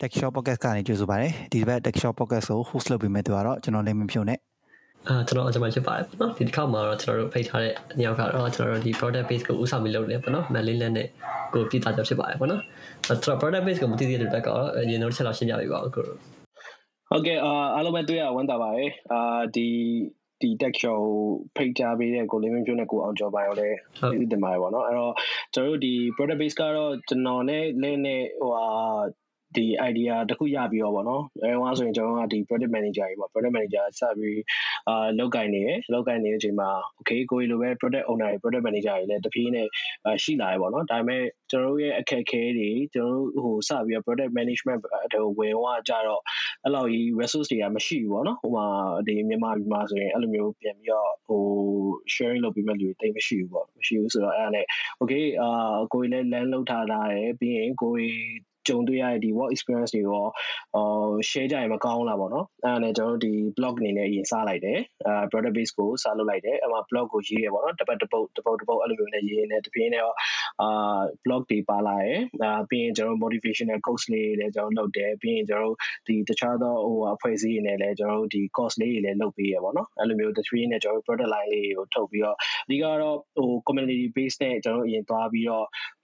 Tech Shop Podcast ကနေကြိုဆိုပါရစေဒီဘက် Tech Shop Podcast ကို host လုပ်ပေးမဲ့သူကတော့ကျွန်တော်လိမ့်မဖြိုနဲ့ကျွန်တော်အကြမ်းဖြစ်ပါတယ်ပေါ့နော်ဒီတစ်ခါမှာတော့ကျွန်တော်တို့ဖိတ်ထားတဲ့ညောက်ကတော့ကျွန်တော်တို့ဒီ product base ကိုဥစားပြီးလုပ်နေပေါ့နော်မလေးလက်နဲ့ကိုပြတာကြဖြစ်ပါတယ်ပေါ့နော်ကျွန်တော် product base ကိုမသိသေးတဲ့လူကတော့အရင်တော့ချက်လောက်ရှင်းပြပေးပါဦးကိုဟုတ်ကဲ့အားလုံးပဲတွေ့ရဝမ်းသာပါတယ်ဒီ tech show ဖိတ်ကြားပေးတဲ့ကိုလေးမင်းဖြိုးနဲ့ကိုအောင်ကျော်ပိုင်ကိုလည်းဒီတင်ပါတယ်ပေါ့နော်အဲ့တော့ကျွန်တော်တို့ဒီ product base ကတော့ကျွန်တော်နဲ့လဲနဲ့ဒီ idea တခုရပြီးတော့ဗောနော်အဲဟိုဆိုရင်ကျွန်တော်ကဒီ product manager ကြီးပေါ့ product manager စပြီးလောက်ကိုင်နေတဲ့အချိန်မှာ okay ကိုကြီးလိုပဲ product owner ကြီး product manager ကြီးလည်းတပြေးနဲ့ရှိလာရပေါ့နော်ဒါပေမဲ့ကျွန်တော်တို့ရဲ့အခက်အခဲတွေကျွန်တော်တို့ဟိုစပြီးတော့ product management တွေကိုဝင်သွားကြတော့အဲ့လိုကြီး resource တွေကမရှိဘူးပေါ့နော်ဟိုမှာဒီမြန်မာပြည်မှာဆိုရင်အဲ့လိုမျိုးပြန်ပြီးတော့ဟို sharing လုပ်ပြီးမဲ့လူတွေတိတ်မရှိဘူးပေါ့မရှိဘူးဆိုတော့အဲ့ဒါနဲ့ okay ကိုကြီးလည်း land လောက်ထားတာရယ်ပြီးရင်ကိုကြီးကြုံတွေ့ရတဲ့ဒီ work experience တွေရောshare ကြရင်မကောင်းလားပေါ့နော်အဲ့ဒါနဲ့ကျွန်တော်တို့ဒီ blog အနေနဲ့အရင်စလိုက်တယ်product base ကိုစလုပ်လိုက်တယ်အဲ့မှာ blog ကိုရေးရပေါ့နော်တစ်ပတ်တစ်ပုတ်အဲ့လိုမျိုးနဲ့ရေးနေတပြင်းနဲ့တော့blog တွေပါလာတယ်ပြီးရင်ကျွန်တော် motivational coach လေးလည်းကျွန်တော်လုပ်တယ်ပြီးရင်ကျွန်တော်ဒီတခြားသောဟိုအဖွဲ့အစည်းတွေနဲ့လည်းကျွန်တော်ဒီ course လေးတွေလည်းလုပ်ပေးရပေါ့နော်အဲ့လိုမျိုးတစ်ပြင်းနဲ့ကျွန်တော် product line လေးကိုထုတ်ပြီးတော့အဓိကတော့ဟို community base နဲ့ကျွန်တော်အရင်သွားပြီးတော့ဒီ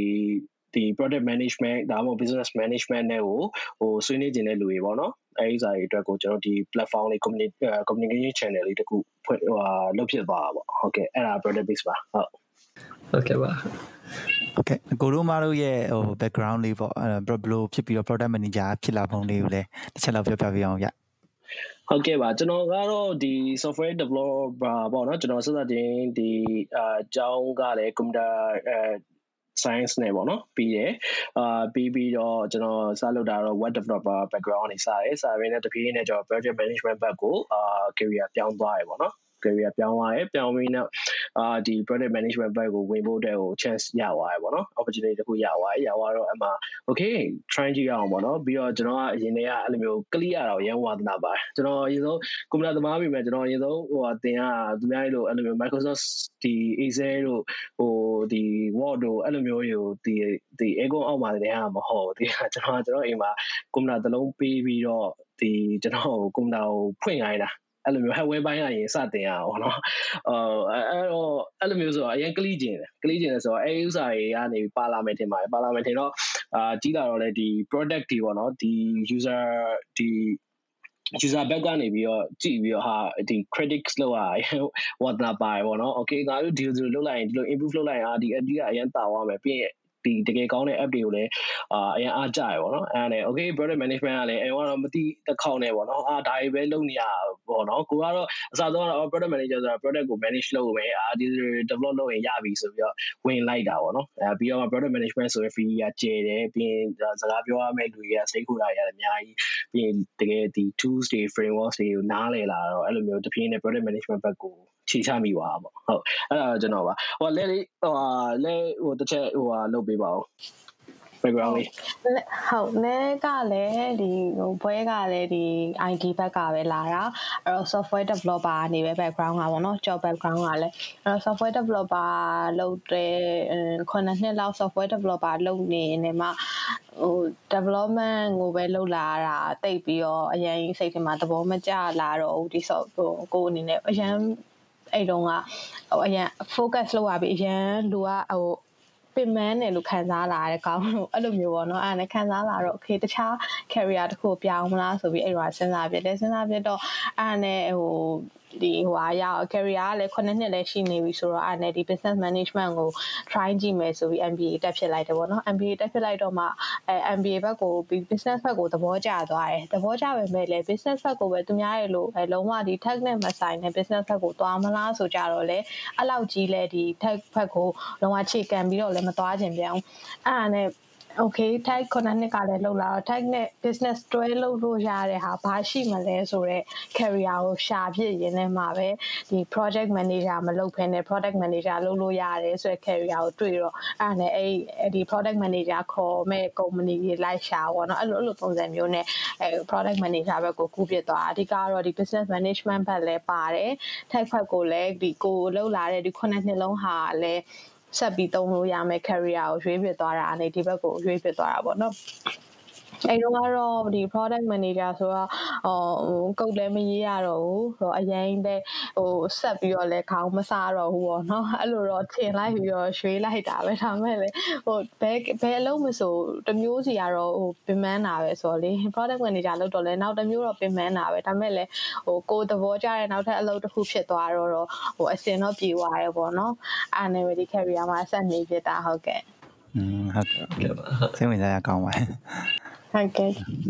product management ဒါမှမဟုတ် business management နဲ့ကိုဟိုဆွေးနွေးခြင်းတဲ့လူတွေပေါ့နော်အဲဒီစာတွေအတွက်ကိုကျွန်တော်ဒီ platform လေး communication channel လေးတခုဖွင့်လုပ်ဖြစ်သွားတာပေါ့ဟုတ်ကဲ့အဲ့ဒါ product base ပါဟုတ်ကဲ့ပါဟုတ်ကဲ့ကိုတို့မတို့ရဲ့ဟို background လေးပေါ့ဘယ်လိုဖြစ်ပြီးတော့ product manager ဖြစ်လာပုံလေးကိုလည်းတစ်ချက်လောက်ပြောပြပေးအောင်ဗျဟုတ်ကဲ့ပါကျွန်တော်ကတော့ဒီ software developer ပေါ့နော်ကျွန်တော်စစတင်ဒီအကြောင်းကလည်း computer science နဲ့ပေါ့နော်ပြီးတယ်ပြီးတော့ကျွန်တော်စလုပ်တာတော့ web developer background နေစတယ်စာရင်းနဲ့တပြေးနဲ့ကျွန်တော် project management ဘက်ကိုcareer ပြောင်းသွားရပေါ့နော် career ပြောင်းသွားရပြောင်းပြီးတော့ဒီ project management ဘက်ကိုဝင်ဖို့တဲ့ဟို chance ရသွားရပေါ့နော် opportunity တခုရသွားတော့အမှ okay try ကြည့်ရအောင်ပေါ့နော်ပြီးတော့ကျွန်တော်ကအရင်တည်းကအဲ့လိုမျိုး clear တော့ရန်ဝါသနာပါတယ်ကျွန်တော်အရင်ဆုံး computer သမားပြီမဲ့ကျွန်တော်အရင်ဆုံးဟိုသင်ကသူများလိုအဲ့လိုမျိုး Microsoft ဒီ Excel တို့ဟိုဒီ Word တို့အဲ့လိုမျိုးတွေကိုဒီ Excel အောက်မှာတင်ရမှာမဟုတ်ဒီကျွန်တော်အိမ်မှာ computer တစ်လုံးပေးပြီးတော့ဒီကျွန်တော် computer ကိုဖွင့်ခိုင်းတာအဲ့လိုမျိုး hardware ဘိုင်းကရင်စတင်ရအောင်เนาะအဲ့လိုမျိုးဆိုတော့အရင်ကလီးကျင်တယ်ဆိုတော့အဲ့ဥစားတွေကနေပါလာမယ်ထင်ပါတယ်ပါလာမယ်ထင်တော့ကြီးလာတော့လေဒီ product တွေပေါ့နော်ဒီ user back ကနေပြီးတော့ကြည့်ပြီးတော့ဟာဒီ critics လောက်อ่ะ what နာပါပေါ့နော် okay ငါတို့ဒီလိုလုပ်လိုက်ရင်ဒီလို improve လုပ်လိုက်ရင်ဒီ app ကြီးကအရင်တာသွားမယ်ပြီးရင်ဒီတကယ်ကောင်းတဲ့ app တွေကိုလည်းအရင်အားကြရပေါ့နော်အဲ့ဒါနဲ့ okay product management ကလည်းအဲ့တော့မတိတစ်ခေါက်နဲ့ပေါ့နော်ဒါတွေပဲလုပ်နေရပေါ့နော်ကိုကတော့အစားဆုံးကတော့ product manager ဆိုတာ product ကို manage လုပ်မယ်ဒီ develop လုပ်ရင်ရပြီဆိုပြီးတော့ဝင်လိုက်တာပေါ့နော်ပြီးတော့ product management ဆိုရင် fee ကကျယ်တယ်ပြီးရင်စကားပြောရမယ့်လူတွေကစိတ်ကူတာရတယ်အများကြီးပြီးရင်တကယ်ဒီ tools တွေ frameworks တွေကိုနားလည်လာတော့အဲ့လိုမျိုးတစ်ပြေးနဲ့ product management ဘက်ကိုခြေချမိပါပေါ့ဟုတ်အဲ့ဒါကျွန်တော်ပါဟိုလဲတစ်ချက်လုပ်ပေးပါဦး background လေးဟုတ်လဲကလည်းဒီဟိုဘွဲကလည်းဒီ IT ဘက်ကပဲလာတာအဲ့တော့ software developer နေပဲ background ကပေါ့နော် job background ကလည်းအဲ့တော့ software developer လုပ်တဲ့9နှစ်လောက် software developer လုပ်နေနေမှာဟို development ကိုပဲလုပ်လာတာတိတ်ပြီးတော့အရင်စိတ်ထဲမှာသဘောမကျလာတော့ဒီ ကိုအနေနဲ့အရင်အဲ့တုန်းကဟိုအရင် focus လုပ်ရပြီးအရင်လူကဟိုပင်မန်းတယ်လို့ခံစားလာတဲ့ကောင်းလို့အဲ့လိုမျိုးပေါ့နော်အဲ့ဒါနဲ့ခံစားလာတော့ okay တခြား career တစ်ခုပြောင်းမလားဆိုပြီးအဲ့တော့စဉ်းစားပြတယ်စဉ်းစားပြတော့အဲ့ဒါနဲ့ဟိုဒီဟိုရအောင် career ကလည်း9နှစ်လည်းရှိနေပြီဆိုတော့အဲ့နဲ့ဒီ business management ကို try ကြည့်မယ်ဆိုပြီး MBA တက်ဖြစ်လိုက်တယ်ပေါ့နော် MBA တက်ဖြစ်လိုက်တော့မှMBA ဘက်ကို business ဘက်ကိုသဘောကျသွားတယ်သဘောကျပေမဲ့လည်း business ဘက်ကိုပဲသူများရဲ့လို့လုံးဝဒီ tech နဲ့မဆိုင်တဲ့ business ဘက်ကိုသွားမလားဆိုကြတော့လေအဲ့လောက်ကြီးလဲဒီ tech ဘက်ကိုလုံးဝခြေကန်ပြီးတော့လည်းမသွားခြင်းပြန်အောင်အဲ့ဒါနဲ့ okay tech 9နှစ်ကလည်းလောက်လာတော့ tech နဲ့ business တွဲလုပ်လို့ရတဲ့ဟာဘာရှိမလဲဆိုတော့ career ကိုရှာဖြစ်ရင်းနဲ့မှာပဲဒီ project manager မလုပ်ဖ ೇನೆ product manager လုပ်လို့ရတယ်ဆိုတဲ့ career ကိုတွေ့တော့အဲ့ဒါနဲ့အဲ့ဒီ product manager ခေါ်မဲ့ company တွေလိုက်ရှာပေါ့နော်အဲ့လိုပုံစံမျိုးနဲ့product manager ဘက်ကိုကူးပြသွားအဓိကတော့ဒီ business management ဘက်လည်းပါတယ် tech ဘက်ကိုလည်းဒီကိုလောက်လာတဲ့ဒီ9နှစ်လုံးဟာလည်းဆက်ပြီးသုံးလို့ရမယ် career ကိုရွေးပြသွားတာအနေဒီဘက်ကိုရွေးပြသွားတာပေါ့နော်အဲ့တော့ကတော့ဒီ product manager ဆိုတော့ကုတ်လည်းမရေးရတော့ဘူးဆိုတော့အရင်ပဲဆက်ပြီးတော့လဲခေါင်းမစားတော့ဘူးပေါ့နော်အဲ့လိုတော့ထင်လိုက်ပြီးတော့ရွှေ့လိုက်တာပဲဒါမဲ့လေဘယ်အလုံးမဆိုတမျိုးစီကတော့ပင်ပန်းတာပဲဆိုတော့လေ product manager လို့တော့လဲနောက်တစ်မျိုးတော့ပင်ပန်းတာပဲဒါမဲ့လေကိုသဘောကျတဲ့နောက်ထပ်အလုပ်တစ်ခုဖြစ်သွားတော့အစင်တော့ပြေသွားရပေါ့နော်အဲ့နဲ့ပဲဒီ career မှာဆက်နေဖြစ်တာဟုတ်ကဲ့ဟုတ်ကဲ့ပါစိတ်ဝင်စားရကောင်းပါဟုတ်ကဲ့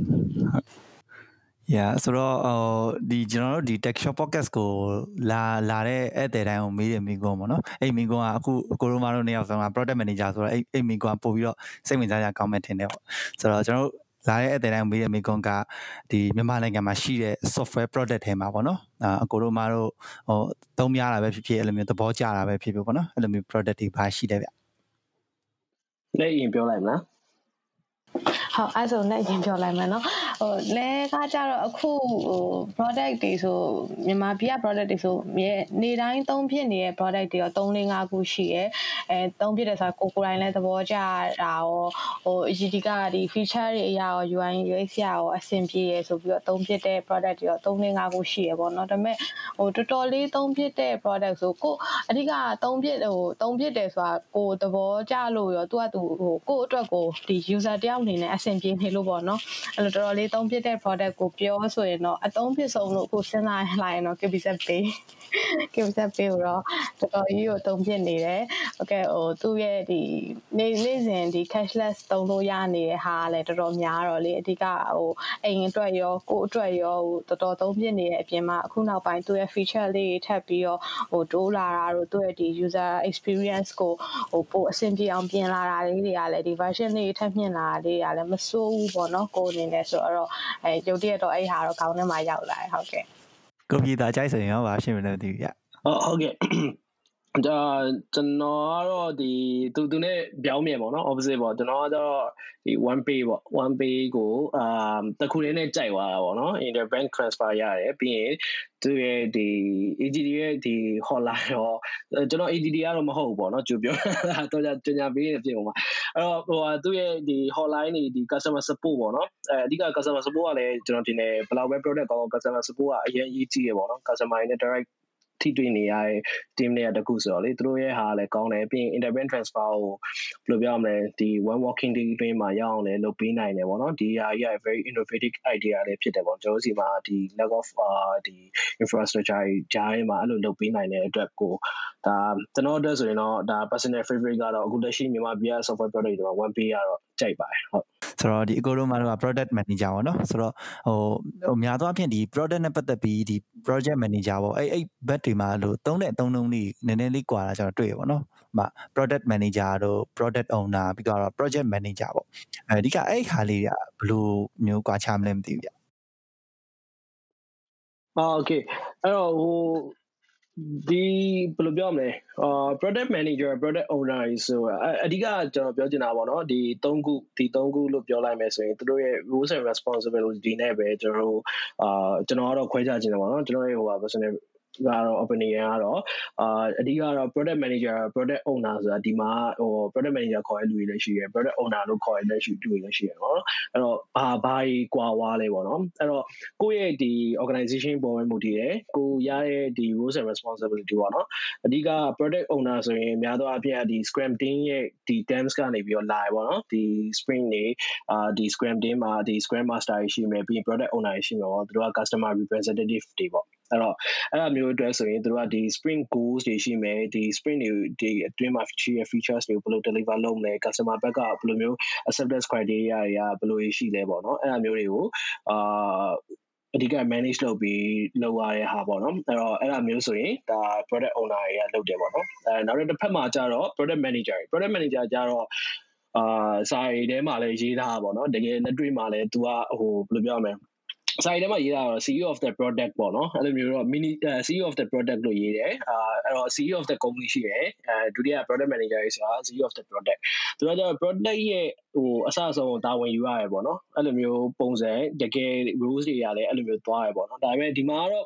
ဆိုတော့ဒီကျွန်တော်တို့ဒီ Tech Shop Podcast ကိုလာတဲ့ဧည့်သည်တိုင်းကိုမေးတယ်မိကွန်းပေါ့နော်အဲ့မိကွန်းကအခုကိုရိုမာတို့နှစ်ယောက်ဆုံးက Product Manager ဆိုတော့အဲ့မိကွန်းပို့ပြီးတော့စိတ်ဝင်စားရကောင်းမှထင်တယ်ပေါ့ဆိုတော့ကျွန်တော်တို့လာတဲ့ဧည့်သည်တိုင်းကိုမေးတယ်မိကွန်းကဒီမြန်မာနိုင်ငံမှာရှိတဲ့ software product ထဲမှာပေါ့နော်ကိုရိုမာတို့သုံးများတာပဲဖြစ်ဖြစ်အဲ့လိုမျိုးသဘောကျတာပဲဖြစ်ဖြစ်ပေါ့နော်အဲ့လိုမျိုး product တွေဘာရှိတယ်ဗျလက်ရင်ပြောလိုက်မလားဟုတ်အဲ့ဆိုနဲ့ရင်ပြောလိုက်မယ်နော်လဲကကြတော့အခု product တွေဆိုမြန်မာပြည်က product တွေဆိုနေတိုင်းသုံးဖြစ်နေတဲ့ product တွေတော့3 4 5ခုရှိရယ်သုံးဖြစ်တယ်ဆိုတော့ကိုယ်တိုင်လည်းသဘောကျတာရောအဒီကဒီ feature တွေအရာရော UI UX ရောအဆင်ပြေရယ်ဆိုပြီးတော့သုံးဖြစ်တဲ့ product တွေတော့3 4 5ခုရှိရယ်ပေါ့နော်ဒါပေမဲ့တော်တော်လေးသုံးဖြစ်တဲ့ product ဆိုကိုအဓိကသုံးဖြစ်တယ်ဆိုတာကိုသဘောကျလို့ရောသူကသူကိုအတွက်ကိုဒီ user တယောက်အနေနဲ့အဆင်ပြေနေလို့ပေါ့နော်အဲ့လိုတော်တော်လေးသုံးဖြစ်တဲ့ product ကိုပြောဆိုရင်တော့အသုံးဖြစ်ဆုံးလို့အခုစဉ်းစားလိုက်ရင်တော့ KBZ Pay ကိုတော့တော်တော်ကြီးကိုသုံးဖြစ်နေတယ်โอเคသူ့ရဲ့ဒီနေ့စဉ်ဒီ cashless သုံးလို့ရနေတဲ့ဟာကလည်းတော်တော်များတော့လေအဓိကအိမ်အတွက်ရောကိုအတွက်ရောတော်တော်သုံးဖြစ်နေတဲ့အပြင်မှာအခုနောက်ပိုင်းသူ့ရဲ့ feature လေးတွေထပ်ပြီးတော့တိုးလာတာတို့သူ့ရဲ့ဒီ user experience ကိုပိုအဆင်ပြေအောင်ပြင်လာတာလေးတွေကလည်းဒီ version လေးထပ်မြင့်လာတာလေးတွေကလည်းမစိုးဘူးပေါ့နော်ကိုအနေနဲ့ဆိုတော့ရုပ်တရက်တော့အဲ့ဟာတော့ခေါင်းထဲမှာရောက်လာတယ်ဟုတ်ကဲ့ကိုပြည်သားကြိုက်ဆိုရင်ရောဘာဖြစ်မလဲမသိဘူးဗျဟုတ်ကဲ့ကျွန်တော်ကတော့ဒီသူနဲ့ပြောင်းမြန်ပေါ့နော် opposite ပေါ့ကျွန်တော်ကတော့ဒီ one pay ပေါ့ one pay ကိုတစ်ခုလေးနဲ့ကြိုက်သွားတာပေါ့နော် interbank transfer ရတယ်ပြီးရင်သူရဲ့ဒီ AGD ရဲ့ဒီ hotline ရောကျွန်တော် AGD ကတော့မဟုတ်ဘူးပေါ့နော်ကြိုပြောတော့ကြညာပေးနေပြင်ပါအဲ့တော့သူရဲ့ဒီ hotline တွေဒီ customer support ပေါ့နော်အဓိက customer support ကလည်းကျွန်တော်တင်တယ်ဘယ်လောက်ပဲ product ကောင်း customer support ကအရင်အရေးကြီးရပေါ့နော် customer နဲ့ directထိတွေ့နေရတဲ့ team တွေကတခုဆိုတော့လေသူတို့ရဲ့ဟာလည်းကောင်းတယ်ပြီးရင် interbank transfer ကိုဘယ်လိုပြောရမလဲဒီ one working day အတွင်းမှာရအောင်လည်းလုပ်ပေးနိုင်တယ်ပေါ့နော်ဒီဟာကြီးက very innovative idea လေးဖြစ်တယ်ပေါ့ကျွန်တော်စီမှာဒီ lack of ဒီ infrastructure ကြားထဲမှာအဲ့လိုလုပ်ပေးနိုင်တဲ့အတွက်ကိုဒါကျွန်တော်တို့ဆိုရင်တော့ဒါ personal favorite ကတော့အခုလက်ရှိမြန်မာပြည်က software product တွေမှာ one pay ကတော့ကြိုက်ပါတယ်ဟုတ်ဆိုတော့ဒီအကိုတို့မှာတော့ product manager ပေါ့နော်ဆိုတော့ဟိုများသောအားဖြင့်ဒီ product နဲ့ပတ်သက်ပြီးဒီ project manager ပေါ့အဲ့ဘက်တွေမှာလို့သုံးတဲ့အသုံးနှုန်းလေးနည်းနည်းလေးကွာတာကျွန်တော်တွေ့ရပေါ့နော်ဟို product manager တို့ product owner ပြီးတော့ project manager ပေါ့အဓိကအဲ့ခါလေးကဘယ်လိုမျိုးကွာခြားမလဲမသိဘူးဗျโอเคအဲ့တော့ဒီဘယ်လိုပြောမလဲ product manager product owner ဆိုအဓိကကျွန်တော်ပြောချင်တာပေါ့နော်ဒီ3ခုလို့ပြောလိုက်မယ်ဆိုရင်သူတို့ရဲ့ roles and responsibility နဲ့ပဲကျွန်တော်ကတော့ခွဲခြားချင်တယ်ပေါ့နော်ကျွန်တော်ရဲ့personal ကတော့ opinion ကတော့အဓိကတော့ product manager product owner ဆိုတာဒီမှာproduct manager ခေါ်တဲ့လူတွေလည်းရှိတယ် product owner လို့ခေါ်တဲ့လူတွေလည်းရှိတယ်ပေါ့နော်အဲ့တော့ဘာကွာဝါလဲပေါ့နော်အဲ့တော့ကိုယ့်ရဲ့ဒီ organization ပေါ်မှာမူတည်တယ်ကိုရတဲ့ဒီ roles and responsibility ပေါ့နော်အဓိက product owner ဆိုရင်များသောအားဖြင့်ဒီ scrum team ရဲ့ဒီ terms ကနေပြီးတော့လာရပေါ့နော်ဒီ sprint တွေဒီ scrum team မှာဒီ scrum master တွေရှိမယ်ပြီးရင် product owner တွေရှိမယ်ပေါ့သူတို့က customer representative တွေပေါ့အဲ့တော့အဲ့လိုမျိုးအတွက်ဆိုရင်တို့ကဒီ sprint goals တွေရှိမယ်ဒီ sprint တွေဒီအတွင်းမှာ features တွေကိုဘယ်လို deliver လုပ်မလဲ customer ဘက်ကဘယ်လိုမျိုး acceptance criteria တွေကဘယ်လိုရှိလဲပေါ့နော်အဲ့လိုမျိုးတွေကိုအဓိက manage လုပ်ပြီးလုပ်ရတဲ့ဟာပေါ့နော်အဲ့တော့အဲ့လိုမျိုးဆိုရင်ဒါ product owner တွေကလုပ်တယ်ပေါ့နော်နောက်တစ်ဖက်မှာကျတော့ product manager ကျတော့စာရီထဲမှာလည်းရေးထားတာပေါ့နော်တကယ်လက်တွေ့မှာလည်း तू ကဟိုဘယ်လိုပြောရမလဲစာရီထဲမှာရေးတာတော့ CEO of the product ပေါ့နော်အဲ့လိုမျိုးတော့ mini CEO of the product လို့ရေးတယ်အဲ့တော့ CEO of the company ရှိတယ်ဒုတိယ product manager ဆိုတာ CEO of the product သူကကျတော့ product ရဲ့ဟိုအစအဆုံးတာဝန်ယူရတယ်ပေါ့နော်အဲ့လိုမျိုးပုံစံတကယ် rules တွေကလည်းအဲ့လိုမျိုးသွားရပေါ့နော်ဒါပေမဲ့ဒီမှာကတော့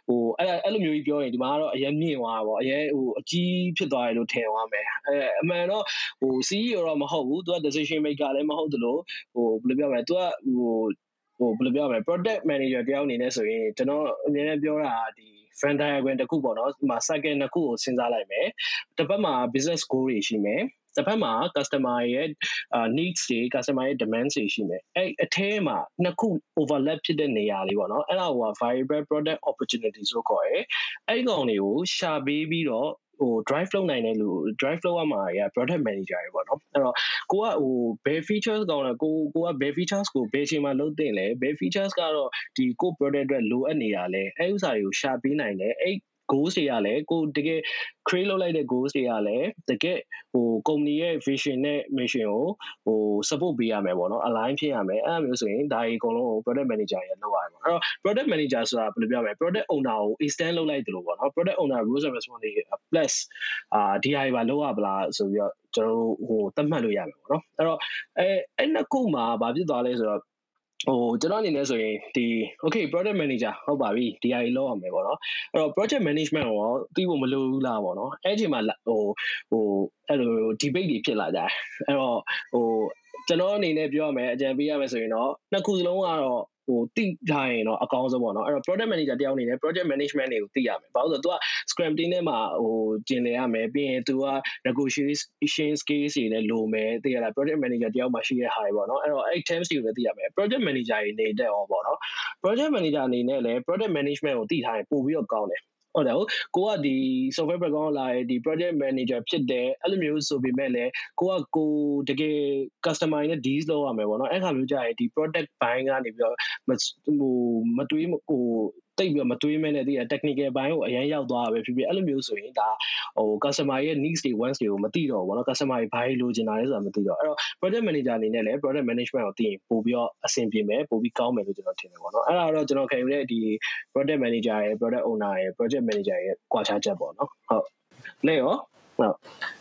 အဲ့လိုမျိုးကြီးပြောရင်ဒီမှာကတော့အရင်မြင့်သွားတာပေါ့အရင်အကြီးဖြစ်သွားတယ်လို့ထင်သွားမယ်အမှန်တော့CEO တော့မဟုတ်ဘူးသူက decision maker လည်းမဟုတ်သလိုဘယ်လိုပြောမလဲသူကဘယ်လိုပြောမလဲ product manager တယောက်အနေနဲ့ဆိုရင်ကျွန်တော်အမြဲတမ်းပြောတာဒီ Venn diagram တစ်ခုပေါ့နော်ဒီမှာ cycle နှစ်ခုကိုစဉ်းစားလိုက်မယ်တစ်ဖက်မှာ business goal တွေရှိမယ်တစ်ဖက်မှာ customer ရဲ့ needs တွေ customer ရဲ့ demands တွေရှိမယ်အဲ့အထဲမှာနှစ်ခု overlap ဖြစ်တဲ့နေရာလေးပေါ့နော်အဲ့ဒါက variable product opportunity ဆိုခေါ်ရဲအဲ့ကောင်တွေကိုရှာပေးပြီးတော့drive လုပ်နိုင်တဲ့လူ drive လုပ်ရမှာက product manager တွေပေါ့နော်အဲ့တော့ကိုကဘယ် features ကောင်းလဲကိုကဘယ် features ကိုဘယ်အချိန်မှာလုပ်သင့်လဲဘယ် features ကတော့ဒီကို product အတွက်လိုအပ်နေတာလဲအဲ့ဥစ္စာတွေကိုရှာပေးနိုင်တယ်အဲ့ goals တွေကလည်းကိုတကယ် create လုပ်လိုက်တဲ့ goals တွေကလည်းတကယ်company ရဲ့ vision နဲ့ mission ကိုsupport ပေးရမယ်ပေါ့နော် align ဖြစ်ရမယ်အဲ့လိုမျိုးဆိုရင်ဒါကြီးအကုန်လုံးကို product manager တွေလုပ်ရတယ်ပေါ့အဲ့တော့ product manager ဆိုတာဘယ်လိုပြောမလဲ product owner ကို extend လုပ်လိုက်တယ်လို့ပေါ့နော် product owner roles and responsibility plus ဒီဟာတွေပါလုပ်ရပါလားဆိုပြီးတော့ကျွန်တော်တို့သတ်မှတ်လို့ရမယ်ပေါ့နော်အဲ့တော့အဲ့နှစ်ခုမှာဘာဖြစ်သွားလဲဆိုတော့ကျွန်တော်အနေနဲ့ဆိုရင်ဒီ okay product manager ဟုတ်ပါပြီဒီဟာကြီးလုပ်ရမယ်ပေါ့နော်အဲ့တော့ project management ကိုရောသိဖို့မလိုဘူးလားပေါ့နော်အဲ့ဒီမှာအဲ့လို debate တွေဖြစ်လာကြတယ်အဲ့တော့ကျွန်တော်အနေနဲ့ပြောရမယ်အကြံပေးရမယ်ဆိုရင်တော့နှစ်ခုစလုံးကတော့သိထားရင်တော့အကောင်းဆုံးပေါ့နော်အဲ့တော့ product manager တယောက်အနေနဲ့ project management တွေကိုသိရမယ်ဘာလို့ဆိုတော့ तू က scrum team ထဲမှာကျင်လည်ရမယ်ပြီးရင် तू က negotiation skills တွေလည်းလိုမယ်သိရလား project manager တယောက်မှာရှိတဲ့ဟာတွေပေါ့နော်အဲ့တော့အဲ့ terms တွေကိုလည်းသိရမယ် project manager တွေနေတဲ့ရောပေါ့နော် project manager အနေနဲ့လည်း project management ကိုသိထားရင်ပို့ပြီးတော့ကောင်းတယ်ဟုတ်တယ်ကိုကဒီ software background လာရဲ့ဒီ project manager ဖြစ်တယ်အဲ့လိုမျိုးဆိုပေမဲ့လည်းကိုတကယ် customer နဲ့ deal လုပ်ရမယ်ပေါ့နော်အဲ့ခါမျိုးကြာရင်ဒီ product ဘိုင်းကနေပြီးတော့မတွေးတိတ်ပြီးတော့မတွေးမဲနဲ့တည်း technical ဘိုင်းကိုအရင်ရောက်သွားတာပဲဖြစ်ဖြစ်အဲ့လိုမျိုးဆိုရင်ဒါcustomer ရဲ့ needs တွေ wants တွေကိုမသိတော့ဘူးပေါ့နော် customer တွေဘာလိုချင်တာလဲဆိုတာမသိတော့အဲ့တော့ project manager အနေနဲ့လည်း product management ကိုသိရင်ပို့ပြီးတော့အဆင်ပြေမယ်ပို့ပြီးကောင်းမယ်လို့ကျွန်တော်ထင်တယ်ပေါ့နော်အဲ့ဒါတော့ကျွန်တော်ခံယူတဲ့ဒီ product manager ရဲ့ product owner ရဲ့ project manager ရဲ့ကွာခြားချက်ပေါ့နော်ဟုတ်လဲရောဟုတ်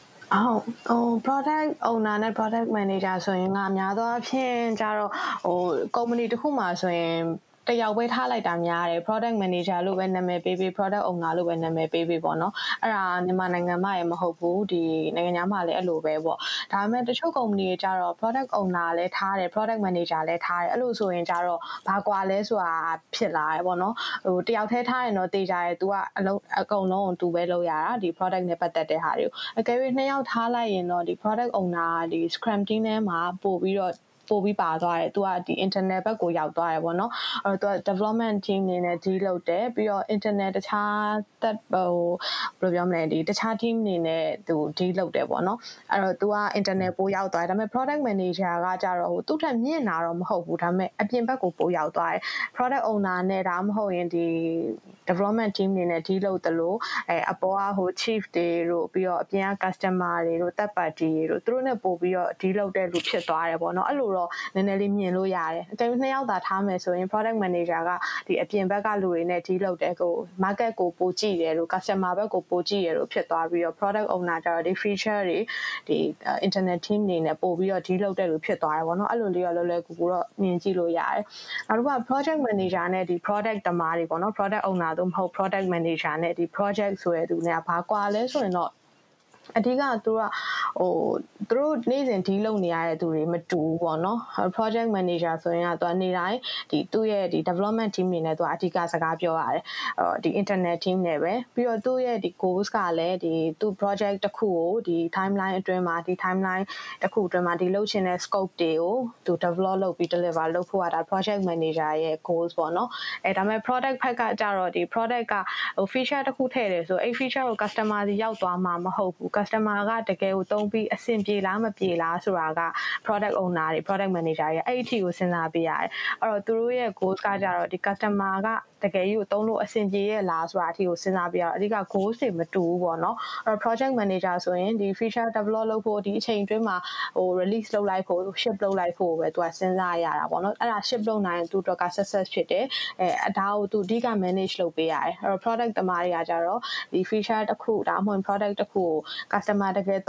product owner နဲ့ product manager ဆိုရင်ကအများသောအားဖြင့်ကြတော့company တစ်ခုမှာဆိုရင်တယောက်ပဲထားလိုက်တာများတယ် product manager လို့ပဲနာမည်ပေးပြီး product owner လို့ပဲနာမည်ပေးပြီးပေါ့နော်အဲ့ဒါမြန်မာနိုင်ငံမှာရမဟုတ်ဘူးဒီနိုင်ငံခြားမှာလည်းအဲ့လိုပဲပေါ့ဒါပေမဲ့တချို့ company တွေကြတော့ product owner လည်းထားတယ် product manager လည်းထားတယ်အဲ့လိုဆိုရင်ကြတော့ဘာကွာလဲဆိုတာဖြစ်လာတယ်ပေါ့နော်တယောက်တည်းထားရင်တော့တေးကြတယ် तू ကအကုန်လုံးကို तू ပဲလုပ်ရတာဒီ product နဲ့ပတ်သက်တဲ့ဟာတွေကိုအကယ်၍နှစ်ယောက်ထားလိုက်ရင်တော့ဒီ product owner ဒီ scrum team ထဲမှာပို့ပြီးပါသွားတယ်။ तू ကဒီ internal ဘက်ကိုရောက်သွားတယ်ပေါ့နော်။အဲ့တော့ तू က development team နေနဲ့ deal လုပ်တယ်။ပြီးတော့ internal တခြားဘယ်လိုပြောမလဲဒီတခြား team နေနဲ့ तू deal လုပ်တယ်ပေါ့နော်။အဲ့တော့ तू က internal ပို့ရောက်သွားတယ်။ဒါပေမဲ့ product manager ကကြတော့သူ့ထက်မြင့်တာတော့မဟုတ်ဘူး။ဒါပေမဲ့အပြင်ဘက်ကိုပို့ရောက်သွားတယ်။ product owner နဲ့ဒါမှမဟုတ်ရင်ဒီ development team နေနဲ့ deal လုပ်တယ်လို့အပေါ်ကchief တွေတို့ပြီးတော့အပြင်က customer တွေတို့ third party တွေတို့သူတို့နဲ့ပို့ပြီးတော့ deal လုပ်တဲ့လူဖြစ်သွားတယ်ပေါ့နော်။အဲ့လိုတော့နည်းနည်းလေးမြင်လို့ရတယ်အကယ်၍နှစ်ယောက်သာထားမယ်ဆိုရင် product manager ကဒီအပြင်ဘက်ကလူတွေနဲ့ deal လုပ်တယ်ကို market ကိုပိုကြည့်တယ်လို့ customer ဘက်ကိုပိုကြည့်ရလို့ဖြစ်သွားပြီးတော့ product owner ကျတော့ဒီ feature တွေဒီ internet team တွေနဲ့ပို့ပြီးတော့ deal လုပ်တဲ့လူဖြစ်သွားတယ်ပေါ့နော်အဲ့လိုလေးတော့လွယ်ကူတော့မြင်ကြည့်လို့ရတယ်နောက်တစ်ခုက project manager နဲ့ဒီ product တမားတွေပေါ့နော် product owner တို့မဟုတ် product manager နဲ့ဒီ project ဆိုရတဲ့သူတွေကဘာကွာလဲဆိုရင်တော့အဓိကသူတို့နေ့စဉ် deal လုပ်နေရတဲ့သူတွေမတူဘူးပေါ့နော် project manager ဆိုရင်ကသူကနေတိုင်းဒီသူ့ရဲ့ဒီ development team တွေနဲ့သူကအဓိကစကားပြောရတယ်ဒီ internet team နဲ့ပဲပြီးတော့သူ့ရဲ့ဒီ goals ကလည်းဒီသူ့ project တစ်ခုကိုဒီ timeline အတွင်းမှာဒီ timeline တစ်ခုအတွင်းမှာဒီလုပ်ချင်တဲ့ scope တွေကိုသူ develop လုပ်ပြီး deliver လုပ်ဖို့ကဒါ project manager ရဲ့ goals ပေါ့နော်ဒါပေမဲ့ product ဘက်ကကြတော့ဒီ product ကfeature တစ်ခုထည့်တယ်ဆိုအဲ့ feature ကို customer စီရောက်သွားမှာမဟုတ်ဘူး customer ကတကယ်ကိုသုံးပြီးအဆင်ပြေလားမပြေလားဆိုတာက product owner တွေ product manager တွေအဲ့ဒီအထိကိုစဉ်းစားပေးရတယ်အဲ့တော့သူတို့ရဲ့ goals ကကြတော့ဒီ customer ကတကယ်ကြီးကိုသုံးလို့အဆင်ပြေရဲ့လားဆိုတာအထိကိုစဉ်းစားပေးရတော့အဓိက goals တွေမတူဘူးပေါ့နော်အဲ့တော့ project manager ဆိုရင်ဒီ feature develop လုပ်ဖို့ဒီအချိန်အတွင်းမှာrelease လုပ်လိုက်ဖို့ ship လုပ်လိုက်ဖို့ပဲသူကစဉ်းစားရတာပေါ့နော်အဲ့ဒါ ship လုပ်နိုင်ရင်သူတို့က success ဖြစ်တယ်ဒါကိုသူအဓိက manage လုပ်ပေးရတယ်အဲ့တော့ product တမားတွေကကြတော့ဒီ feature တစ်ခုဒါမှမဟုတ် product တစ်ခုကို customer တကယ်သုံးတဲ့အထိ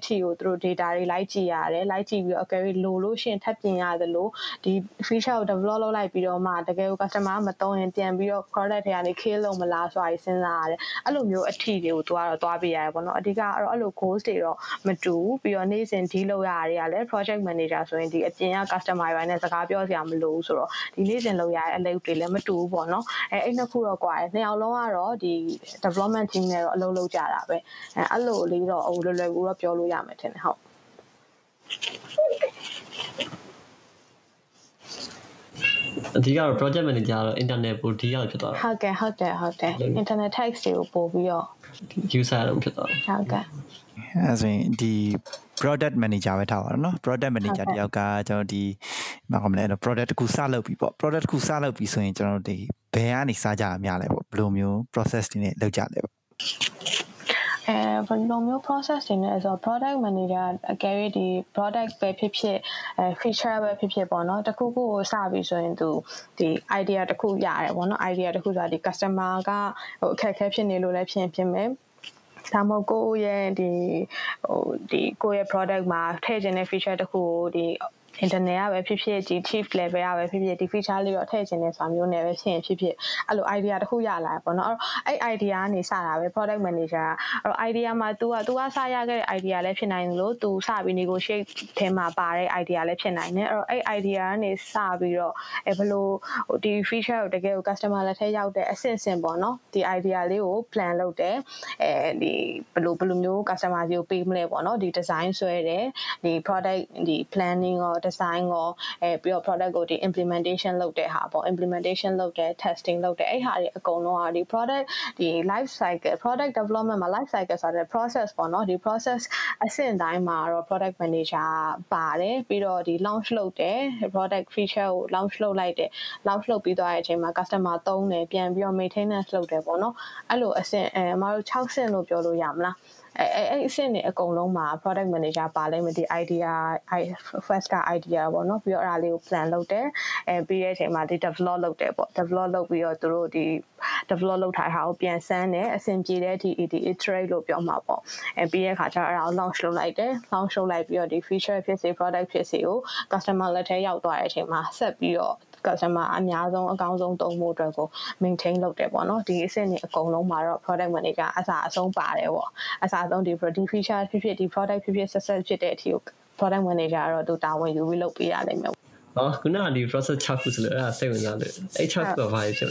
ထိကိုသူတို့ data တွေလိုက်ကြည့်ရတယ်လိုက်ကြည့်ပြီးတော့အကယ်၍လိုလို့ရှိရင်ထပ်ပြင်ရတယ်လို့ဒီ feature ကို develop လုပ်လိုက်ပြီးတော့မှတကယ်ကို customer မသုံးရင်ပြန်ပြီးတော့ product တွေကနေ kill လုပ်မလားဆိုတာစဉ်းစားရတယ်အဲ့လိုမျိုးအထီတွေကိုသူကတော့တွားပေးရတယ်ပေါ့နော်အဓိကအဲ့လို goals တွေတော့မတူပြီးတော့နေ့စဉ် deal လုပ်ရတာတွေကလည်း project manager ဆိုရင်ဒီအပြင်က customer တွေနဲ့စကားပြောစရာမလိုဘူးဆိုတော့ဒီနေ့စဉ်လုပ်ရတဲ့အလုပ်တွေလည်းမတူဘူးပေါ့နော်အဲ့နှစ်ခုတော့ကွာတယ်နှစ်ယောက်လုံးကတော့ဒီ development team နဲ့တော့အလုပ်လုပ်ကြတာပဲအဲ့လိုလေးတော့လွယ်လွယ်ကူတော့ပြောလို့ရမယ်ထင်တယ်ဟုတ်အဓိကတော့ project manager ကတော့ internet ပိုဒီရောက်ဖြစ်သွားတာဟုတ်ကဲ့ internet text တွေကိုပို့ပြီးတော့ user တော့ဖြစ်သွားဟုတ်ကဲ့အဲ့ဆိုရင်ဒီ product manager ပဲထားပါတော့เนาะ product manager တယောက်ကကျွန်တော်ဒီဘာခေါ်မလဲ product တစ်ခုစလုပ်ပြီပေါ့ product တစ်ခုစလုပ်ပြီဆိုရင်ကျွန်တော်တို့ဒီဘယ်ကနေစကြရမှာလဲပေါ့ဘယ်လိုမျိုး process တွေနဲ့လုပ်ကြလဲပေါ့ဘယ်လိုမျိုး process တွေနဲ့ဆိုတော့ product manager အကယ်၍ဒီ product ပဲဖြစ်ဖြစ်feature ပဲဖြစ်ဖြစ်ပေါ့နော်တခုခုကိုစပြီဆိုရင်သူဒီ idea တခုရတယ်ပေါ့နော် idea တခုဆိုတာဒီ customer ကအခက်အခဲဖြစ်နေလို့လည်းဖြစ်မယ်ဒါမှမဟုတ်ကိုယ့်ရဲ့ကိုယ့်ရဲ့ product မှာထည့်ခြင်းတဲ့ feature တခုကိုဒီ internet ကပဲဖြစ်ဖြစ်ဒီ chief level ကပဲဖြစ်ဖြစ်ဒီ feature လေးတော့ထည့်ခြင်းတဲ့ဆိုတာမျိုးနဲ့ပဲဖြစ်ဖြစ်အဲ့လို idea တခုရလာပေါ့နော်အဲ့ idea ကနေစတာပဲ product manager အဲ့တော့ idea မှာ तू ကစရခဲ့တဲ့ idea လည်းဖြစ်နိုင်လို့ तू စပြီး negotiate ထဲမှာပါတဲ့ idea လည်းဖြစ်နိုင်တယ်အဲ့တော့အဲ့ idea ကနေစပြီးတော့ဘယ်လိုဒီ feature ကိုတကယ်ကို customer လက်ထဲရောက်တဲ့အဆင့်ဆင့်ပေါ့နော်ဒီ idea လေးကို plan လုပ်တယ်ဒီဘယ်လိုမျိုး customer ကြီးကိုပေးမလဲပေါ့နော်ဒီ design ဆွဲတယ်ဒီ product ဒီ planning ရော design ရောပြီးတော့ product ကိုဒီ implementation လုပ်တဲ့ဟာပေါ့ implementation လုပ်တယ် testing လုပ်တယ်အဲ့ဟာတွေအကုန်လုံးကဒီ product ဒီ life cycle product development မှာ life cycle ဆိုတဲ့ process ပေါ့နော်ဒီ process အဆင့်တိုင်းမှာတော့ product manager ပါတယ်ပြီးတော့ဒီ launch လုပ်တယ် product feature ကို launch လုပ်လိုက်တယ် launch လုပ်ပြီးသွားတဲ့အချိန်မှာ customer သုံးတယ်ပြန်ပြီးတော့ maintenance လုပ်တယ်ပေါ့နော်အဲ့လိုအဆင့်မတို့6ဆင့်လို့ပြောလို့ရမလားအဲ့အဆင့်တွေအကုန်လုံးမှာ product manager ပါလိမ့်မယ်ဒီ idea first က idea ပေါ့နော်ပြီးတော့အဲ့ဒါလေးကို plan လုပ်တယ်ပြီးတဲ့အချိန်မှာဒီ develop လုပ်တယ်ပေါ့ develop လုပ်ပြီးတော့သူတို့ဒီ develop လုပ်ထားတာကိုပြန်စမ်းတယ်အဆင်ပြေတဲ့ဒီ iterate လို့ပြောမှာပေါ့ပြီးတဲ့အခါကျတော့အဲ့ဒါကို launch လုပ်လိုက်တယ် launch လုပ်လိုက်ပြီးတော့ဒီ feature ဖြစ်စေ product ဖြစ်စေကို customer လက်ထဲရောက်သွားတဲ့အချိန်မှာဆက်ပြီးတော့ customer အများဆုံးအကောင်းဆုံးသုံးဖို့အတွက်ကို maintain လုပ်တယ်ပေါ့နော်ဒီအဆင့်တွေအကုန်လုံးမှာတော့ product manager အစားအဆုံးပါတယ်ပေါ့အစားအဆုံးဒီ feature ဖြစ်ဖြစ်ဒီ product ဖြစ်ဖြစ် success ဖြစ်တဲ့အထိကို product manager ကတော့သူတာဝန်ယူပြီးလုပ်ပေးရလိမ့်မယ်ခုနကဒီ process 6ခုဆိုလို့အဲ့ဒါစိတ်ဝင်စားလို့အဲ့6ခုကဘာဖြစ်လဲ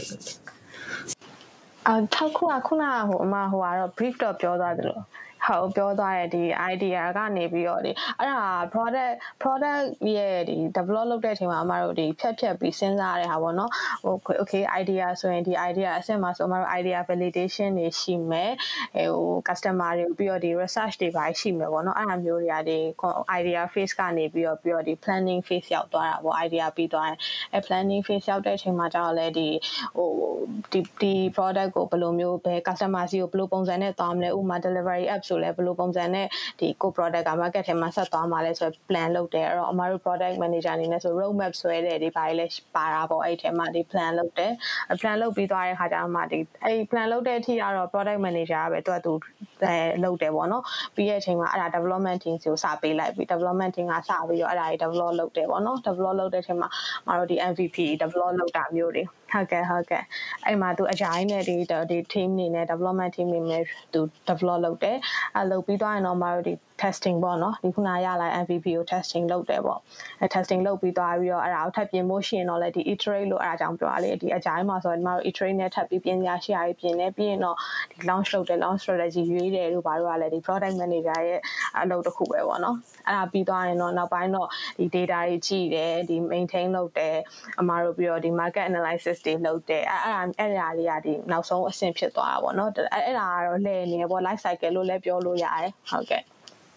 6ခုကခုနကအမကတော့ brief တော့ပြောသွားတယ်လို့ဟုတ်ပြောသွားတဲ့ဒီ idea ကနေပြီးတော့ဒီအဲ့ဒါ product ရဲ့ဒီ develop လုပ်တဲ့အချိန်မှာအမတို့ဒီဖြတ်ပြီးစဉ်းစားရတဲ့ဟာပေါ့နော်okay idea ဆိုရင်ဒီ idea အဆင့်မှာဆိုအမတို့ idea validation တွေရှိမယ်customer တွေပြီးတော့ဒီ research တွေပါရှိမယ်ပေါ့နော်အဲ့လိုမျိုးတွေကဒီ idea phase ကနေပြီးတော့ဒီ planning phase ရောက်သွားတာပေါ့ idea ပြီးသွားရင်planning phase ရောက်တဲ့အချိန်မှာကျတော့လေဒီ product ကိုဘယ်လိုမျိုးဘယ် customer စီကိုဘယ်လိုပုံစံနဲ့သွားမလဲဥပမာ delivery app ဆိုလဲဘယ်လိုပုံစံနဲ့ဒီ co product က market ထဲမှာဆက်သွားမှာလဲဆိုတော့ plan လုပ်တယ်အဲ့တော့အမတို့ product manager အနေနဲ့ဆို road map ဆွဲတယ်ဒီဘာတွေလဲပါတာပေါ့အဲ့ထဲမှာဒီ plan လုပ်တယ် plan လုပ်ပြီးသွားတဲ့ခါကျတော့မှဒီအဲ့ plan လုပ်တဲ့အထိကတော့ product manager ကပဲသူလုပ်တယ်ပေါ့နော်ပြီးတဲ့အချိန်မှာအဲ့ဒါ development team ကိုစပေးလိုက်ပြီး development team ကစပြီးတော့အဲ့ဒါတွေ develop လုပ်တယ်ပေါ့နော် develop လုပ်တဲ့အချိန်မှာမတို့ဒီ MVP develop လုပ်တာမျိုးတွေဟုတ်ကဲ့အဲ့မှာသူ agile နဲ့ဒီ team နေနဲ့ development team နေနဲ့သူ develop လုပ်တယ်လုပ်ပြီးသွားရင်တော့မတို့ဒီ testing ပေါ့နော်ဒီခုနရလာ MVP ကို testing လုပ်တယ်ပေါ့testing လုပ်ပြီးသွားပြီးတော့အဲ့ဒါကိုထပ်ပြင်ဖို့ရှိရင်တော့လေဒီ iterate လို့အဲ့ဒါကြောင့်ပြောရလေဒီ agile မှာဆိုတော့မတို့ iterate နဲ့ထပ်ပြီးပြင်ရရှိရပြင်နေပြီးရင်တော့ဒီ launch လုပ်တယ် launch strategy ရွေးတယ်လို့ဘာလို့ကလဲဒီ product manager ရဲ့အလုပ်တစ်ခုပဲပေါ့နော်အဲ့ဒါပြီးသွားရင်တော့နောက်ပိုင်းတော့ဒီ data တွေကြည့်တယ်ဒီ maintain လုပ်တယ်အမတို့ပြီးတော့ဒီ market analysis တွေလုပ်တယ်အဲ့ဒါလေးကဒီနောက်ဆုံးအဆင့်ဖြစ်သွားတာပေါ့နော်အဲ့ဒါကတော့လဲနေပေါ့ life cycle လို့လည်းပြောလို့ရတယ်ဟုတ်ကဲ့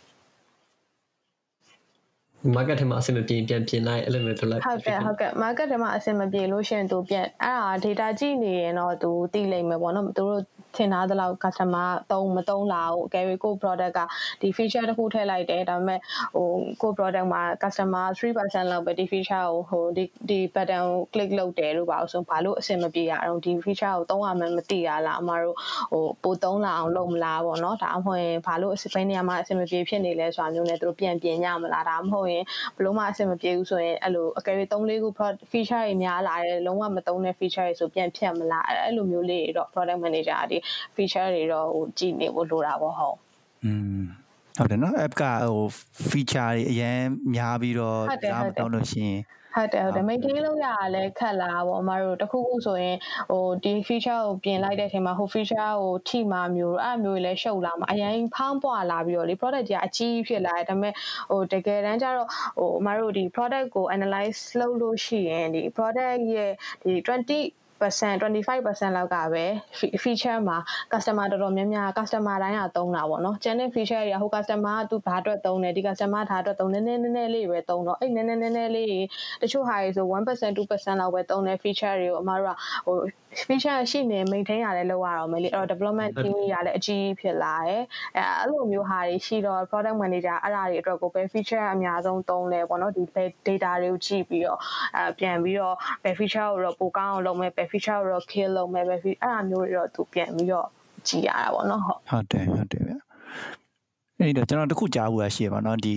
market ထဲမှာအဆင်မပြေပြန်ပြင်လိုက်အဲ့လိုမျိုးလုပ်လိုက်ဟုတ်ကဲ့ market ထဲမှာအဆင်မပြေလို့ရှိရင်သူပြန်အဲ့ဒါ data ကြည့်နေရင်တော့သူသိလိမ့်မယ်ပေါ့နော်သူတို့ထင်သားသလောက် customer မသုံးလာဘူးအကယ်၍ကို product ကဒီ feature တစ်ခုထည့်လိုက်တယ်ဒါပေမဲ့ကို product မှာ customer 3% လောက်ပဲဒီ feature ကိုဒီ button ကို click လုပ်တယ်လို့ပါဆိုဘာလို့အဆင်မပြေရအောင်ဒီ feature ကိုသုံးရမှန်းမသိရလားအမတို့ပိုသုံးလာအောင်လုပ်မလားပေါ့နော်ဒါအမှမဟုတ်ရင်ဘာလို့ဘယ်နေရာမှာအဆင်မပြေဖြစ်နေလဲဆိုတာမျိုးနဲ့သူတို့ပြန်ပြင်ကြမလားဒါမှမဟုတ်ရင်ဘလို့မှအဆင်မပြေဘူးဆိုရင်အဲ့လိုအကယ်၍3-4ခု feature တွေများလာတယ်လုံးဝမသုံးတဲ့ feature တွေဆိုပြန်ဖြတ်မလားအဲ့လိုမျိုးလေးတွေတော့ product manager ဒီ feature တွေတော့ကြည့်နေဖို့လိုတာပေါ့ဟုတ်ဟုတ်တယ်နော် app ကfeature တွေအရင်များပြီးတော့ဒါမှမဟုတ်လို့ရှိရင်ဟုတ်တယ် maintain လုပ်ရတာလည်းခက်လာပေါ့အမတို့တခုခုဆိုရင်ဒီ feature ကိုပြင်လိုက်တဲ့အချိန်မှာfeature ကိုထိမှာမျိုးအဲ့မျိုးတွေလည်းရှုပ်လာမှာအရင်ဖောင်းပွားလာပြီးတော့လေ product ကြီးအကြီးဖြစ်လာတယ်ဒါပေမဲ့တကယ်တမ်းကျတော့အမတို့ဒီ product ကို analyze လုပ်လို့ရှိရင်ဒီ product ရဲ့ဒီ 25% လောက်ကပဲ feature မှာ customer တော်တော်များများ customer တိုင်းကသုံးတာပေါ့နော်ကျန်တဲ့ feature တွေကဟို customer ကသူဘာအတွက်သုံးတယ်ဒီ customer ဒါအတွက်သုံးနည်းနည်းလေးပဲသုံးတော့အဲ့နည်းနည်းလေးတချို့ဟာတွေဆို 1% 2% လောက်ပဲသုံးတဲ့ feature တွေကိုအမတို့ကfeature ရှိနေ maintain ရတယ်လောက်ရအောင်မယ်လေအဲ့တော့ development team ကြီးကလည်းအကြီးဖြစ်လာတယ်အဲ့လိုမျိုးဟာတွေရှိတော့ product manager အဲ့ဒါတွေအတွက်ကိုပဲ feature အများဆုံးသုံးလဲပေါ့နော်ဒီ data တွေကိုကြည့်ပြီးတော့ပြန်ပြီးတော့ပဲ feature ကိုတော့ပိုကောင်းအောင်လုပ်မယ် feature ကိုတော့ kill လုပ်မယ်ပဲအဲ့ဒါမျိုးတွေတော့သူပြန်ပြီးတော့ကြည့်ရတာပေါ့နော်ဟုတ်တယ်ဗျအဲ့တော့ကျွန်တော်တခုကြားဖို့ရှိရပါတော့ဒီ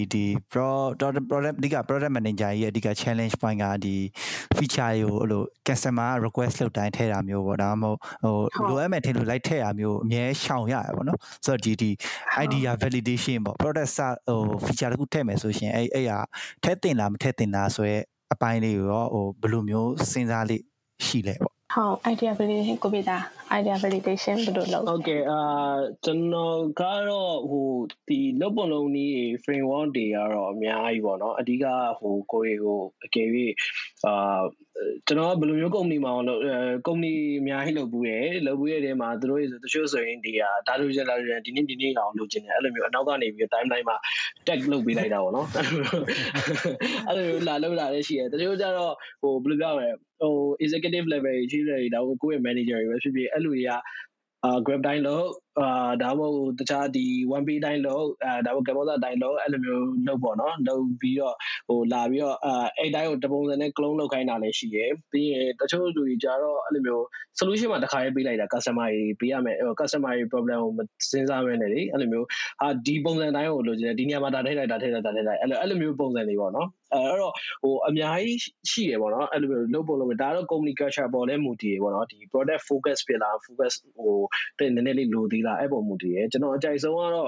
product ဒီက product manager ရဲ့အဓိက challenge point ကဒီ feature တွေကိုအဲ့လို customer request လုပ်တိုင်းထည့်တာမျိုးပေါ့ဒါမှမဟုတ်လိုအပ်မဲ့ထည့်လို့လိုက်ထည့်တာမျိုးအများရှောင်ရရပါတော့ဆိုတော့ဒီ idea validation ပေါ့ product feature တခုထည့်မယ်ဆိုရှင်အဲ့ဟာထည့်တင်လားမထည့်တင်လားဆိုရဲအပိုင်းလေးကိုရောဘယ်လိုမျိုးစဉ်းစားလေးရှိလဲပေါ့ဟုတ် idea validation ကိုပြတာ idea validation ဘယ်လိုလုပ် Okay ကျွန်တော်ကတော့ဒီလုပ်ပုံလုံးနည်း framework တွေကတော့အများကြီးပေါ့နော်အဓိကကိုရီကိုအကယ်၍ကျွန်တော်ကဘယ်လိုမျိုးကုမ္ပဏီမှာကုမ္ပဏီအများကြီးလုပ်ဘူးရဲ့တဲမှာသူတို့တချို့ဆိုရင်ဒီဒါလိုရဒီနေ့အောင်လုပ်ချင်တယ်အဲ့လိုမျိုးအနောက်ကနေပြီး timeline မှာ tag လုပ်ပေးလိုက်တာပေါ့နော်အဲ့လိုမျိုးလာလည်းရှိတယ်တချို့ကျတော့ဘယ်လိုပြောရမလဲexecutive level ကြီးတွေဒါကိုယ့်ရဲ့ manager တွေပဲဖြစ်ဖြစ်အဲ့လိုတွေကgrab တိုင်းလို့ဒါမှမဟုတ်တခြားဒီ one page တိုင်းလို့ဒါမှမဟုတ် Canva တိုင်းလို့အဲ့လိုမျိုးလုပ်ပေါ့နော်လုပ်ပြီးတော့လာပြီးတော့အဲ့တိုင်းကိုတပုံစံနဲ့ clone လုပ်ခိုင်းတာလည်းရှိတယ်ပြီးရင်တချို့လူတွေကြတော့အဲ့လိုမျိုး solution မှာတစ်ခါရေးပေးလိုက်တာ customer တွေပေးရမယ် customer တွေ problem ကိုမစဉ်းစားဘဲနဲ့လေအဲ့လိုမျိုးဒီပုံစံတိုင်းကိုလိုချင်တယ်ဒီနေရာမှာဒါထည့်လိုက်အဲ့လိုမျိုးပုံစံတွေပေါ့နော်အဲ့တော့အများကြီးရှိရပေါ့နော်အဲ့လိုမျိုးလုပ်ပုံလုပ်ဒါတော့ company culture ပေါ်လဲမူတည်ရပေါ့နော်ဒီ product focus ဖြစ်လာ focus တဲ့နည်းနည်းလေးလိုသေးလားအဲ့ပုံမူတည်ရကျွန်တော်အကြိုက်ဆုံးကတော့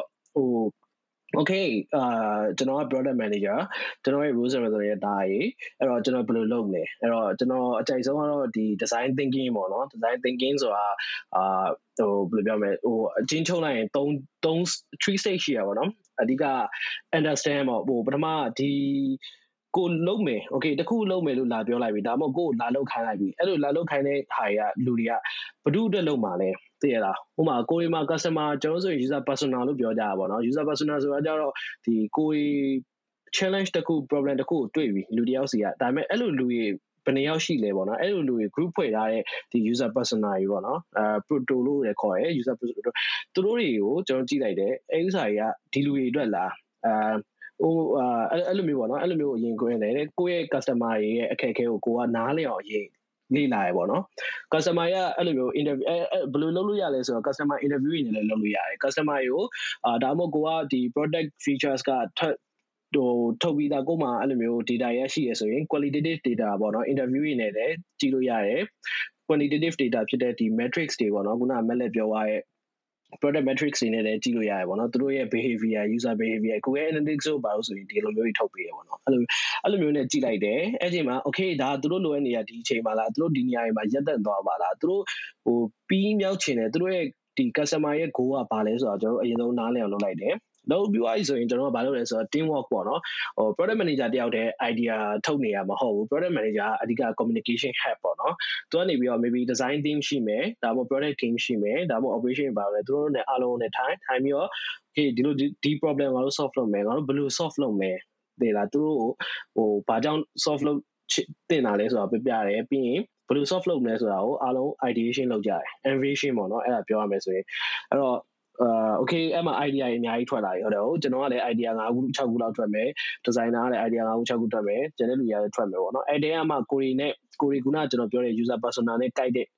Okay ကျွန်တော်က product manager ကျွန်တော်ရဲ့ rules and resolution ရဲ့ဒါကြီးအဲ့တော့ကျွန်တော်ဘယ်လိုလုပ်မလဲအဲ့တော့ကျွန်တော်အကြိုက်ဆုံးကတော့ဒီ design thinking ပေါ့နော် design thinking ဆိုတာဘယ်လိုပြောမလဲအချင်းချုပ်လိုက်ရင်3 stage ရှိရပါတော့အဓိက understand ပေါ့ပထမဒီကိုလုံးမယ် okay တခုလုံးမယ်လို့လာပြောလိုက်ပြီဒါမှမဟုတ်ကိုလာလောက်ခိုင်းလိုက်ပြီအဲ့လိုလာလောက်ခိုင်းတဲ့ဟာတွေကလူတွေကဘဒုအတွက်လုံးမှာလဲသိရလားဥပမာကိုရီမှာ customer ကျွန်တော်ဆိုရင် user persona လို့ပြောကြတာပေါ့နော် user persona ဆိုတာကြတော့ဒီကိုရီ challenge တခု problem တခုကိုတွေ့ပြီလူတယောက်စီကဒါပေမဲ့အဲ့လိုလူတွေဘယ်နှယောက်ရှိလဲပေါ့နော်အဲ့လိုလူတွေ group ဖွဲ့ထားတဲ့ဒီ user persona ကြီးပေါ့နော်proto လို့လည်းခေါ်တယ် user persona သူတို့တွေကိုကျွန်တော်ကြည့်လိုက်တယ်အဲ့ဥစ္စာတွေကဒီလူတွေအတွက်လားအဲ့လိုမျိုးပေါ့နော်အဲ့လိုမျိုးအရင်ကိုရင်တယ်ကိုယ့်ရဲ့ customer တွေရဲ့အခက်အခဲကိုကနားလည်အောင်အရင်လေ့လာရပေါ့နော် customer ကအဲ့လိုမျိုး interview ဘယ်လိုလုပ်လို့ရလဲဆိုတော့ customer interview တွေနဲ့လည်းလုပ်လို့ရတယ် customer တွေကိုဒါမှမဟုတ်ကိုကဒီ product features ကထုတ်ပြီးသားကိုမှအဲ့လိုမျိုး data ရရှိရဆိုရင် qualitative data ပေါ့နော် interview တွေနဲ့လည်းကြည့်လို့ရတယ် quantitative data ဖြစ်တဲ့ဒီ metrics တွေပေါ့နော်ခုနကမက်လက်ပြောသွားတဲ့ product metrics တွေနဲ့လည်းကြည့်လို့ရတယ်ပေါ့နော်သူတို့ရဲ့ behavior user behavior Google Analytics တို့ပါလို့ဆိုရင်ဒီလိုမျိုးကြီးထုတ်ပေးရပေါ့နော်အဲ့လိုမျိုးနဲ့ကြည့်လိုက်တယ်အဲ့ချိန်မှာ okay ဒါသူတို့လိုအပ်နေတာဒီအချိန်မှာလားသူတို့ဒီနေရာတွေမှာရက်သက်သွားပါလားသူတို့ပြီးမြောက်ချင်တယ်သူတို့ရဲ့ဒီ customer ရဲ့ goal ကဘာလဲဆိုတော့ကျွန်တော်တို့အရင်ဆုံးနားလည်အောင်လုပ်လိုက်တယ်လုပ်ပြီးသွားပြီဆိုရင်ကျွန်တော်ကဘာလုပ်လဲဆိုတော့ team work ပေါ့နော်product manager တယောက်တည်း idea ထုတ်နေရမှာမဟုတ်ဘူး product manager အဓိက communication head ပေါ့နော်သူကနေပြီးတော့ maybe design team ရှိမယ်ဒါမှမဟုတ် product team ရှိမယ်ဒါမှမဟုတ် operation ပါလဲသူတို့နဲ့အားလုံးနဲ့ထိုင်ပြီးတော့ okay ဒီ problem ငါတို့ solve လုပ်မယ်ငါတို့ဘယ်လို solve လုပ်မယ်ဒီလားသူတို့ဘာကြောင့် solve လုပ်တင်တာလဲဆိုတော့ပြရတယ်ပြီးရင်ဘယ်လို soft လုပ်မလဲဆိုတာကိုအားလုံး ideation လုပ်ကြတယ် innovation ပေါ့နော်အဲ့ဒါပြောရမယ်ဆိုရင်အဲ့တော့okay အဲ့မှာ idea တွေအများကြီးထွက်လာပြီဟုတ်တယ်ဟုတ်ကျွန်တော်ကလည်း idea 5ခု6ခုလောက်ထွက်မယ် designer ကလည်း idea 5ခု6ခုထွက်မယ်ကျန်တဲ့လူတွေကလည်းထွက်မယ်ပေါ့နော်အဲ့တဲကမှကိုရီခုနကကျွန်တော်ပြောတဲ့ user persona နဲ့ကြိုက်တဲ့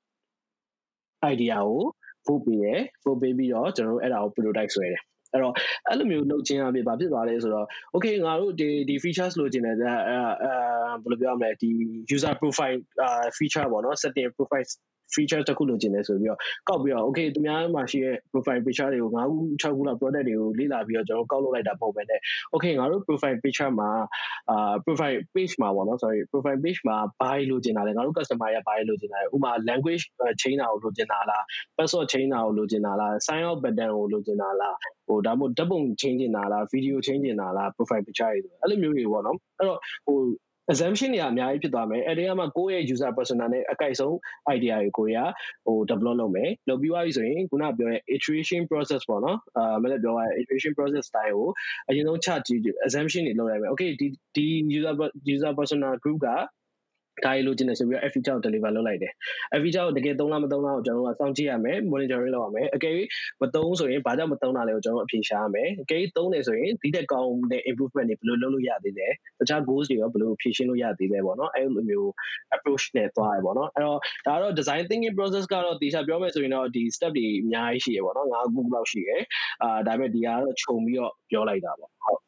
idea ကိုပို့ပေးတယ်ပို့ပေးပြီးတော့ကျွန်တော်တို့အဲ့ဒါကို prototype ဆွဲတယ်အဲ့တော့အဲ့လိုမျိုးလုပ်ခြင်းအပြင်ဘာဖြစ်သွားလဲဆိုတော့ okay ငါတို့ဒီ features လိုချင်တယ်ဘယ်လိုပြောရမလဲဒီ user profile feature ပေါ့နော် setting profile feature တစ်ခုလိုချင်တယ်ဆိုပြီးတော့ကောက်ပြီးတော့ okay သူများမှာရှိတဲ့ profile picture တွေကို5ခု6ခုလောက် product တွေကိုလေ့လာပြီးတော့ကျွန်တော်ကောက်လုပ်လိုက်တာပုံပဲနဲ့ okay ငါတို့ profile picture မှာprofile page မှာပေါ့နော် sorry profile page မှာဘာလို့လိုချင်တာလဲငါတို့ customer ရဘာလို့လိုချင်တာလဲဥပမာ language change တာကိုလိုချင်တာလား password change တာကိုလိုချင်တာလား sign out button ကိုလိုချင်တာလားဟိုဒါမှမဟုတ်ဓာတ်ပုံ change ချင်တာလား video change ချင်တာလား profile picture တွေအဲ့လိုမျိုးတွေပေါ့နော်အဲ့တော့ဟိုassumption တွေအများကြီးဖြစ်သွားမယ်အဲ့ဒီမှာကိုယ့်ရဲ့ user persona နဲ့အကိုက်ဆုံး idea တွေကိုကိုယ်ကဟို develop လုပ်မယ်လုပ်ပြီးသွားပြီဆိုရင်ခုနကပြောတဲ့ iteration process ပေါ့နော်မလည်းပြောရ iteration process style ကိုအရင်ဆုံးချကြည့် assumption တွေလုပ်လိုက်မယ် okay ဒီ user persona group ကဒါရီလိုချင်တယ်ဆိုပြီးတော့ feature ကို deliver လုပ်လိုက်တယ် feature ကိုတကယ်သုံးလားမသုံးလားကိုကျွန်တော်တို့ကစောင့်ကြည့်ရမယ် monitoring လုပ်ရမယ်အကယ်၍မသုံးဆိုရင်ဘာကြောင့်မသုံးတာလဲကိုကျွန်တော်တို့အဖြေရှာရမယ်အကယ်၍သုံးတယ်ဆိုရင်ဒီတက်ကောင်းတဲ့ improvement တွေဘယ်လိုလုပ်လို့ရသေးလဲတခြား goals တွေရောဘယ်လိုဖြည့်ရှင်းလို့ရသေးလဲပေါ့နော်အဲ့လိုမျိုး approach နဲ့သွားရပေါ့နော်အဲ့တော့ဒါကတော့ design thinking process ကတော့တေချာပြောမယ်ဆိုရင်တော့ဒီ step တွေအများကြီးရှိရပေါ့နော်5ခုလောက်ရှိတယ်ဒါပေမဲ့ဒီကတော့ခြုံပြီးတော့ပြောလိုက်တာပေါ့ဟုတ်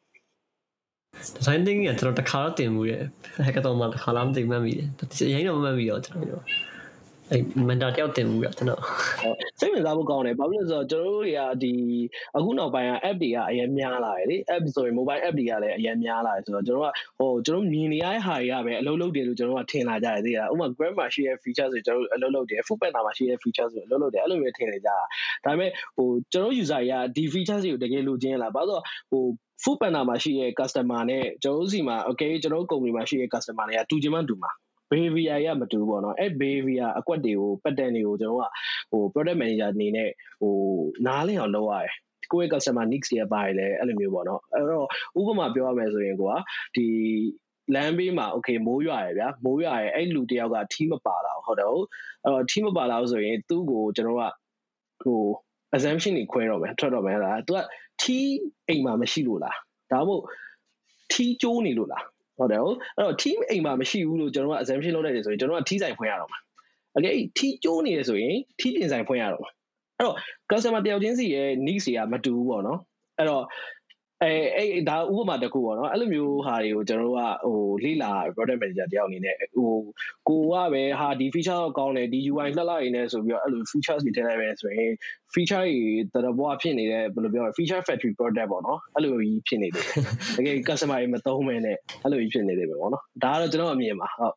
design thinking ကကျွန်တော်တစ်ခါတော့တင်မှုရ hackathon မှာတစ်ခါလားမသိမှတ်မိတယ်အရင်တော့မမှတ်မိတော့ကျွန်တော်အဲ့ mentor တယောက်တင်မှုရကျွန်တော်စိတ်ဝင်စားဖို့ကောင်းတယ်ဘာဖြစ်လို့ဆိုတော့ကျွန်တော်တို့တွေကဒီအခုနောက်ပိုင်းက app တွေကအရင်များလာတယ်လေ app ဆိုရင် mobile app တွေကလည်းအရင်များလာတယ်ဆိုတော့ကျွန်တော်ကဟိုကျွန်တော်မြင်နေရတဲ့ဟာတွေကပဲအလုပ်လုပ်တယ်လို့ကျွန်တော်ကထင်လာကြတယ်သိလားဥပမာ Grab မှာရှိတဲ့ feature ဆိုကျွန်တော်တို့အလုပ်လုပ်တယ် Foodpanda မှာရှိတဲ့ feature ဆိုအလုပ်လုပ်တယ်အဲ့လိုမျိုးထင်နေကြတာဒါပေမဲ့ဟိုကျွန်တော် user တွေကဒီ feature တွေကိုတကယ်လိုချင်လားဘာလို့ဟိုFoodpanda မှာရှိတဲ့ customer နဲ့ကျွန်တော်တို့စီမှာ okay ကျွန်တော်တို့ company မှာရှိတဲ့ customer တွေကတူချင်မှတူမှာ behavior ရမတူပေါ့နော်အဲ့ behavior အကွက်တွေကို pattern တွေကိုကျွန်တော်ကဟို product manager အနေနဲ့ဟိုနားလည်အောင်လုပ်ရတယ်ကိုယ့်ရဲ့ customer needs တွေပါတယ်လေအဲ့လိုမျိုးပေါ့နော်အဲ့တော့ဥပမာပြောရမယ်ဆိုရင်ကိုကဒီလမ်းဘေးမှာ okay မိုးရွာရယ်ဗျာမိုးရွာရယ်အဲ့လူတယောက်က team မပါလာဟုတ်တယ်ဟုတ်အဲ့တော့ team မပါလာဆိုရင်သူ့ကိုကျွန်တော်ကဟို assumption တွေခွဲတော့မယ်ထွက်တော့မယ်လားသူက team အိမ်မှာမရှိလို့လားဒါမှမဟုတ် team ကျိုးနေလို့လားဟုတ်တယ်ဟုတ်အဲ့တော့ team အိမ်မှာမရှိဘူးလို့ကျွန်တော်က assumption လုပ်လိုက်တယ်ဆိုရင်ကျွန်တော်က team ဆိုင်ဖွင့်ရတော့မှာ okay team ကျိုးနေရဆိုရင် team ပြင်ဆိုင်ဖွင့်ရတော့မှာအဲ့တော့ customer တယောက်ချင်းစီရဲ့ needs တွေကမတူဘူးပေါ့နော်အဲ့တော့အဲ့ဒါဥပမာတစ်ခုပေါ့နော်အဲ့လိုမျိုးဟာတွေကိုကျွန်တော်တို့ကဟိုလေ့လာ product manager တယောက်အနေနဲ့ဟိုကိုကပဲဟာဒီ feature တော့ကောင်းတယ်ဒီ UI လှလှရင်းနဲ့ဆိုပြီးတော့အဲ့လို features တွေထည့်လိုက်ပဲဆိုရင် feature တွေတော်တော်ဖြစ်နေတဲ့ဘယ်လိုပြောရ feature factory product ပေါ့နော်အဲ့လိုကြီးဖြစ်နေတယ်တကယ် customer တွေမသုံးမဲနဲ့အဲ့လိုကြီးဖြစ်နေတယ်ပဲပေါ့နော်ဒါကတော့ကျွန်တော်အမြင်ပါဟုတ်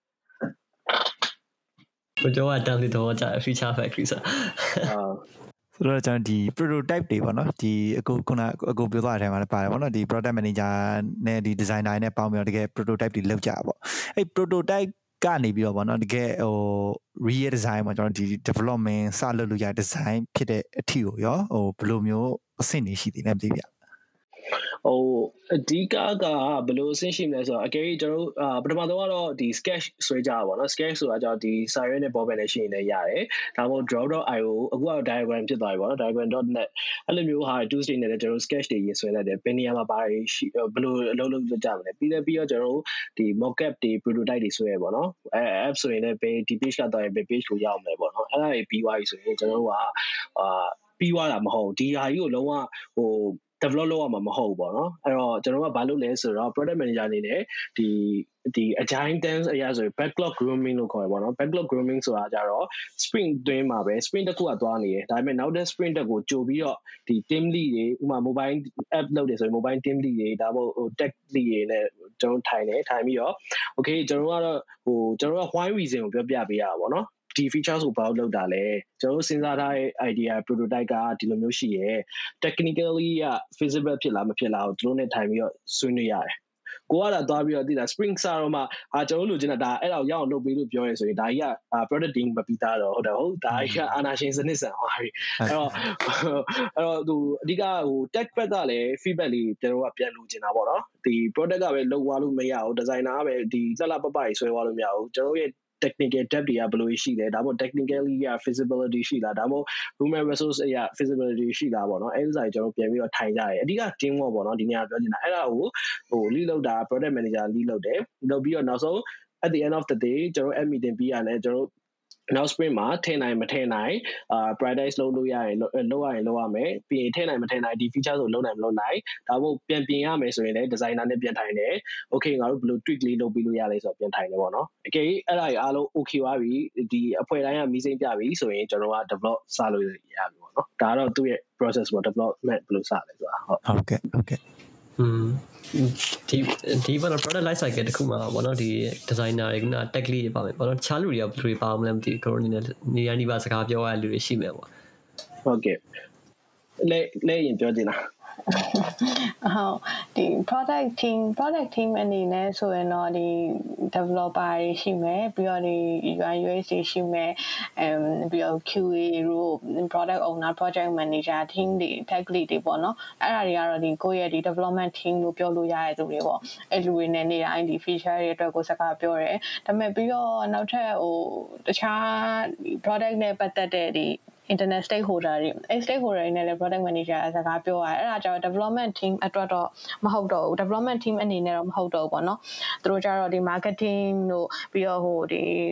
ကိုကျော်ကတန်းစီတော့ကြာ feature factory ဆိုဆိုတော့ကျွန်တော်ဒီ prototype တွေပေါ့နော်ဒီအခုခုနအခုပြောသွားတဲ့အချိန်မှာလည်းပါတယ်ပေါ့နော်ဒီ product manager နဲ့ဒီ designer နဲ့ပေါင်းပြီးတော့တကယ် prototype တွေလုပ်ကြတာပေါ့အဲ့ prototype ကနေပြီးတော့ပေါ့နော်တကယ်ဟို real design ပေါ့ကျွန်တော်ဒီ development စလုပ်လို့ရ design ဖြစ်တဲ့အထီကိုရောဟိုဘယ်လိုမျိုးအဆင့်တွေရှိသေးလဲမသိဗျဟိုအဓိကကဘယ်လိုအဆင့်ရှိမလဲဆိုတော့အကယ်၍ကျွန်တော်တို့ပထမဆုံးကတော့ဒီ sketch ဆွဲကြတာပေါ့နော် sketch ဆိုတာကြောင့်ဒီ siren နဲ့ ball pen နဲ့ရှိရင်လည်းရတယ်ဒါမှမဟုတ် draw.io အခုကတော့ diagram ဖြစ်သွားပြီပေါ့နော် diagram.net အဲ့လိုမျိုးဟာ tools တွေနဲ့လည်းကျွန်တော်တို့ sketch တွေရေးဆွဲလိုက်တယ်ဘယ်နေရာမှာဘာတွေရှိဘယ်လိုအလုပ်လုပ်ကြမလဲပြီးတော့ကျွန်တော်တို့ဒီ mockup တွေ prototype တွေဆွဲရပေါ့နော်app ဆိုရင်လည်းဒီ page ကတော့ဘယ် page ကိုရောက်မယ်ပေါ့နော်အဲ့ဒါတွေပြီးသွားပြီဆိုရင်ကျွန်တော်တို့ကပြီးသွားတာမဟုတ်ဒီဟာကြီးကိုလုံးဝဟိုdevelop လုပ်ရမှာမဟုတ်ဘူးပေါ့နော်အဲ့တော့ကျွန်တော်ကဘာလုပ်လဲဆိုတော့ product manager အနေနဲ့ဒီ agile dance အရာဆိုရင် backlog grooming လို့ခေါ်ရပါတော့ backlog grooming ဆိုတာကြတော့ sprint တွင်းမှာပဲ sprint တစ်ခုကသွားနေတယ်ဒါပေမဲ့နောက်တဲ့ sprint တက်ကိုကြိုပြီးတော့ဒီ team lead တွေဥပမာ mobile app လုပ်တယ်ဆိုရင် mobile team lead တွေဒါမှမဟုတ် tech lead တွေနဲ့ကျွန်တော်ထိုင်ပြီးတော့ okay ကျွန်တော်ကတော့ကျွန်တော်က why reason ကိုပြောပြပေးရတာပေါ့နော်ဒီ feature ကိုဘာလို့လုပ်တာလဲကျွန်တော်စဉ်းစားထားတဲ့ idea prototype ကဒီလိုမျိုးရှိရယ် technically က feasible ဖြစ်လားမဖြစ်လားကိုတို့နဲ့ထိုင်ပြီးတော့ဆွေးနွေးရတယ်ကိုကလာသွားပြီးတော့သိတာ spring စတော့မှကျွန်တော်တို့လိုချင်တာဒါအဲ့တော့ရအောင်လုပ်ပေးလို့ပြောရဲဆိုရင်ဒါကြီးက product team မပြီးသားတော့ဟုတ်တယ်ဟုတ်ဒါကြီးကအာနာရှင်စနစ်ဆန်သွားပြီအဲ့တော့သူအဓိကဟို tech pack ကလည်း feedback လေးကျွန်တော်ကပြန်လိုချင်တာပေါ့နော်ဒီ product ကပဲလုပ်သွားလို့မရဘူး designer ကပဲဒီလှလှပပကြီးဆွဲသွားလို့မရဘူးကျွန်တော်ရဲ့ technical depth တွေကဘယ်လိုရှိလဲဒါမှမဟုတ် technically ရ feasibility ရှိလားဒါမှမဟုတ် human resource အရာ feasibility ရှိလားပေါ့နော်အဲ့ဥစ္စာကျွန်တော်ပြန်ပြီးတော့ထိုင်ကြရတယ်အဓိက team work ပေါ့နော်ဒီနေရာပြောချင်တာအဲ့ဒါကိုဟို lead လုပ်တာ product manager lead လုပ်တယ်လုပ်ပြီးတော့နောက်ဆုံး at the end of the day ကျွန်တော် meeting ပြီးရတယ်ကျွန်တော်နောက် sprint မှာထည့်နိုင်မထည့်နိုင်prioritize လုပ်လို့ရရင်လုပ်ရမယ်ပြီးရင်ထည့်နိုင်မထည့်နိုင်ဒီ feature ဆိုလုပ်နိုင်မလုပ်နိုင်ဒါမှမဟုတ်ပြန်ပြင်ရမယ်ဆိုရင်လည်း designer နဲ့ပြန်ထိုင်တယ် okay ငါတို့ဘယ်လို tweak လေးလုပ်ပြီးလို့ရလဲဆိုတော့ပြန်ထိုင်တယ်ပေါ့နော်အကယ်၍အဲ့ဒါကြီးအားလုံး okay ပါပြီဒီအဖွဲ့တိုင်းကမီးစိမ့်ပြပြီဆိုရင်ကျွန်တော်က develop စလို့ရပြီပေါ့နော်ဒါကတော့သူ့ရဲ့ process ပေါ့ development ဘယ်လိုစလဲဆိုတာဟုတ်ကဲ့ဒီဘာလို့ product life cycle တခုမှာပေါ့နော်ဒီ designer တွေက tech lead တွေပါမယ်ပေါ့နော်တခြားလူတွေကဘယ်လိုတွေပါအောင်လဲမသိဘူး corona နဲ့နေရာနေပါစကားပြောရတဲ့လူတွေရှိမယ်ပေါ့ဟုတ်ကဲ့လဲရင်ပြောချင်တာဟုတ်ဒီ product team အနေနဲ့ဆိုရင်တော့ဒီ developer တွေရှိမယ်ပြီးတော့ဒီ UI UX တွေရှိမယ်ပြီးတော့ QA တို့ product owner project manager team တွေ tech lead တွေပေါ့နော်အဲ့ဒါတွေကတော့ဒီကိုယ့်ရဲ့ဒီ development team လို့ပြောလို့ရတဲ့သူတွေပေါ့အဲ့လူတွေနဲ့နေတိုင်းဒီ feature တွေအတွက်ကိုစကားပြောတယ်ဒါပေမဲ့ပြီးတော့နောက်ထပ်ဟိုတခြား product နဲ့ပတ်သက်တဲ့ဒီ internet stakeholder တွေ stakeholder တွေနဲ့လည်း product manager စကားပြောရတယ်အဲ့ဒါကျတော့ development team အတွက်တော့မဟုတ်တော့ဘူး development team အနေနဲ့တော့မဟုတ်တော့ဘူးပေါ့နော်သူတို့ကျတော့ဒီ marketing တို့ပြီးတော့ဟိုဒီ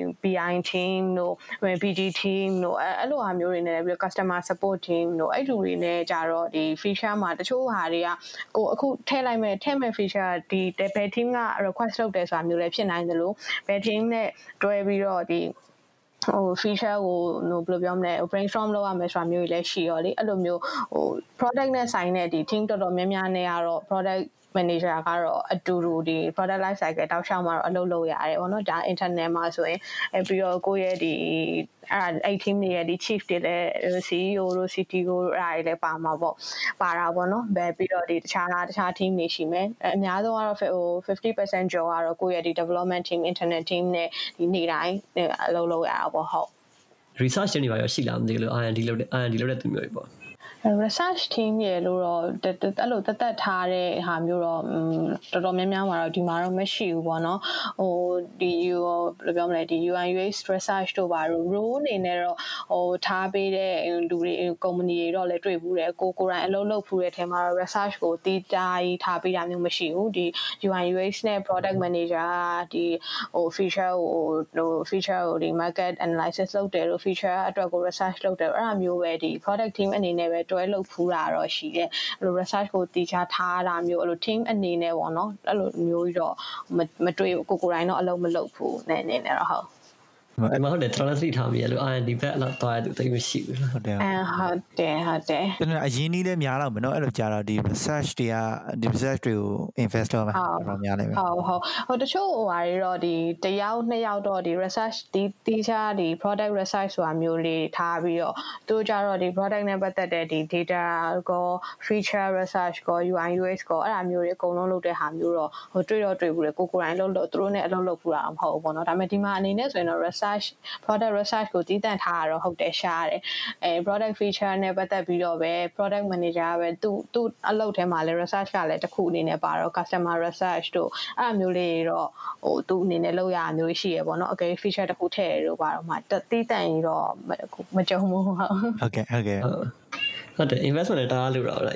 BI team တို့ PG team တို့အဲ့လိုဟာမျိုးတွေနဲ့ပြီးတော့ customer support team တို့အဲ့လူတွေနဲ့ကျတော့ဒီ feature မှာတချို့ဟာတွေကကိုအခုထည့်မဲ့ feature ဒီဘယ် team က request လုပ်တယ်ဆိုတာမျိုးလည်းဖြစ်နိုင်တယ်လို့ဘယ် team နဲ့တွဲပြီးတော့ဒီဟို feature ကိုဘယ်လိုပြောမလဲ brainstorm လုပ်ရမယ်ဆိုတာမျိုးတွေလည်းရှိရောလေအဲ့လိုမျိုးဟို product နဲ့ဆိုင်တဲ့ဒီ team တော်တော်များများနဲ့ကတော့ product manager ကတော့အတူတူဒီ product life cycle တောက်လျှောက်မှာတော့အလုပ်လုပ်ရတယ်ပေါ့နော်ဒါ internet မှာဆိုရင်ပြီးတော့ကိုယ့်ရဲ့ဒီအဲ့ team တွေရဲ့ဒီ chief တွေလည်း CEO တို့ CTO တို့အဲ့ဒါတွေလည်းပါမှာပေါ့ပါတာပေါ့နော်ပြီးတော့ဒီတခြား team တွေရှိမယ်အများဆုံးကတော့ဟို 50% ကျော်ကတော့ကိုယ့်ရဲ့ဒီ development team internet team နဲ့ဒီနေ့တိုင်းအလုပ်လုပ်ရတာပေါ့ဟုတ် research team တွေပါရောရှိလားမသိဘူးလို့ R&D လုပ်တဲ့သူမျိုးတွေပေါ့ research team ရေလို့တော့အဲ့လိုတက်ထားတဲ့ဟာမျိုးတော့တော်တော်များများမှာတော့ဒီမှာတော့မရှိဘူးပေါ့နော်ဟိုဒီဘယ်လိုပြောမလဲဒီ UI UX research တို့ပါတော့ role အနေနဲ့တော့ဟိုထားပေးတဲ့လူတွေ company တွေတော့လည်းတွေ့ဘူးတယ်ကိုယ်တိုင်အလုပ်လုပ်ဖူးတဲ့အထက်မှာတော့ research ကိုတီးတားထားပေးတာမျိုးမရှိဘူးဒီ UI UX နဲ့ product manager ဒီဟို feature ကိုဒီ market analysis လုပ်တယ်လို့ feature အတွက်ကို research လုပ်တယ်အဲ့ဒါမျိုးပဲဒီ product team အနေနဲ့ပဲတွဲလုပ်ဖူးတာတော့ရှိတယ်အဲ့လို research ကိုတီးခြားထားတာမျိုးအဲ့လို team အနေနဲ့ပေါ့နော်အဲ့လိုမျိုးကြီးတော့မတွေ့ကိုယ်တိုင်တော့အလုပ်မလုပ်ဘူးနဲ့အနေနဲ့တော့ဟုတ်အဲ့မှာဟုတ်တယ် translate ထားမိရလို့ R&D ဘက်တော့သွားရသူတိတ်မရှိဘူးဟုတ်တယ်ဟုတ်တယ်ကျွန်တော်အရင်နည်းလည်းများတော့မယ်နော်အဲ့လိုကြာတော့ဒီ research တွေကဒီ research တွေကို invest တော့မယ်တော့များလိမ့်မယ်ဟုတ်တချို့ဟိုဟာတွေတော့ဒီတယောက်နှစ်ယောက်တော့ဒီ research ဒီခြားဒီ product research ဆိုတာမျိုးလေးထားပြီးတော့သူကြတော့ဒီ product နဲ့ပတ်သက်တဲ့ဒီ data ကို feature research ကို UI UX ကိုအဲ့ဒါမျိုးတွေအကုန်လုံးလုပ်တဲ့ဟာမျိုးတော့ဟိုတွေ့ဘူးလေကိုယ်တိုင်လုပ်သူတို့နဲ့အလုပ်လုပ်ဖူးတာမဟုတ်ဘူးပေါ့နော်ဒါပေမဲ့ဒီမှာအနေနဲ့ဆိုရင်တော့ product research ကိုတည်တံ့ထားတာတော့ဟုတ်တယ်ရှားတယ်product feature နဲ့ပတ်သက်ပြီးတော့ပဲ product manager ပဲသူအလုပ်ထဲမှာလဲ research ကလည်းတစ်ခုအနေနဲ့ပါတော့ customer research တို့အဲ့အမျိုးလေးတော့ဟိုသူအနေနဲ့လုပ်ရအမျိုးရှိရပေါ့နော်အကယ် feature တစ်ခုထည့်လို့ပါတော့မှတည်တံ့ရင်တော့မကြုံဘူးဟုတ်ကဲ့ဟုတ်တယ် investment နဲ့တားလို့တော့လိုက်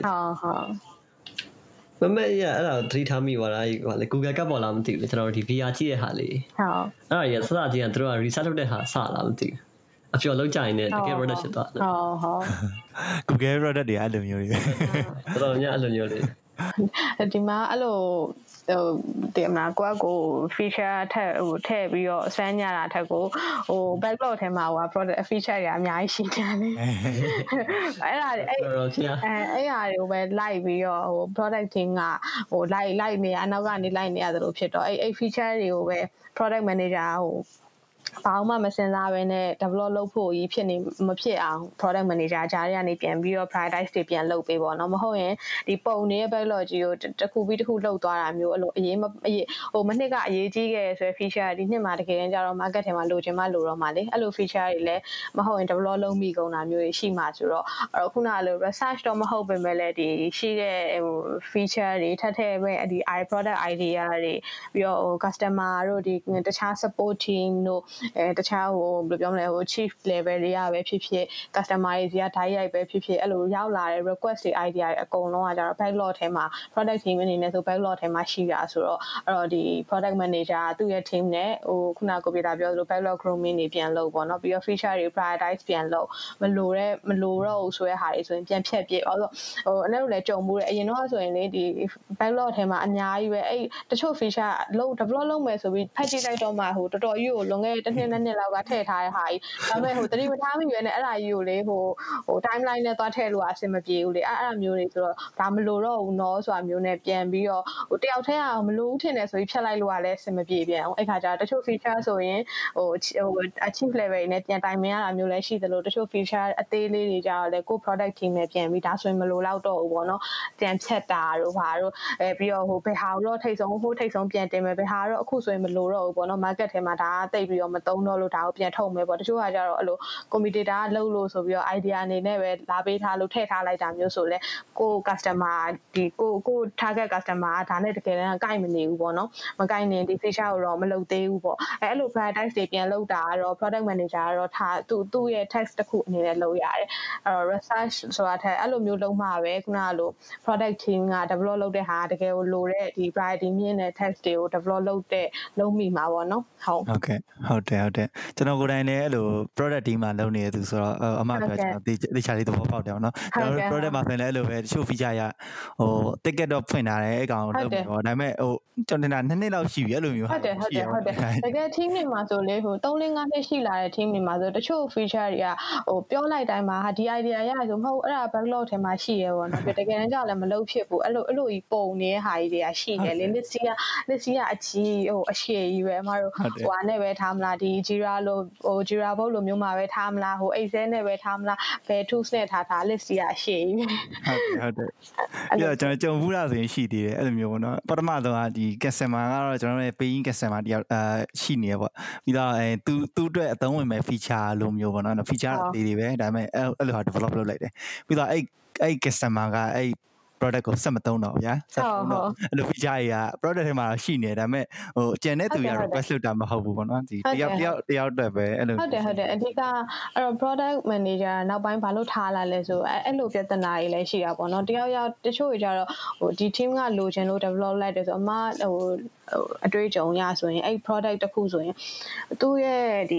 ဟုတ်မမေရအဲ့ဒါသတိထားမိသွားတာဟိုလေ Google ကပ်ပေါ်လာမသိဘူးကျွန်တော်တို့ဒီ VR ကြည့်တဲ့ဟာလေးဟုတ်အဲ့ဒါကြီးစစချင်းကတို့က research လုပ်တဲ့ဟာစလာမသိဘူးအကျော်လောက်ကြရင်လည်းတကယ် product ဖြစ်သွားတယ်ဟုတ် Google product တွေအဲ့လိုမျိုးတွေတော်တော်များအဲ့လိုမျိုးလေးဒီမှာအဲ့လိုဒီမှာကို feature ထည့်ပြီးတော့စမ်းညတာထက်ကိုဟို backlog ထဲမှာဟို product feature တွေအများကြီးရှိကြတယ်အဲ့ဒါအဲ့ဟာတွေကိုပဲလိုက်ပြီးတော့ဟို product team ကဟိုလိုက်နေအနောက်ကနေလိုက်နေရတယ်လို့ဖြစ်တော့အဲ့ feature တွေကိုပဲ product manager ဟိုဘာမှမစင်စားဘဲနဲ့ develop လုပ်ဖို့ကြီးဖြစ်နေမဖြစ်အောင် product manager ကြားထဲကနေပြန်ပြီးတော့ prioritize တွေပြန်လုပ်ပေးပေါ့နော်မဟုတ်ရင်ဒီပုံနေတဲ့ backlog ကြီးကိုတစ်ခုပြီးတစ်ခုလုပ်သွားတာမျိုးအဲ့လိုဟိုမနှစ်ကအရေးကြီးခဲ့ဆို feature ဒီနှစ်မှာတကယ်တမ်းကျတော့ market ထဲမှာလိုချင်မှလိုတော့မှလေအဲ့လို feature တွေလည်းမဟုတ်ရင် develop လုပ်မိကုန်တာမျိုးတွေရှိမှဆိုတော့အဲ့တော့ခုနကလို research တော့မဟုတ်ပေမဲ့လည်းဒီရှိတဲ့ဟို feature တွေထပ်ထည့်မဲ့ဒီ product idea တွေပြီးတော့ဟို customer တို့ဒီတခြား support team တို့တခြားဟိုဘယ်လိုပြောမလဲဟို chief level တွေကပဲဖြစ်ဖြစ် customer တွေစီက direct ပဲဖြစ်ဖြစ်အဲ့လိုရောက်လာတဲ့ request တွေ idea တွေအကုန်လုံးကကြတော့ backlog ထဲမှာ product team အနေနဲ့ဆို backlog ထဲမှာရှိတာဆိုတော့အဲ့တော့ဒီ product manager သူ့ရဲ့ team နဲ့ဟိုခုနကကိုပြတာပြောသလို backlog grooming တွေပြန်လုပ်ပေါ့နော်ပြီးတော့ feature တွေ prioritize ပြန်လုပ်မလိုတော့ဘူးဆိုတဲ့ဟာတွေဆိုရင်ပြန်ဖြတ်ပြစ်ဟိုအဲ့လိုလည်းကြုံမှုတယ်အရင်တော့ဆိုရင်လေဒီ backlog ထဲမှာအများကြီးပဲအဲ့တချို့ feature လုံး develop လုပ်မယ်ဆိုပြီးဖတ်ကြည့်လိုက်တော့မှဟိုတော်တော်ကြီးကိုလွန်ခဲ့တဲ့တစ်နှစ်လောက်ကထည့်ထားတဲ့ဟာကြီးဒါပေမဲ့ဟိုသတိမထားမိပဲနဲ့အဲ့ဒါကြီးကိုလေဟို timeline နဲ့သွားထည့်လို့အဆင်မပြေဘူးလေအဲ့ဒါမျိုးတွေဆိုတော့ဒါမလိုတော့ဘူးเนาะဆိုတာမျိုးနဲ့ပြန်ပြီးတော့ဟိုတယောက်တည်းကမလိုဘူးထင်တယ်ဆိုပြီးဖြတ်လိုက်လို့ကလည်းအဆင်မပြေပြန်အောင်အဲ့ခါကျတော့တချို့ feature ဆိုရင်ဟို achieve level တွေနဲ့ပြန်တိုင်မင်ရတာမျိုးလည်းရှိသလိုတချို့ feature အသေးလေးတွေကြတော့လေကို product team နဲ့ပြန်ပြီးဒါဆိုရင်မလိုတော့ဘူးပေါ့နော်ပြန်ဖြတ်တာတို့ဘာတို့ပြီးတော့ဟိုဘယ်ဟာတော့ထိတ်ဆုံးပြန်တင်မယ်ဘယ်ဟာတော့အခုဆိုရင်မလိုတော့ဘူးပေါ့နော် market ထဲမှာဒါကတိတ်ပြီးတော့မသုံးတော့လို့ဒါကိုပြန်ထုတ်မယ်ပေါ့တချို့ကကြတော့အဲ့လို computer ကလှုပ်လို့ဆိုပြီးတော့ idea အနေနဲ့ပဲလာပေးထားလို့ထည့်ထားလိုက်တာမျိုးဆိုလဲကို customer ဒီကို target customer ကဒါနဲ့တကယ်တမ်းကကိုက်မနေဘူးပေါ့နော်မကိုက်နေဒီ feature ကိုတော့မလုပ်သေးဘူးပေါ့အဲ့လို prioritize တွေပြန်လုပ်တာကတော့ product manager ကတော့သူ့ရဲ့ text တစ်ခုအနေနဲ့လုပ်ရတယ်အဲ့တော့ research ဆိုတာထက်အဲ့လိုမျိုးလုံးမှာပဲခုနကလို product team က develop လုပ်တဲ့ဟာတကယ်ကိုလိုတဲ့ဒီ priority မြင့်တဲ့ text တွေကို develop လုပ်မိမှာပေါ့နော်ဟုတ်ကဲ့ကျွန်တော်ကိုယ်တိုင်လည်းအဲ့လို product team မှာလုပ်နေရသူဆိုတော့အမှပြောကျွန်တော်တေချာလေးသဘောပေါက်တယ်ပေါ့နော်ကျွန်တော် product မှာဆိုရင်လည်းအဲ့လိုပဲတချို့ feature ရဟို ticket တော့ဖွင့်ထားတယ်အဲ့ကောင်လုပ်ပြီးတော့ဒါပေမဲ့ဟိုကျွန်တော်တင်တာ2နှစ်လောက်ရှိပြီအဲ့လိုမျိုးဟုတ်တယ်တကယ် team တွေမှာဆိုလေဟို3-5နှစ်ရှိလာတဲ့ team တွေမှာဆိုတချို့ feature တွေကဟိုပြောလိုက်တိုင်းမှာဒီ idea ရဆိုမဟုတ်အဲ့ဒါ backlog ထဲမှာရှိရဲပေါ့နော်တကယ်တမ်းကျတော့လည်းမလုပ်ဖြစ်ဘူးအဲ့လိုကြီးပုံနေတဲ့ဟာကြီးတွေကရှိတယ်လေ list ကအကြီးဟိုအရှည်ကြီးပဲအမတို့ဟိုဟာနဲ့ပဲထားမလားဒီ Jira လို့ဟို Jira board လိုမျိုးမှာပဲထားမလားဟို Excel နဲ့ပဲထားမလားဘယ် tools နဲ့ထား list ကြီးကအရှည်ကြီးဟုတ်ပြီးတော့ကျွန်တော်ကြုံဘူးလားဆိုရင်ရှိသေးတယ်အဲ့လိုမျိုးပေါ့နော်ပထမဆုံးကဒီ customer ကတော့ကျွန်တော်တို့ paying customer တယောက်ရှိနေရပေါ့ပြီးတော့သူ့အတွက်အသုံးဝင်မဲ့ feature လိုမျိုးပေါ့နော် feature အသေးတွေပဲဒါပေမဲ့အဲ့လိုဟာ develop လုပ်လိုက်တယ်ပြီးတော့အဲ့ customer ကအဲ့ product ကိုဆက်မသုံးတော့ဗျာဆက်သုံးတော့အဲ့လို feature တွေက product ထဲမှာရှိနေတယ်ဒါပေမဲ့ဟိုကျန်တဲ့သူရ request လုပ်တာမဟုတ်ဘူးပေါ့နော်ဒီတယောက်အတွက်ပဲအဲ့လိုဟုတ်တယ်အဓိကအဲ့တော့ product manager နောက်ပိုင်းဘာလို့ထားလာလဲဆိုအဲ့လိုပြဿနာတွေလည်းရှိတာပေါ့နော်တချို့တွေကြတော့ဟိုဒီ team ကလိုချင်လို့ develop လိုက်တယ်ဆိုအမဟိုအတွေ့အကြုံရဆိုရင်အဲ့ product တစ်ခုဆိုရင်သူ့ရဲ့ဒီ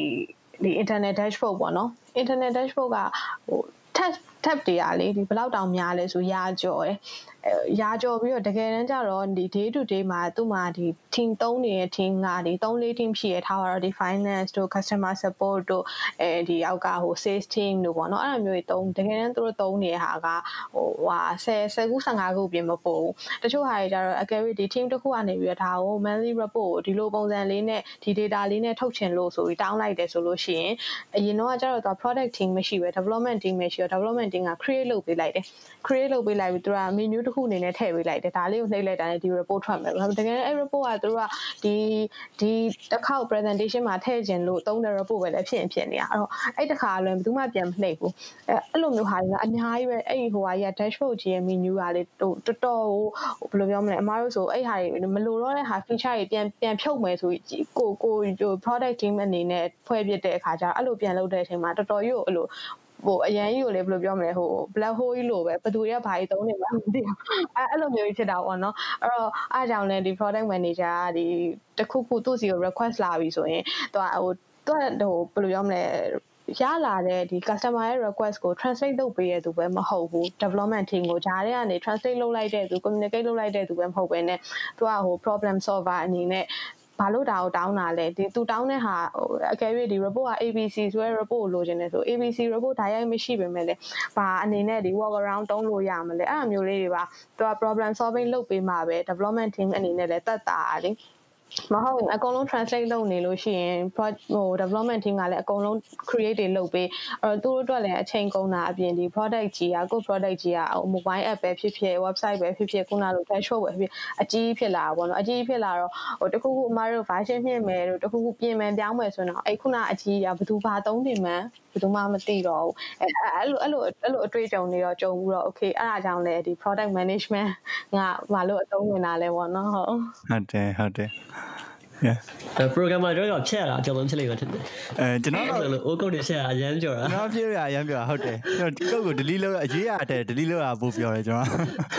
internet dashboard ပေါ့နော် internet dashboard ကဟို tab တွေကလေဒီဘယ်လောက်တောင်များလဲဆိုရာကြော်တယ်ရာကြော်ပြီးတော့တကယ်တမ်းကျတော့ဒီ day to day မှာသူ့မှာဒီ team 3နေတဲ့ team ကဒီ 3-4 team ရှိရထားတော့ဒီ finance တို့ customer support တို့ဒီအောက်ကဟို sales team တို့ပေါ့နော်အဲ့လိုမျိုးတွေတကယ်တမ်းသူတို့သုံးနေတဲ့ဟာကဟို10ခု15ခုပြင်မပို့ဘူးတချို့ဟာတွေကျတော့အကယ်၍ဒီ team တစ်ခုကနေပြီးတော့ဒါကို monthly report ကိုဒီလိုပုံစံလေးနဲ့ဒီ data လေးနဲ့ထုတ်ချင်လို့ဆိုပြီးတောင်းလိုက်တယ်ဆိုလို့ရှိရင်အရင်တော့ကျတော့သူ product team မရှိပဲ development team မရှိတော့ development team က create လုပ်ပေးလိုက်တယ် create လုပ်ပေးလိုက်ပြီးသူက menu တစ်ခုအနေနဲ့ထည့်ပေးလိုက်တယ်ဒါလေးကိုနှိပ်လိုက်တာနဲ့ဒီ report ထွက်မယ်တကယ်အဲ့ report ကသူတို့ကဒီတစ်ခေါက် presentation မှာထည့်ခြင်းလို့သုံးတဲ့ report ပဲလည်းဖြစ်နေတာအဲ့တော့အဲ့တစ်ခါလွယ်ဘယ်သူမှပြန်မနှိပ်ဘူးအဲ့လိုမျိုးဟာတွေကအများကြီးပဲအဲ့ဟိုဟာကြီးက dashboard ကြီးရဲ့ menu ကလေတော်တော်ဘယ်လိုပြောမလဲအမားတို့ဆိုအဲ့ဟာတွေမလိုတော့တဲ့ဟာ feature တွေပြန်ဖြုတ်မယ်ဆိုကို product team အနေနဲ့ဖွဲ့ပြတဲ့အခါကျတော့အဲ့လိုပြန်လုပ်တဲ့အချိန်မှာတော်တော်ကြီးကိုအဲ့လိုဟိုအရန်ကြီးကိုလေဘယ်လိုပြောမလဲဟို black hole ကြီးလိုပဲဘယ်သူတွေကဘာကြီးသုံးနေမှမသိဘူးအဲ့လိုမျိုးကြီးဖြစ်တာပေါ့နော်အဲ့တော့အားကြောင့်လဲဒီ product manager ကဒီတခုခုသူ့စီကို request လာပြီဆိုရင်သူကဟိုဘယ်လိုပြောမလဲရလာတဲ့ဒီ customer ရဲ့ request ကို translate လုပ်ပေးရသူပဲမဟုတ်ဘူး development team ကိုဂျားထဲကနေ translate လုပ်လိုက်တဲ့သူ communicate လုပ်လိုက်တဲ့သူပဲမဟုတ်ဘဲနဲ့သူကဟို problem solver အနေနဲ့ဘာလို့ဒါကိုတောင်းတာလဲဒီသူတောင်းတဲ့ဟာအကယ်၍ဒီ report က ABC ဆိုတဲ့ report ကိုလိုချင်တယ်ဆို ABC report ဒါရိုက်မရှိပေမဲ့လေဘာအနေနဲ့ဒီ work around တုံးလို့ရမလဲအဲ့အမျိုးလေးတွေပါသူက problem solving လုပ်ပေးမှာပဲ development team အနေနဲ့လည်းသက်သာတယ်မဟုတ်ရင်အကုန်လုံး translate လုပ်နေလို့ရှိရင်ဟို development team ကလည်းအကုန်လုံး create တွေလုပ်ပေးအဲ့တော့သူတို့အတွက်လည်းအချိန်ကုန်တာအပြင်ဒီ product ကြီးကကို product ကြီးကဟို mobile app ပဲဖြစ်ဖြစ် website ပဲဖြစ်ဖြစ်ခုနလို dashboard ပဲဖြစ်အကြီးဖြစ်လာတာပေါ့နော်အကြီးဖြစ်လာတော့ဟိုတခုခုအမားတို့ version မြင့်မယ်တို့တခုခုပြင်မယ်ပြောင်းမယ်ဆိုတော့အဲ့ခုနအကြီးကဘယ်သူဘာသုံးနေမှန်းဘယ်သူမှမသိတော့ဘူးအဲ့လိုအတွေ့အကြုံတွေတော့ကြုံဘူးတော့ okay အဲ့ဒါကြောင့်လည်းဒီ product management ငါဘာလို့အသုံးဝင်တာလဲပေါ့နော်ဟုတ်တယ် programmer တော့ဖြတ်ရတာအကြောင်းဖြစ်လိမ့်မယ်ထင်တယ်ကျွန်တော်တော့ code တွေဖြတ်ရအရမ်းပြောတာကျွန်တော်ဖြတ်ရအရမ်းပြောတာဟုတ်တယ်ကျွန်တော်ဒီ code ကို delete လုပ်အရေးရတဲ့ delete လုပ်တာပို့ပြောတယ်ကျွန်တော်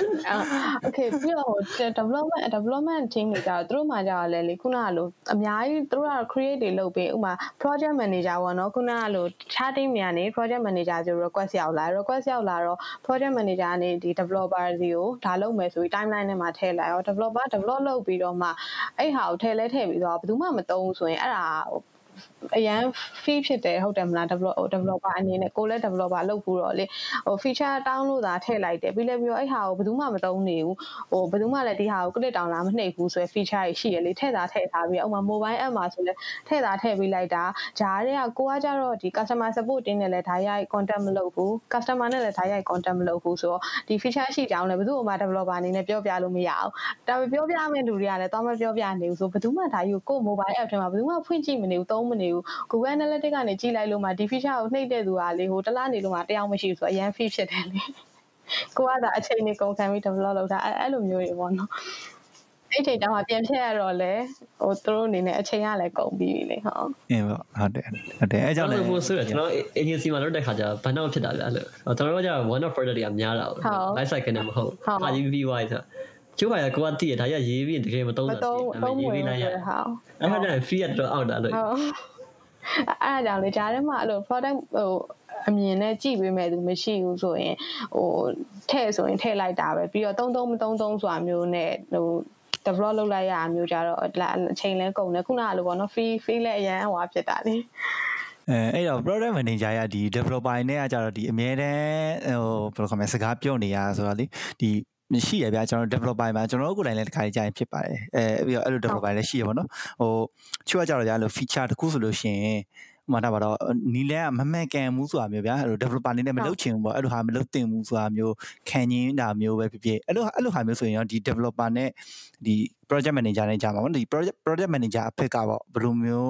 Okay ပြီးတော့ development team တွေကြတော့သူတို့မှကြတော့လေခုနကလို့အများကြီးသူတို့က create တွေလုပ်ပြီးဥမာ project manager ပေါ့နော်ခုနကလို့ခြား team တွေကနေ project manager ဆို request ရောက်လာတော့ project manager ကနေဒီ developer တွေကိုဒါလုပ်မယ်ဆိုပြီး timeline ထဲမှာထည့်လိုက်ရော developer develop လုပ်ပြီးတော့မှအဲ့ဟာကိုထည့်ပြီးတော့ဘယ်သူမှမသုံးဆိုရင်အဲ့ဒါအရန် fee ဖြစ်တယ်ဟုတ်တယ်မလား developer အနေနဲ့ကိုလည်း developer လုပ်ဘူးတော့လေfeature တောင်းလို့သာထည့်လိုက်တယ်ပြီးလည်းပြီးတော့အဲ့ဟာကိုဘယ်သူမှမသုံးနေဘူးဘယ်သူမှလည်းဒီဟာကို click တောင်းလာမနှိပ်ဘူးဆိုရယ် feature တွေရှိရလေထည့်ထားပြီးဥပမာ mobile app မှာဆိုလဲထည့်ပေးလိုက်တာဂျားတွေကကိုကကြတော့ဒီ customer support တင်းနဲ့လည်းဓာတ်ရိုက် contact မလုပ်ဘူး customer နဲ့လည်းဓာတ်ရိုက် contact မလုပ်ဘူးဆိုတော့ဒီ feature ရှိကြောင်းလည်းဘယ်သူမှ developer အနေနဲ့ပြောပြလို့မရအောင်ဒါပေမဲ့ပြောပြမယ့်လူတွေကလည်းတော့မပြောပြနေဘူးဆိုဘယ်သူမှဒါကြီးကို mobile app ထဲမှာဘယ်သူမှဖွင့်ကြည့်မနေဘူးသုံးမနေဘူးGoogle Analytics ကနေကြည့်လိုက်လို့မှဒီ feature ကိုနှိပ်တဲ့သူကလေဟိုတလားနေလို့မှတယောက်မရှိဘူးဆိုတော့အရန် fee ဖြစ်တယ်လေကိုကသာအချိန်နေကုန်ခံပြီး develop လုပ်တာအဲ့လိုမျိုးတွေပေါ့နော်အဲ့ချိန်တောင်မှပြန်ဖြတ်ရတော့လေဟိုသူတို့အနေနဲ့အချိန်ကလည်းကုန်ပြီးပြီလေဟုတ်ဟုတ်တယ်အဲ့ကြောင့်လည်းဆိုတော့ကျွန်တော် agency မှာလုပ်တဲ့ခါကျဘန်တော့ဖြစ်တာလေအဲ့လိုကျွန်တော်တို့က one of product တွေကများတာပေါ့ life cycle နဲ့မဟုတ်အာ UV wise ကျိုးပါရကိုကတည်ရဒါရရေးပြီးတကယ်မသုံးတာရေးပြီးလိုက်ရဟာအဲ့ဒါလည်း free တော့အောက်တာလို့အဲ့ဒါကြောင့်လေဂျားထဲမှာအဲ့လို product ဟိုအမြင်နဲ့ကြည့်ပေးမယ်သူမရှိဘူးဆိုရင်ဟိုထည့်ဆိုရင်ထည့်လိုက်တာပဲပြီးတော့သုံးမသုံးဆိုတာမျိုးနဲ့ဟို develop လုပ်လိုက်ရတာမျိုးကြတော့အချိန်လဲကုန်တယ်ခုနကလိုပေါ့နော် free လဲအရန်ဟွာဖြစ်တာလေအဲ့တော့ product manager ရဒီ developer နဲ့ကကြတော့ဒီအမြဲတမ်းဟိုဘယ်လိုခေါ်မလဲစကားပြောနေရဆိုတော့လေဒီရှိရဗျာကျွန်တော် developer မှာကျွန်တော်တို့ကိုယ်တိုင်လည်းတစ်ခါကြာရင်ဖြစ်ပါတယ်ပြီးတော့အဲ့လို developer လည်းရှိရပါတော့ဟိုချို့ကကြတော့ကြာလို့ feature တစ်ခုဆိုလို့ရှိရင်ဥပမာတော့နီလန်းကမမှန်ကန်ဘူးဆိုတာမျိုးဗျာအဲ့လို developer အနေနဲ့မလုပ်ချင်ဘူးပေါ့အဲ့လိုဟာမလုပ်သင့်ဘူးဆိုတာမျိုးခံရင်းတာမျိုးပဲဖြစ်ဖြစ်အဲ့လိုဟာမျိုးဆိုရင်တော့ဒီ developer နဲ့ဒီ project manager နဲ့ကြာမှာပေါ့ဒီ project manager အဖက်ကပေါ့ဘယ်လိုမျိုး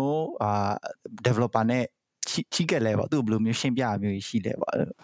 developer နဲ့ချိကက်လဲပေါ့သူ့ဘယ်လိုမျိုးရှင်းပြရမျိုးရှိလဲပေါ့ဟုတ်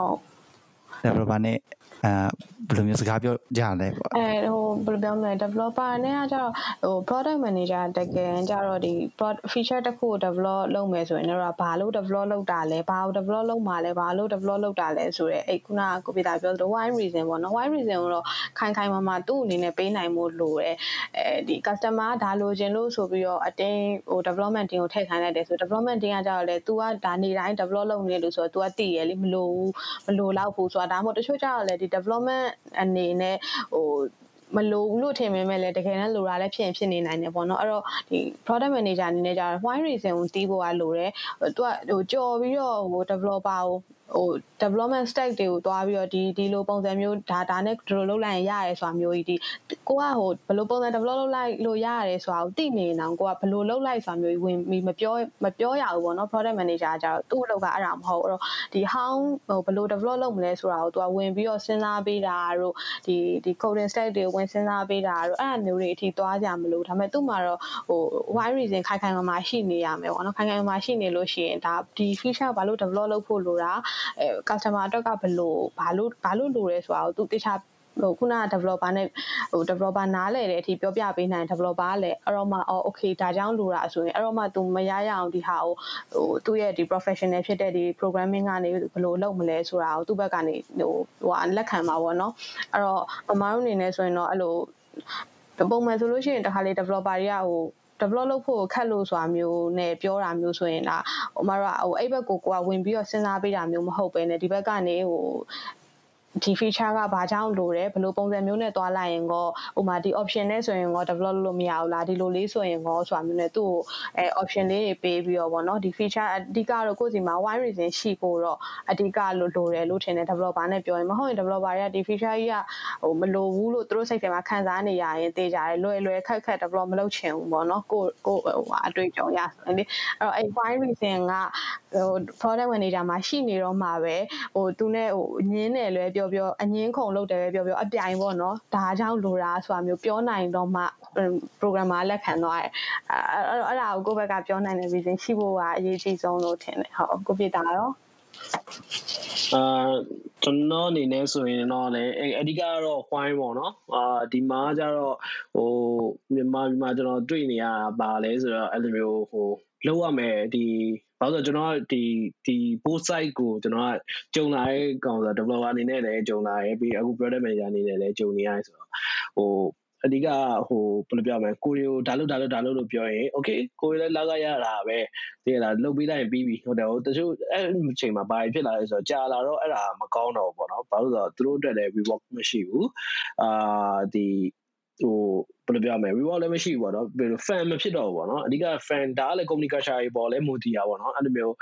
developer နဲ့ဘယ်လိုမျိုးစကားပြောကြလဲပေါ့ဟိုဘယ်လိုပြောမလဲ developer နဲ့ကကျတော့ဟို product manager တကယ်ကျတော့ဒီ feature တစ်ခုကို develop လုပ်မယ်ဆိုရင်တော့ဘာလို့ develop လုပ်တာလဲဘာလို့ develop လုပ်မှာလဲဘာလို့ develop လုပ်တာလဲဆိုရဲအဲ့ခုနကကိုပြတာပြောသလို why reason ပေါ့နော် why reason ကိုတော့ခိုင်မာသူ့အနေနဲ့ပေးနိုင်ဖို့လိုတယ်ဒီ customer ဒါလိုချင်လို့ဆိုပြီးတော့အတင်းဟို development team ကိုထည့်ခိုင်းလိုက်တယ်ဆို development team ကကျတော့လေ तू ကဒါနေတိုင်း develop လုပ်နေလို့ဆိုတော့ तू ကတည်ရလေမလိုလောက်ဘူးဆိုတာဒါမှမဟုတ်တချို့ကျတော့လေဒီ development အနေနဲ့ဟိုမလိုဘူးလို့ထင်ပေမဲ့လည်းတကယ်တမ်းလိုတာလည်းဖြစ်နေနိုင်တယ်ပေါ့နော်အဲ့တော့ဒီ product manager အနေနဲ့ကျတော့ why reason ကိုတီးဖို့ကလိုတယ်သူကဟိုကြော်ပြီးတော့ဟို developer ကိုဟို development stack တွေကိုတွားပြီးတော့ဒီလိုပုံစံမျိုးဒါနဲ့ဒီလိုလုပ်လိုက်ရင်ရတယ်ဆိုတာမျိုးကြီးဒီကိုကဟိုဘယ်လိုပုံစံ develop လုပ်လိုက်လို့ရတယ်ဆိုတာကိုသိနေအောင်ကိုကဘယ်လိုလုပ်လိုက်ဆိုတာမျိုးဝင်ပြီးမပြောရဘူးပေါ့နော် product manager ကကျတော့သူ့အလုပ်ကအဲ့ဒါမဟုတ်အဲ့တော့ဒီ how ဟိုဘယ်လို develop လုပ်မလဲဆိုတာကိုသူကဝင်ပြီးတော့စဉ်းစားပေးတာတို့ဒီ coding stack တွေဝင်စဉ်းစားပေးတာတို့အဲ့အမျိုးတွေအထိတွားကြမလို့ဒါပေမဲ့သူ့မှာတော့ဟို why reason ခိုင်မာရှိနေရမယ်ပေါ့နော်ခိုင်မာရှိနေလို့ရှိရင်ဒါဒီ feature ဘာလို့ develop လုပ်ဖို့လိုတာcustomer အတွက်ကဘာလို့လိုရဲဆိုတာကိုသူတခြားဟိုခုနက developer နဲ့ဟို developer နားလဲတဲ့အထိပြောပြပေးနိုင် developer ကလည်းအဲ့တော့မှ okay ဒါကြောင့်လိုတာဆိုရင်အဲ့တော့မှ तू မရအောင်ဒီဟာကိုဟိုသူ့ရဲ့ဒီ professional ဖြစ်တဲ့ဒီ programming ကနေဘယ်လိုလုပ်မလဲဆိုတာကိုသူ့ဘက်ကနေဟိုလက်ခံပါပေါ့နော်အဲ့တော့အမားတို့အနေနဲ့ဆိုရင်တော့အဲ့လိုပုံမှန်ဆိုလို့ရှိရင်တခါလေ developer တွေကဟိုdevelop လုပ်ဖို့ခက်လို့ဆိုတာမျိုးနဲ့ပြောတာမျိုးဆိုရင်ဒါဟိုမတို့ဟိုအဲ့ဘက်ကိုကဝင်ပြီးတော့စဉ်းစားပေးတာမျိုးမဟုတ်ပဲねဒီဘက်ကနေဟိုဒီ feature ကဘာကြောင့်လိုတယ်ဘယ်လိုပုံစံမျိုးနဲ့တွားလိုက်ရင်ကောဟိုမှာဒီ option နဲ့ဆိုရင်ကော develop လုပ်လို့မရဘူးလားဒီလိုလေးဆိုရင်ကောဆိုတာမျိုးနဲ့သူ့ကိုoption လေးတွေပေးပြီးတော့ဗောနော်ဒီ feature အဓိကတော့ကိုယ့်စီမှာ why reason ရှိဖို့တော့အဓိကလိုတယ်လို့ထင်တယ် developer နဲ့ပြောရင်မဟုတ်ရင် developer တွေကဒီ feature ကြီးကဟိုမလိုဘူးလို့သူတို့စိတ်ထဲမှာခံစားနေရရင်တေးကြတယ်လွယ်ခက် develop မလုပ်ချင်ဘူးဗောနော်ကိုဟိုအတွေ့အကြုံရဆိုရင်လေအဲ့တော့အဲ့ why reason ကဟို product manager မှာရှိနေတော့မှာပဲဟိုသူနဲ့ဟိုညင်းတယ်လွယ်ပြောအငင်းခုန်လုပ်တယ်ပဲပြောအပြိုင်ပေါ့နော်ဒါကြောင့်လိုတာဆိုတာမျိုးပြောနိုင်တော့မှ programmer လက်ခံတော့အဲ့ဒါကိုကိုယ့်ဘက်ကပြောနိုင်တဲ့ reason ရှိဖို့ကအရေးကြီးဆုံးလို့ထင်တယ်ဟုတ်ကိုပြတာရောကျွန်တော်အနေနဲ့ဆိုရင်တော့လေအဓိကတော့ wine ပေါ့နော်ဒီမှာကျတော့မြန်မာကျွန်တော်တွေ့နေရတာပါလဲဆိုတော့အဲ့လိုမျိုးလောက်ရမယ်ဘာလို့ကျွန်တော်ဒီ both side ကိုကျွန်တော်ကကြုံလာတဲ့ကောင်ဆို developer အနေနဲ့လည်းကြုံလာရဲ့ပြီးအခု product manager အနေနဲ့လည်းကြုံနေရတယ်ဆိုတော့အဓိကဘယ်လိုပြောမလဲကိုရီကိုဒါလို့လို့ပြောရင် okay ကိုရီလည်းလာကရတာပဲဒီလားလုတ်ပေးလိုက်ရင်ပြီးပြီဟုတ်တယ်တချို့အဲ့အချိန်မှာဘာဖြစ်လာလဲဆိုတော့ကြာလာတော့အဲ့ဒါမကောင်းတော့ဘူးပေါ့နော်ဘာလို့ဆိုတော့သူတို့အတွက်လည်း reward မရှိဘူးဘယ်လိုပြောမလဲ reward လည်းမရှိဘူးပေါ့နော် fan မဖြစ်တော့ဘူးပေါ့နော်အဓိက fan ဒါလည်း community culture တွေပေါ်လဲမူတည်တာပေါ့နော်အဲ့လိုမျိုး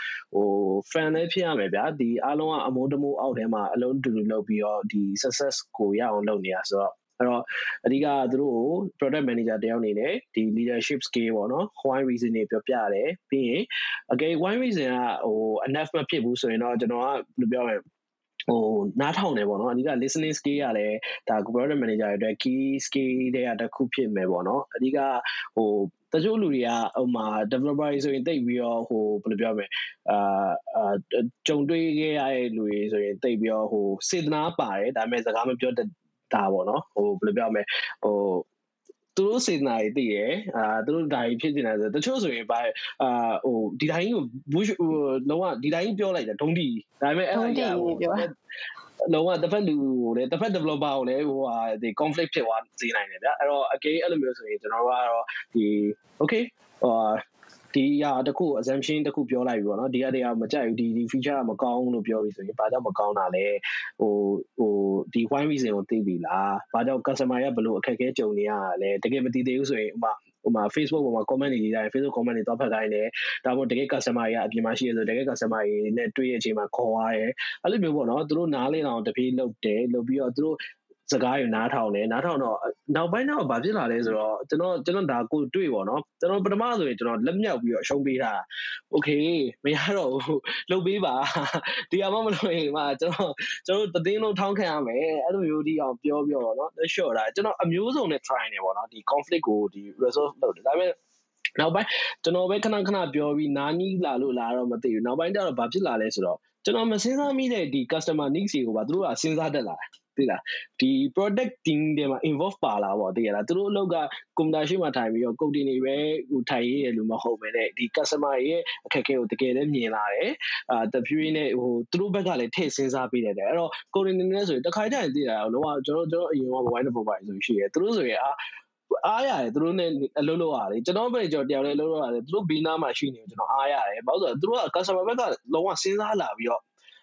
fan လည်းဖြစ်ရမယ်ဗျာဒီအားလုံးကအမိုးတမိုးအောက်ထဲမှာအလုံးတူတူလုပ်ပြီးတော့ဒီ success ကိုရအောင်လုပ်နေတာဆိုတော့အဲ့တော့အဓိကသူတို့ကို product manager တယောက်အနေနဲ့ဒီ leadership skill ပေါ့နော် why reason တွေပြောပြရတယ်ပြီးရင် okay why reason ကenough မဖြစ်ဘူးဆိုရင်တော့ကျွန်တော်ကဘယ်လိုပြောမလဲနားထောင်တယ်ပေါ့နော်အဓိက listening skill ကလည်းဒါ product manager တွေအတွက် key skill တွေကတစ်ခုဖြစ်မယ်ပေါ့နော်အဓိကတချို့လူတွေကdeveloper ဆိုရင်တိတ်ပြီးတော့ဘယ်လိုပြောမလဲကြုံတွေ့ခဲ့ရတဲ့လူတွေဆိုရင်တိတ်ပြီးတော့စေတနာပါတယ်ဒါပေမဲ့စကားမပြောတတ်တာပေါ့နော်ဘယ်လိုပြောမလဲသူတို့စေတနာတွေသိတယ်သူတို့ဒါကြီးဖြစ်နေတာဆိုတချို့ဆိုရင်ဒီတိုင်းကိုလုံးဝဒီတိုင်းပြောလိုက်တာဒုံးတီဒါပေမဲ့အဲ့ဒါကြီးပြောလုံးဝတစ်ဖက်လူကိုလည်းတစ်ဖက် developer ကိုလည်းဒီ conflict ဖြစ်သွားစေနိုင်တယ်ဗျအဲ့တော့ again အဲ့လိုမျိုးဆိုရင်ကျွန်တော်တို့ကတော့ဒီ okay ဒီတခု assumption တခုပြောလိုက်ပြီပေါ့နော်ဒီကမကြိုက်ဘူးဒီ feature ကမကောင်းလို့ပြောပြီးဆိုရင်ဘာကြောင့်မကောင်းတာလဲဒီ why reason ကိုသိပြီလားဘာကြောင့် customer ကဘယ်လိုအခက်အခဲကြုံနေရလဲတကယ်မသိသေးဘူးဆိုရင်ဥပမာ Facebook ပေါ်မှာ comment တွေရေးတိုင်း Facebook comment တွေတော့ဖတ်တိုင်းတယ်ဒါမှမဟုတ်တကယ် customer တွေကအပြင်မှာရှိရဆိုတကယ် customer တွေနဲ့တွေ့ရတဲ့အချိန်မှာခေါ်ရတယ်အဲ့လိုမျိုးပေါ့နော်သူတို့နားလည်အောင်တပြေးလုပ်တယ်လုပ်ပြီးတော့သူတို့စကားကိုနားထောင်တော့နောက်ပိုင်းတော့ဘာဖြစ်လာလဲဆိုတော့ကျွန်တော်ဒါကိုတွေ့ပေါ့နော်ကျွန်တော်ပထမဆိုရင်ကျွန်တော်လက်မြောက်ပြီးတော့အရှုံးပေးတာโอเคမရတော့ဘူးလုပ်ပေးပါဒီအမှမလို့ရင်ကျွန်တော်တသိန်းလုံးထောင်းခံရမယ်အဲ့လိုမျိုးဒီအောင်ပြောပြောတော့เนาะလက်လျှော့တာကျွန်တော်အမျိုးစုံနဲ့ try နေပေါ့နော်ဒီ conflict ကိုဒီ resolve လုပ်တယ်ဒါပေမဲ့နောက်ပိုင်းကျွန်တော်ပဲခဏပြောပြီးနားနီးလာလို့လာတော့မသိဘူးနောက်ပိုင်းကျတော့ဘာဖြစ်လာလဲဆိုတော့ကျွန်တော်မစဉ်းစားမိတဲ့ဒီ customer needs တွေကိုပါသူတို့ကစဉ်းစားတတ်လာတယ်သိလားဒီ product team တွေမှာ involve ပါလာပေါ့သိရလားသူတို့အလုပ်က computer ရှိမှထိုင်ပြီးတော့ code တွေပဲထိုင်ရေးရလို့မဟုတ်ပဲနဲ့ဒီ customer ရဲ့အခက်အခဲကိုတကယ်လည်းမြင်လာတယ်တဖြည်းဖြည်းနဲ့သူတို့ဘက်ကလည်းထည့်စဉ်းစားပေးတယ်အဲ့တော့ code တွေနဲ့ဆိုရင်တစ်ခါတည်းသိတာတော့ကျွန်တော်အရင်က mobile developer ဆိုရှိတယ်သူတို့ဆိုရင်အားရတယ်သူတို့နဲ့အလုပ်လုပ်ရတယ်ကျွန်တော်ပဲကျွန်တော်တယောက်လေးအလုပ်လုပ်ရတယ်သူတို့ဘေးနားမှာရှိနေကျွန်တော်အားရတယ်ဘာလို့ဆိုတော့သူတို့က customer ဘက်ကလုံးဝစဉ်းစားလာပြီးတော့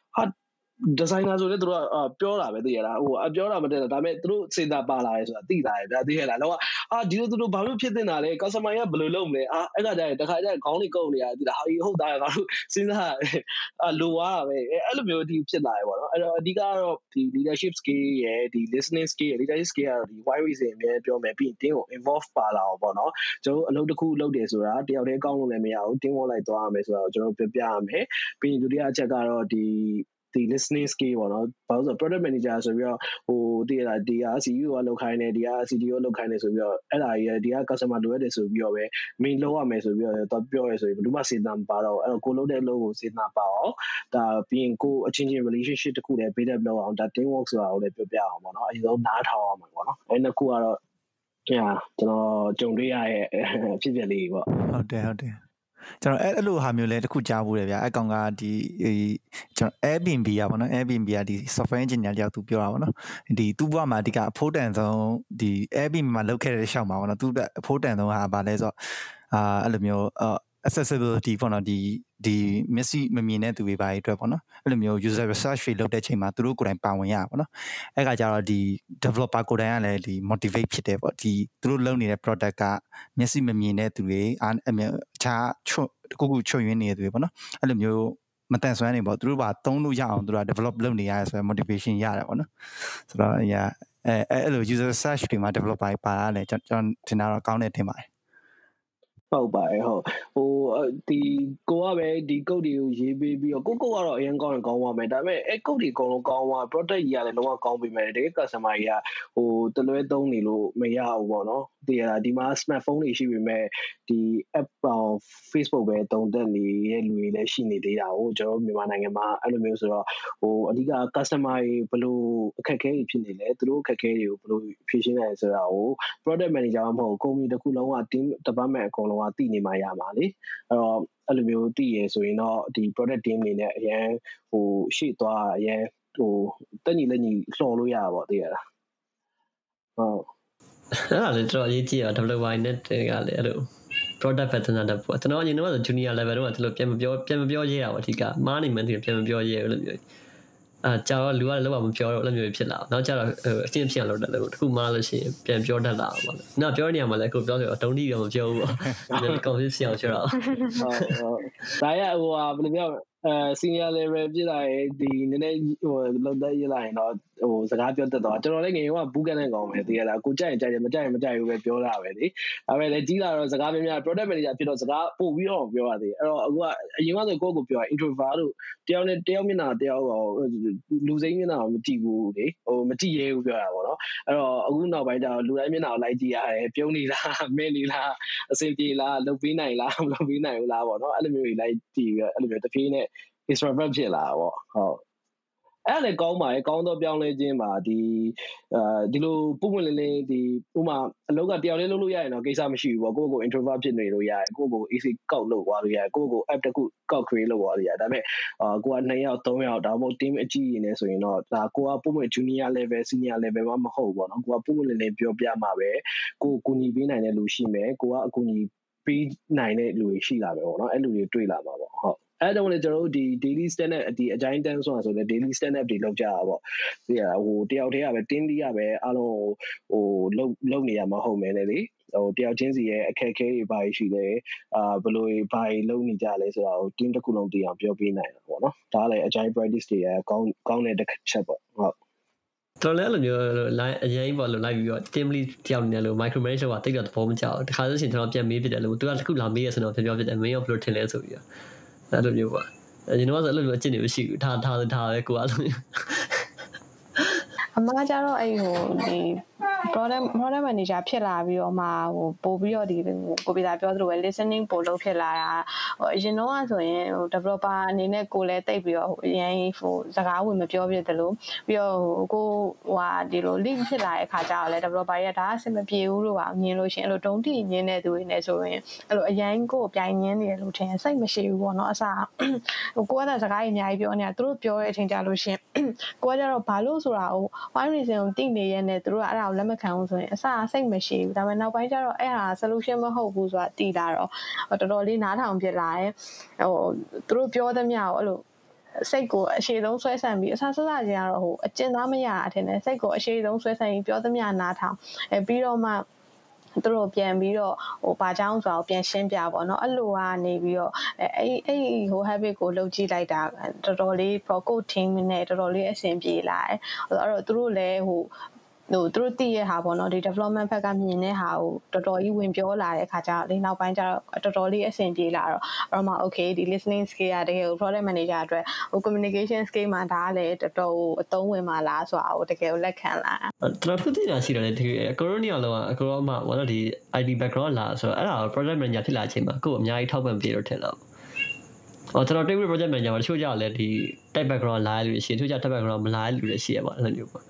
designer ဆိုလည်းသူတို့ကပြောတာပဲသိရလားပြောတာမတည့်ဒါပေမဲ့သူတို့စေတာပါလာတယ်ဆိုတာသိလာတယ်ဗျာသိရလားတော့ဒီလိုသူတို့ဘာလို့ဖြစ်တင်တာလဲ customer ကဘယ်လိုလုပ်မလဲအဲ့ကကြရင်တစ်ခါကျရင်ခေါင်းလေးကုတ်နေရတယ်သိလားဟုတ်သားငါတို့စဉ်းစားလိုသွားတာပဲအဲ့လိုမျိုးဒီဖြစ်လာတယ်ပေါ့နော်အဲ့တော့အဓိကတော့ဒီ leadership skill ရယ်ဒီ listening skill ရယ် leadership skill ကတော့ဒီ why reason အများပြောမယ်ပြီးရင် team ကို involve ပါလာအောင်ပေါ့နော်ကျွန်တော်အလုပ်တစ်ခုလုပ်တယ်ဆိုတာတယောက်တည်းအကောင်းလို့လည်းမရဘူး team work လိုက်သွားရမယ်ဆိုတော့ကျွန်တော်ပြပြရမယ်ပြီးရင်ဒုတိယအချက်ကတော့ဒီ listening skill ပေါ့နော်ဘာလို့ဆို product manager ဆိုပြီးတော့တည်ရတာဒီက CEO ကလောက်ခိုင်းတယ်ဒီက CTO လောက်ခိုင်းတယ်ဆိုပြီးတော့အဲ့ဒါကြီးဒီက customer လိုရတယ်ဆိုပြီးတော့ပဲ main လောက်ရမယ်ဆိုပြီးတော့ပြောရဲဆိုရင်ဘယ်သူမှစေတနာမပါတော့အဲ့တော့ကိုလုပ်တဲ့အလုပ်ကိုစေတနာပါအောင်ဒါပြီးရင်ကိုအချင်းချင်း relationship တခုလည်း build up လုပ်အောင်ဒါ team work ဆိုတာကိုလည်းပြောပြအောင်ပေါ့နော်အရင်ဆုံးနားထောင်အောင်ပေါ့နော်အဲ့နှစ်ခုကတော့ကျွန်တော်ကြုံတွေ့ရရဲ့ဖြစ်ဖြစ်လေးပေါ့ဟုတ်တယ်ကျွန်တော်အဲ့လိုဟာမျိုးလဲတခုကြားဘူးတယ်ဗျာအဲ့ကောင်ကဒီကျွန်တော် Airbnb อ่ะဗောနော် Airbnb อ่ะဒီ software engineer တယောက်သူပြောတာဗောနော်ဒီသူ့ဘဝမှာအဓိကအဖို့တန်ဆုံးဒီ Airbnb မှာလုပ်ခဲ့တဲ့ရှောက်မှာဗောနော်သူအဖို့တန်ဆုံးဟာဗာလဲဆိုတော့အဲ့လိုမျိုးaccessibility ပေါ့နော်ဒီမျက်စိမမြင်တဲ့သူတွေပါအတွက်ပေါ့နော်အဲ့လိုမျိုး user research တွေလုပ်တဲ့အချိန်မှာသူတို့ကိုယ်တိုင်ပါဝင်ရပါပေါ့နော်အဲ့ကကြတော့ဒီ developer ကိုယ်တိုင်ကလည်းဒီ motivate ဖြစ်တယ်ပေါ့ဒီသူတို့လုပ်နေတဲ့ product ကမျက်စိမမြင်တဲ့သူတွေအခြားကိုချွတ်ယွင်းနေတဲ့သူတွေပေါ့နော်အဲ့လိုမျိုးမတန်ဆွမ်းနေပေါ့သူတို့ပါသုံးလို့ရအောင်သူတို့က develop လုပ်နေရတယ်ဆိုတော့ motivation ရတယ်ပေါ့နော်ဆိုတော့အဲ့လို user research တွေမှာ developer ပါလာတယ်ကျွန်တော်ထင်တာတော့ကောင်းတယ်ထင်ပါတယ်ဟုတ်ပါတယ်ဟုတ်ဒီကိုကပဲဒီကုတ်တွေကိုရေးပေးပြီးတော့ကိုကတော့အရင်ကောင်းရင်ကောင်းပါမယ်ဒါပေမဲ့အဲ့ကုတ်တွေအကုန်လုံးကောင်းသွား product ကြီးကလည်းလုံးဝကောင်းပေးမယ်တကယ် customer ကြီးကတလွဲသုံးနေလို့မရဘူးပေါ့နော်ဒီဒီမှာ smartphone တွေရှိပေမဲ့ဒီ app Facebook ပဲတုံတက်နေတဲ့လူတွေလည်းရှိနေသေးတာကိုကျွန်တော်မြန်မာနိုင်ငံမှာအဲ့လိုမျိုးဆိုတော့အဓိက customer တွေဘယ်လိုအခက်အခဲတွေဖြစ်နေလဲသူတို့အခက်အခဲတွေကိုဘယ်လိုဖြေရှင်းနိုင်ဆိုတာကို product manager မဟုတ် company တစ်ခုလုံးက team department အကုန်လုံးကသိနေမှရမှာလေအဲ့လိုမျိုးသိရဆိုရင်တော့ဒီ product team တွေနဲ့အရင်ရှေ့သွားအရင်တက်ညီလက်ညီလှော်လို့ရတာပေါ့သိရလားဟုတ်အဲ့ဒါလည်းတော်တော်အရေးကြီးတာ developer နဲ့တကလည်းအဲ့လို product pattern တက်ပေါ့ကျွန်တော်အရင်တော့ junior level တော့ဒီလိုပြန်မပြောရဲတာပေါ့အဓိကမားနေမှန်းပြန်မပြောရဲဘူးလို့မျိုးကြာတော့လူကလည်းလောက်မပြောတော့အဲ့လိုမျိုးဖြစ်လာနောက်ကျတော့အချင်းဖြစ်အောင်လုပ်တယ်လို့တခုမားလို့ရှိရင်ပြန်ပြောတတ်လာပါပေါ့နောက်ပြောနေရမှာလည်းကိုပြောဆိုတော့တုံးတီတော့မပြောဘူးပေါ့ confuse ဖြစ်အောင်ဆိုတော့ဒါရဘယ်လိုပြောsenior level ပြလာရင်ဒီနည်းနည်းလောက်သက်ရလာရင်တော့စကားပြောတတ်တော့ကျွန်တော်လည်းငယ်ကဘူးကန်နဲ့ကောင်းမယ်သိရလားကိုကြိုက်ရင်ကြိုက်တယ်မကြိုက်ရင်မကြိုက်ဘူးပဲပြောတာပဲလေဒါပေမဲ့လည်းကြီးလာတော့စကားများများ product manager ဖြစ်တော့စကားပို့ပြီးတော့ပြောရသေးတယ်အဲ့တော့အခုကအရင်ကဆိုကိုယ့်ကိုပြော introvert လို့တယောက်နဲ့တယောက်မျက်နှာတယောက်လူစိမ်းမျက်နှာကိုမကြည့်ဘူးလေမကြည့်ရဲဘူးပြောတာပေါ့နော်အဲ့တော့အခုနောက်ပိုင်းကျတော့လူတိုင်းမျက်နှာကိုလိုက်ကြည့်ရတယ်ပြုံးနေလားမဲနေလားအဆင်ပြေလားလုပ်ပေးနိုင်လားမလုပ်ပေးနိုင်ဘူးလားပေါ့နော်အဲ့လိုမျိုးတွေလိုက်ကြည့်ပြီးအဲ့လိုမျိုးတစ်ပြေးနဲ့extrovert ဖြစ်လာပေါ့ဟုတ်အဲ့ဒါလည်းကောင်းပါတယ်ကောင်းတော့ပြောင်းလဲခြင်းပါဒီလိုပုံမှန်လေးဒီဥမာအလောက်ကတယောက်လေးလုပ်လို့ရရင်တော့ကိစ္စမရှိဘူးပေါ့ကိုယ့်ကို introvert ဖြစ်နေလို့ရတယ်ကိုယ့်ကို AC ကောက်လုပ်သွားလို့ရတယ်ကိုယ့်ကို app တစ်ခုကောက် create လုပ်သွားလို့ရတယ်ဒါပေမဲ့ကိုက2ယောက်3ယောက်ဒါမှမဟုတ် team အကြီးကြီးနေဆိုရင်တော့ဒါကိုကပုံမှန် junior level senior level မဟုတ်ဘူးပေါ့နော်ကိုကပုံမှန်လေးပြောပြမှာပဲကိုကူညီပေးနိုင်တဲ့လူရှိမယ်ကိုကအကူညီပေးနိုင်တဲ့လူတွေရှိလာပဲပေါ့နော်အဲ့လူတွေတွေ့လာမှာပေါ့ဟုတ်အဲ့တော့လည်းကျွန်တော်တို့ဒီ daily stand up ဒီအကြိုင်းတန်းဆိုတာဆိုလည်း daily stand up တွေလုပ်ကြတာပေါ့ဒီတယောက်တည်းကပဲ team လေးကပဲအားလုံးလုပ်နေရမှာဟုတ်မယ်လေတယောက်ချင်းစီရဲ့အခက်အခဲတွေဘာရှိလဲဘယ်လိုဘာလုပ်နေကြလဲဆိုတာကို team တစ်ခုလုံးသိအောင်ပြောပြနိုင်တာပေါ့နော်ဒါလည်းအကြိုင်း practice တွေကောင်းတဲ့တစ်ချက်ပေါ့ဟုတ်တော်လည်းအဲ့လိုမျိုး line အရင်ပေါ့လို့လိုက်ပြီးတော့ team lead တယောက်နေလို့ micro manage ကတိတ်တော့သဘောမကျဘူးတခါဆိုရှင်ကျွန်တော်ပြန်မေးဖြစ်တယ်လို့သူကတစ်ခုလာမေးရဆိုတော့ပြောဖြစ်တယ်မင်းရောဘယ်လိုထင်လဲဆိုပြီးတော့အဲ့လိုမျိုးပေါ့ကျွန်တော်ကဆိုအဲ့လိုမျိုးအကျင့်တွေမရှိဘူးထားပဲကိုအဲ့လိုမျိုးအမကကြတော့အဲ့ဒီ product manager ဖြစ်လာပြီးတော့မှပို့ပြီးတော့ဒီကိုပြတာပြောသလိုပဲ listening ပို့လုပ်ဖြစ်လာတာအရင်တော့ဆိုရင်developer အနေနဲ့ကိုလည်းတိတ်ပြီးတော့အရင်စကားဝင်မပြောပြတယ်လို့ပြီးတော့ကိုဒီလို lead ဖြစ်လာတဲ့အခါကျတော့လည်း developer တွေကဒါအဆင်မပြေဘူးလို့ပါမြင်လို့ရှင်အဲ့လိုတုံးတိညင်းတဲ့သူတွေနဲ့ဆိုရင်အဲ့လိုအရင်ကိုပြိုင်ညင်းနေတယ်လို့ထင်စိတ်မရှိဘူးပေါ့နော်အစားကိုကစကားကြီးအများကြီးပြောနေတာသူတို့ပြောတဲ့အချိန်ကြလို့ရှင်ကိုကကြတော့ဘာလို့ဆိုတာကို why reason ကိုသိနေရတဲ့သူတို့ကအဲ့ဒါကိုလက်မခံဘူးဆိုရင်အစစိတ်မရှိဘူးဒါပေမဲ့နောက်ပိုင်းကျတော့အဲ့ဟာ solution မဟုတ်ဘူးဆိုတာသိလာတော့တော်တော်လေးနားထောင်ဖြစ်လာတယ်သူတို့ပြောသမျှကိုအဲ့လိုစိတ်ကိုအရှိဆုံးဆွဲဆန့်ပြီးအစစချင်းကတော့အကျဉ်းသားမရအထင်တယ်စိတ်ကိုအရှိဆုံးဆွဲဆန့်ပြီးပြောသမျှနားထောင်ပြီးတော့မှသူတို့ပြန်ပြီးတော့ဘာကြောင်းဆိုတော့ပြန်ရှင်းပြပါတော့အဲ့လိုကနေပြီးတော့အဲ့ habit ကိုလုပ်ကြည့်လိုက်တာတော်တော်လေး pro team နဲ့တော်တော်လေးအဆင်ပြေလာတယ်အဲ့တော့သူတို့လည်းသူတို့သိရဟာပေါ့နော်ဒီ development ဘက်ကမြင်တဲ့ဟာကိုတော်တော်ကြီးဝင်ပြောလာတဲ့အခါကျတော့ဒီနောက်ပိုင်းကျတော့တော်တော်လေးအဆင်ပြေလာတော့အဲ့တော့ okay ဒီ listening skill တကယ် product manager အတွက်communication skill မှာဒါလည်းတော်တော်အသုံးဝင်ပါလားဆိုတာကိုတကယ်လက်ခံလာတော်တော်သိတာရှိတယ်လေဒီကိုရိုနီယာလောကအကိုရောမှဘာလို့ဒီ ID background လာဆိုတော့အဲ့ဒါ project manager ဖြစ်လာချိန်မှာကိုယ်အများကြီးထောက်ပံ့ပေးလို့ထင်တော့ကျွန်တော် favorite project manager မှာတချို့ကြလည်းဒီ type background လာရလို့ရှိရင်တချို့ကြ type background မလာရလို့လည်းရှိရပါအဲ့လိုမျိုးပေါ့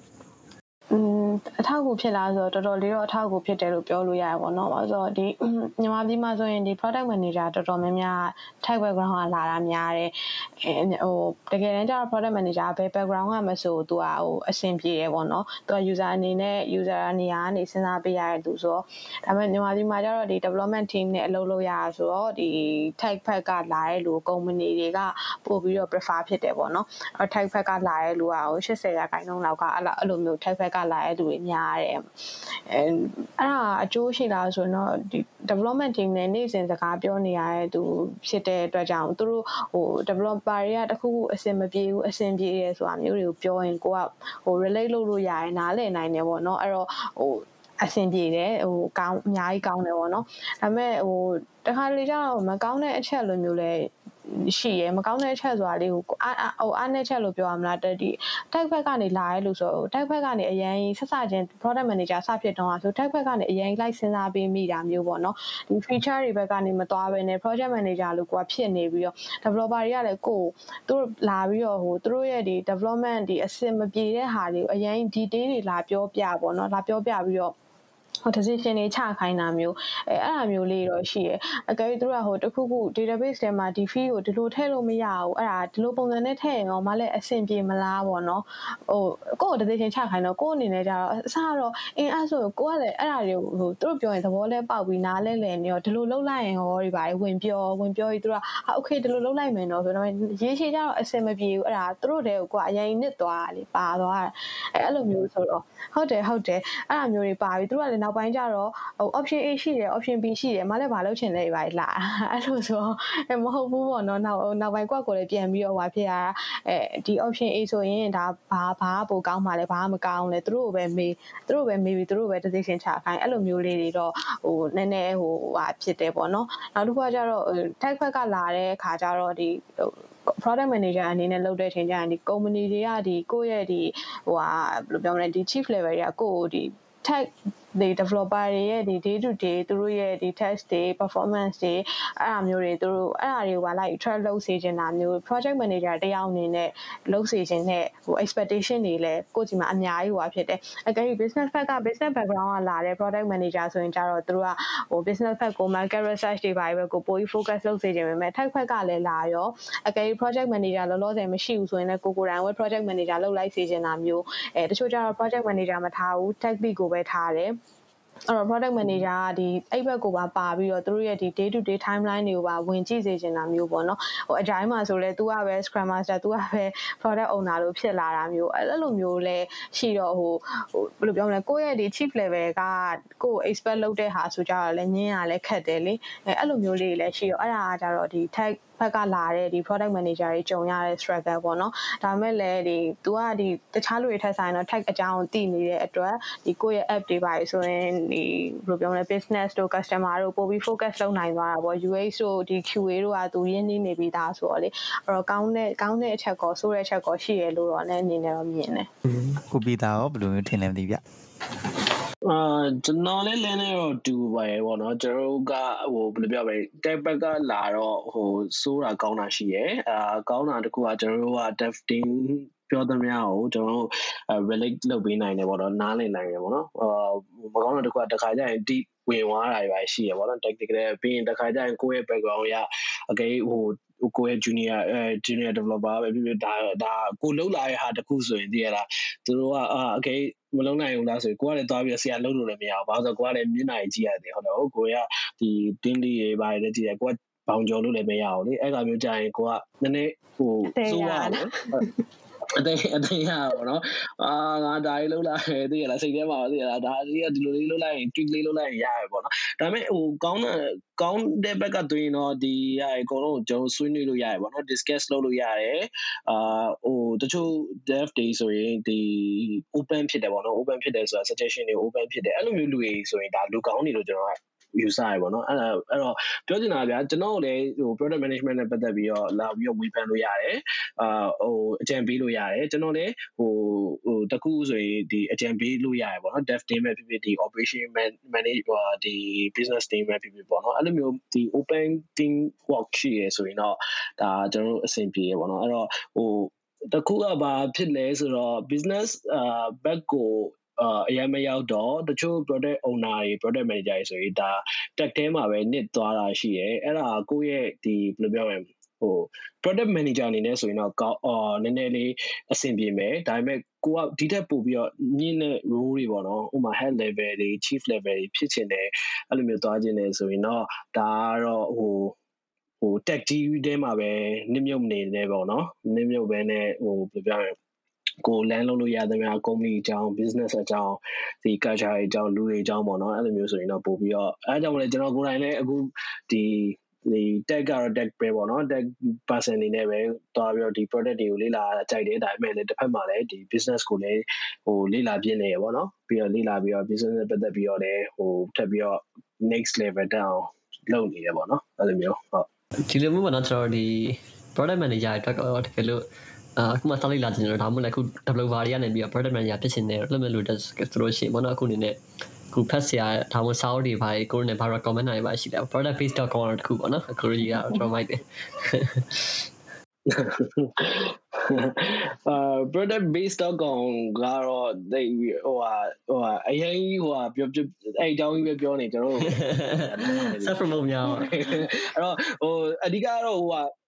အထောက်အကူဖြစ်လာဆိုတော့တော်တော်လေးတော့အထောက်အကူဖြစ်တယ်လို့ပြောလို့ရတယ်ပေါ့နော်။ဆိုတော့ဒီမြန်မာပြည်မှာဆိုရင်ဒီ product manager တော်တော်များများ type background ကလာတာများတယ်။တကယ်တမ်းကျတော့ product manager ဘယ် background ကမဆိုသူကအဆင်ပြေတယ်ပေါ့နော်။သူက user အနေနဲ့ user နေရာကနေစဉ်းစားပေးရတဲ့သူဆိုတော့ဒါပေမဲ့မြန်မာပြည်မှာကျတော့ဒီ development team နဲ့အလုပ်လုပ်ရတာဆိုတော့ဒီ type ဘက်ကလာတဲ့လူ company တွေကပို့ပြီးတော့ prefer ဖြစ်တယ်ပေါ့နော်။ type ဘက်ကလာတဲ့လူက80%လောက်ကအဲ့လိုမျိုး type ဘက်ကလာတဲ့လူတွေများတယ်အဲ့ဒါအကျိုးရှိလားဆိုတော့ဒီ development team နဲ့နေ့စဉ်စကားပြောနေရတဲ့သူဖြစ်တဲ့အတွက်ကြောင့်သူတို့developer တွေကတခုခုအဆင်မပြေဘူးအဆင်ပြေတယ်ဆိုတာမျိုးတွေကိုပြောရင်ကိုကrelate လုပ်လို့ရတယ်နားလည်နိုင်တယ်ပေါ့နော်အဲ့တော့အဆင်ပြေတယ်ကောင်းအများကြီးကောင်းတယ်ပေါ့နော်ဒါပေမဲ့တခါလေကျတော့မကောင်းတဲ့အချက်လိုမျိုးလဲရှိရမကောင်းတဲ့အချက်ဆိုတာလေးကိုအားနဲ့ချက်လို့ပြောရမလားဒီ tag ဘက်ကနေလာရဲလို့ဆို tag ဘက်ကနေအရင်ဆက်စချင်း product manager စဖြစ်တော့ဆို tag ဘက်ကနေအရင်လိုက်စဉ်းစားပေးမိတာမျိုးပေါ့နော်ဒီ feature တွေဘက်ကနေမသွားဘဲနဲ့ project manager လို့ကိုကဖြစ်နေပြီးတော့ developer တွေကလည်းကိုသူတို့လာပြီးတော့သူတို့ရဲ့ဒီ development ဒီအဆင်မပြေတဲ့ဟာတွေကိုအရင် detail တွေလာပြောပြပေါ့နော်လာပြောပြပြီးတော့decision တွေချခိုင်းတာမျိုးအဲ့ဒါမျိုးလေးတော့ရှိတယ်အကယ်၍သူတို့ကတခုခု database ထဲမှာဒီ fee ကိုဒီလိုထည့်လို့မရဘူးအဲ့ဒါဒီလိုပုံစံနဲ့ထည့်ရင်ရောမလည်းအဆင်ပြေမလားပေါ့နော်ကိုယ့် decision ချခိုင်းတော့ကိုယ့်အနေနဲ့ကြတော့အစတော့အဲ့ဆိုကိုကလည်းအဲ့ဒါတွေကိုသူတို့ပြောရင်သဘောလဲပေါက်ပြီးနားလဲလည်နေရောဒီလိုလုပ်လိုက်ရင်ရောဒီပါဝင်ပြောပြီးသူတို့က okay ဒီလိုလုပ်လိုက်မယ်နော်ဆိုတော့ရေးချေကြတော့အဆင်မပြေဘူးအဲ့ဒါသူတို့တွေကိုကအရင်နစ်သွားတာလေပါသွားတယ်အဲ့လိုမျိုးဆိုတော့ဟုတ်တယ်အဲ့ဒါမျိုးတွေပါပြီးသူတို့ကလည်းနောက်ပိုင်းကျတော့option A ရှိတယ် option B ရှိတယ်မလည်းဘာလုပ်ချင်လဲပါလာအဲ့လိုဆိုမဟုတ်ဘူးပေါ့နော်နောက်ပိုင်းကွက်ကိုလည်းပြန်ပြီးတော့ဖြစ်ရတာဒီ option A ဆိုရင်ဒါဘာပိုကောင်းမှလဲဘာမကောင်းလဲသူတို့ပဲမေးပြီးသူတို့ပဲ decision ချခိုင်းအဲ့လိုမျိုးလေးတွေတော့နည်းနည်းဖြစ်တယ်ပေါ့နော်နောက်တစ်ခုကကျတော့ tag ဘက်ကလာတဲ့အခါကျတော့ဒီproduct manager အနေနဲ့လုပ်တဲ့အချိန်ကျရင်ဒီ company တွေကဒီကိုယ့်ရဲ့ဒီဘယ်လိုပြောမလဲဒီ chief level တွေကကိုယ့်ဒီ tag ဒီ developer တွေရဲ့ဒီ day to day သူတို့ရဲ့ဒီ test တွေ performance တွေအဲ့အမျိုးတွေသူတို့အဲ့အတွေကလိုက် track လုပ်စေချင်တာမျိုး project manager တယောက်အနေနဲ့လုပ်စေချင်တဲ့expectation တွေလည်းကိုယ့်စီမှာအများကြီးဖြစ်တယ်အကယ်၍ business ဘက်က business background ကလာတဲ့ product manager ဆိုရင်ကြတော့သူတို့ကbusiness ဘက်ကို market research တွေပါပဲကိုပိုပြီး focus လုပ်စေချင်ပေမဲ့ tech ဘက်ကလည်းလာရောအကယ်၍ project manager လောလောဆယ်မရှိဘူးဆိုရင်လည်းကိုယ်တိုင်ဝယ် project manager လုပ်လိုက်စေချင်တာမျိုးတချို့ကျတော့ project manager မထားဘူး tech lead ကိုပဲထားတယ်အဲ့တော့ product manager ကဒီအဲ့ဘက်ကိုပါပြီးတော့သူတို့ရဲ့ဒီ day to day timeline တွေကိုပါဝင်ကြည့်စေချင်တာမျိုးပေါ့နော်အကြိုင်းမှာဆိုလဲ तू ကပဲ scrum master तू ကပဲ product owner လို့ဖြစ်လာတာမျိုးအဲ့လိုမျိုးလဲရှိတော့ဘယ်လိုပြောမလဲကိုယ့်ရဲ့ဒီ chief level ကကိုယ် expert လုပ်တဲ့ဟာဆိုကြတော့လဲညင်းရလဲခက်တယ်လေအဲ့လိုမျိုးလေးတွေလည်းရှိတော့အဲ့ဒါကကြတော့ဒီ tech ဘက်ကလာတဲ့ဒီ product manager တွေကြုံရတဲ့ struggle ပေါ့နော်ဒါပေမဲ့လည်းဒီ तू ကဒီတခြားလူတွေထက်ဆိုင်တော့ tech အကြောင်းသိနေတဲ့အတွက်ဒီကိုယ့်ရဲ့ app တွေပါဆိုရင်ဒီဘယ်လိုပြောမလဲ business တို့ customer တို့ပို့ပြီး focus လုပ်နိုင်သွားတာပေါ့ UX တို့ဒီ QA တို့ကသူရင်းနှီးနေပြီးသားဆိုတော့လေအဲ့တော့ကောင်းတဲ့အချက်ကောဆိုးတဲ့အချက်ကောရှိရလို့တော့လည်းအနေနဲ့တော့မြင်တယ်ကိုပြီးသားရောဘယ်လိုမျိုးထင်လဲမသိဗျကျွန်တော်လည်းလင်းနေတော့တူပါရဲ့ပေါ့နော်ကျွန်တော်ကဘယ်လိုပြောမလဲ tech ဘက်ကလာတော့စိုးတာကောင်းတာရှိရယ်ကောင်းတာတခုကကျွန်တော်တို့က testing ပြောသမျှကိုကျွန်တော်တို့ relate လုပ်ပေးနိုင်တယ်ပေါ့နော်နားလည်နိုင်တယ်ပေါ့နော်မကောင်းတဲ့တခုကတစ်ခါကျရင် deep ဝင်သွားတာပဲရှိရယ်ပေါ့နော် technical ပြီးရင်တစ်ခါကျရင်ကိုယ့်ရဲ့ background ရအကယ်ကိုယ့်ရဲ့ junior developer ပဲဖြစ်ဖြစ်ဒါကိုလှုပ်လာတဲ့ဟာတခုဆိုရင်သိရလားသူတို့ကအကယ်မလုံးနိုင်ဘူးလားဆိုရင်ကိုကလည်းသွားပြီးဆရာလှုပ်လို့လည်းမရဘူးဘာလို့ဆိုကိုကလည်းမျက်နှာကြီးကြည့်ရတယ်ဟုတ်တယ်ကိုကဒီ team လေးတွေပါတယ်ကြည့်တယ်ကိုကဘောင်ကျော်လို့လည်းမရဘူးလေအဲ့ကမျိုးကြာရင်ကိုကနည်းနည်းစိုးရတယ်အတေးရပါတော့ငါဒါလေးလုံးလိုက်သိရလားစိတ်ထဲမှာသိရလားဒါကြီးကဒီလိုလေးလုံးလိုက်ရင် tweak လေးလုံးလိုက်ရင်ရရပေါ့နော်ဒါပေမဲ့ကောင်းတဲ့ဘက်ကတွင်တော့ဒီရအကုန်လုံးကျွန်တော်ဆွေးနွေးလို့ရတယ်ပေါ့နော် discuss လုပ်လို့ရတယ်တချို့ dev day ဆိုရင်ဒီ open ဖြစ်တယ်ပေါ့နော် open ဖြစ်တယ်ဆိုတာ suggestion တွေ open ဖြစ်တယ်အဲ့လိုမျိုးလူတွေဆိုရင်ဒါလူကောင်းနေလို့ကျွန်တော်ကယူဆရပေါ့နော်အဲ့တော့ပြောချင်တာဗျာကျွန်တော်လည်းproduct management နဲ့ပတ်သက်ပြီးတော့လာပြီးတော့ဝေဖန်လို့ရတယ်အကြံပေးလို့ရတယ်ကျွန်တော်လည်းတခုဆိုရင်ဒီအကြံပေးလို့ရတယ်ပေါ့နော် dev team ပဲဖြစ်ဖြစ်ဒီ operation manage ဒီ business team ပဲဖြစ်ဖြစ်ပေါ့နော်အဲ့လိုမျိုးဒီ open team work ရှိရဆိုရင်တော့ဒါကျွန်တော်တို့အဆင်ပြေရပေါ့နော်အဲ့တော့တခုကဘာဖြစ်လဲဆိုတော့ business back ကိုအရင်မရောက်တော့တချို့ product owner တွေ product manager တွေဆိုရင်ဒါ tech ထဲမှာပဲနစ်သွားတာရှိရယ်အဲ့ဒါကိုယ့်ရဲ့ဒီဘယ်လိုပြောမလဲproduct manager အနေနဲ့ဆိုရင်တော့နည်းနည်းလေးအဆင်ပြေမယ်ဒါပေမဲ့ကိုကဒီထက်ပို့ပြီးတော့မြင့်တဲ့ role တွေပေါ့နော်ဥပမာ head level တွေ chief level တွေဖြစ်ချင်တယ်အဲ့လိုမျိုးသွားခြင်းတယ်ဆိုရင်တော့ဒါကတော့tech ကြီးထဲမှာပဲနစ်မြုပ်နေတယ်ပေါ့နော်နစ်မြုပ်ပဲနဲ့ဘယ်လိုပြောရလဲကိုလမ်းလုံးလို့ရသမျှ company အကြောင်း business အကြောင်းဒီ culture အကြောင်းလူတွေအကြောင်းပေါ့နော်အဲ့လိုမျိုးဆိုရင်တော့ပို့ပြီးတော့အဲကြောင့်လည်းကျွန်တော်ကိုယ်တိုင်လည်းအခုဒီဒီ tech ကတော့ tech ပဲပေါ့နော် tech person အနေနဲ့ပဲတွားပြီးတော့ဒီ product တွေကိုလေ့လာကြိုက်တယ်ဒါပေမဲ့လည်းတစ်ဖက်မှာလည်းဒီ business ကိုလည်းလေ့လာပြနေရပေါ့နော်ပြီးတော့လေ့လာပြီးတော့ business နဲ့ပတ်သက်ပြီးတော့လည်းထပ်ပြီးတော့ next level တက်အောင်လုပ်နေရပေါ့နော်အဲ့လိုမျိုးဟုတ်ဒီလိုမျိုးပေါ့နော်ကျွန်တော်ဒီ product manager အတွက်တော့တကယ်လို့အခုမှစောင့်လိုက်လာကျွန်တော်ဒါမှမဟုတ်လည်းအခု developer တွေကနေပြီးတော့ product manager ဖြစ်နေတယ်လို့မျိုးလို့ဆိုလို့ရှိရင်ပေါ့နော်အခုအနေနဲ့ခုဖတ်ဆရာဒါမှမဟုတ်စာအုပ်တွေပါကိုနဲ့ဘာ recommend နိုင်ပါရှိတယ် productbase.com တော့တခုပေါ့နော်အခုကြီးကတော့ကျွန်တော်မိုက်တယ် product-based.com ကတော့အရင်ပြောအဲ့အကြောင်းကြီးပဲပြောနေကျွန်တော်တို့ self promote များပါအဲ့တော့အဓိကတော့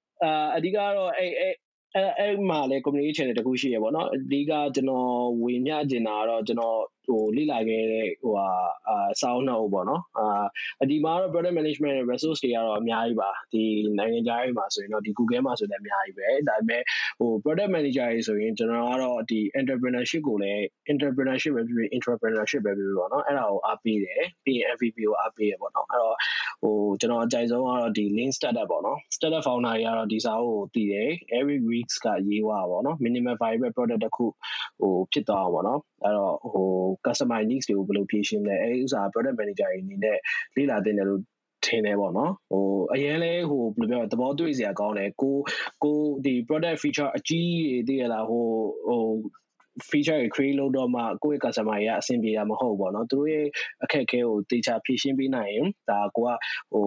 အဲ့မှာလည်း community channel တခုရှိရပေါ့နော်အဓိကကျွန်တော်ဝေမျှကျင်တာကတော့ကျွန်တော်လေ့လာခဲ့တဲ့စာအုပ်နှစ်အုပ်ပေါ့နော်ဒီမှာတော့ product management resource တွေကတော့အများကြီးပါဒီနိုင်ငံခြားရေးမှာဆိုရင်တော့ဒီ Google မှာဆိုလည်းအများကြီးပဲဒါပေမဲ့ product manager တွေဆိုရင်ကျွန်တော်ကတော့ဒီ entrepreneurship ကိုလည်း entrepreneurship ပဲဖြစ်ဖြစ် entrepreneurship ပဲဖြစ်ဖြစ်ပေါ့နော်အဲ့ဒါကိုအားပေးတယ်ပြီးရင် MVP ကိုအားပေးရပေါ့နော်အဲ့တော့ကျွန်တော်အကြိုက်ဆုံးကတော့ဒီ Lean Startup ပေါ့နော် Startup founder တွေကတော့ဒီစာအုပ်ကိုတည်တယ် every weeks ကရေးွားပေါ့နော် minimum viable product တစ်ခုဖြစ်သွားအောင်ပေါ့နော်အဲ့တော့customer needs တွေကိုဘယ်လိုဖြည့်ရှင်းလဲအဲ့ဥစ္စာ product manager တွေအနေနဲ့လေ့လာသင့်တယ်လို့ထင်တယ်ပေါ့နော်အရင်လဲဘယ်လိုပြောသဘောတွေ့စရာကောင်းတယ်ကိုဒီ product feature အကြီးကြီးတည်ရလားfeature တွေ create လုပ်တော့မှကိုယ့်ရဲ့ customer တွေကအဆင်ပြေတာမဟုတ်ဘူးပေါ့နော်သူတို့ရဲ့အခက်အခဲကိုတေချာဖြည့်ရှင်းပေးနိုင်ရင်ဒါကိုက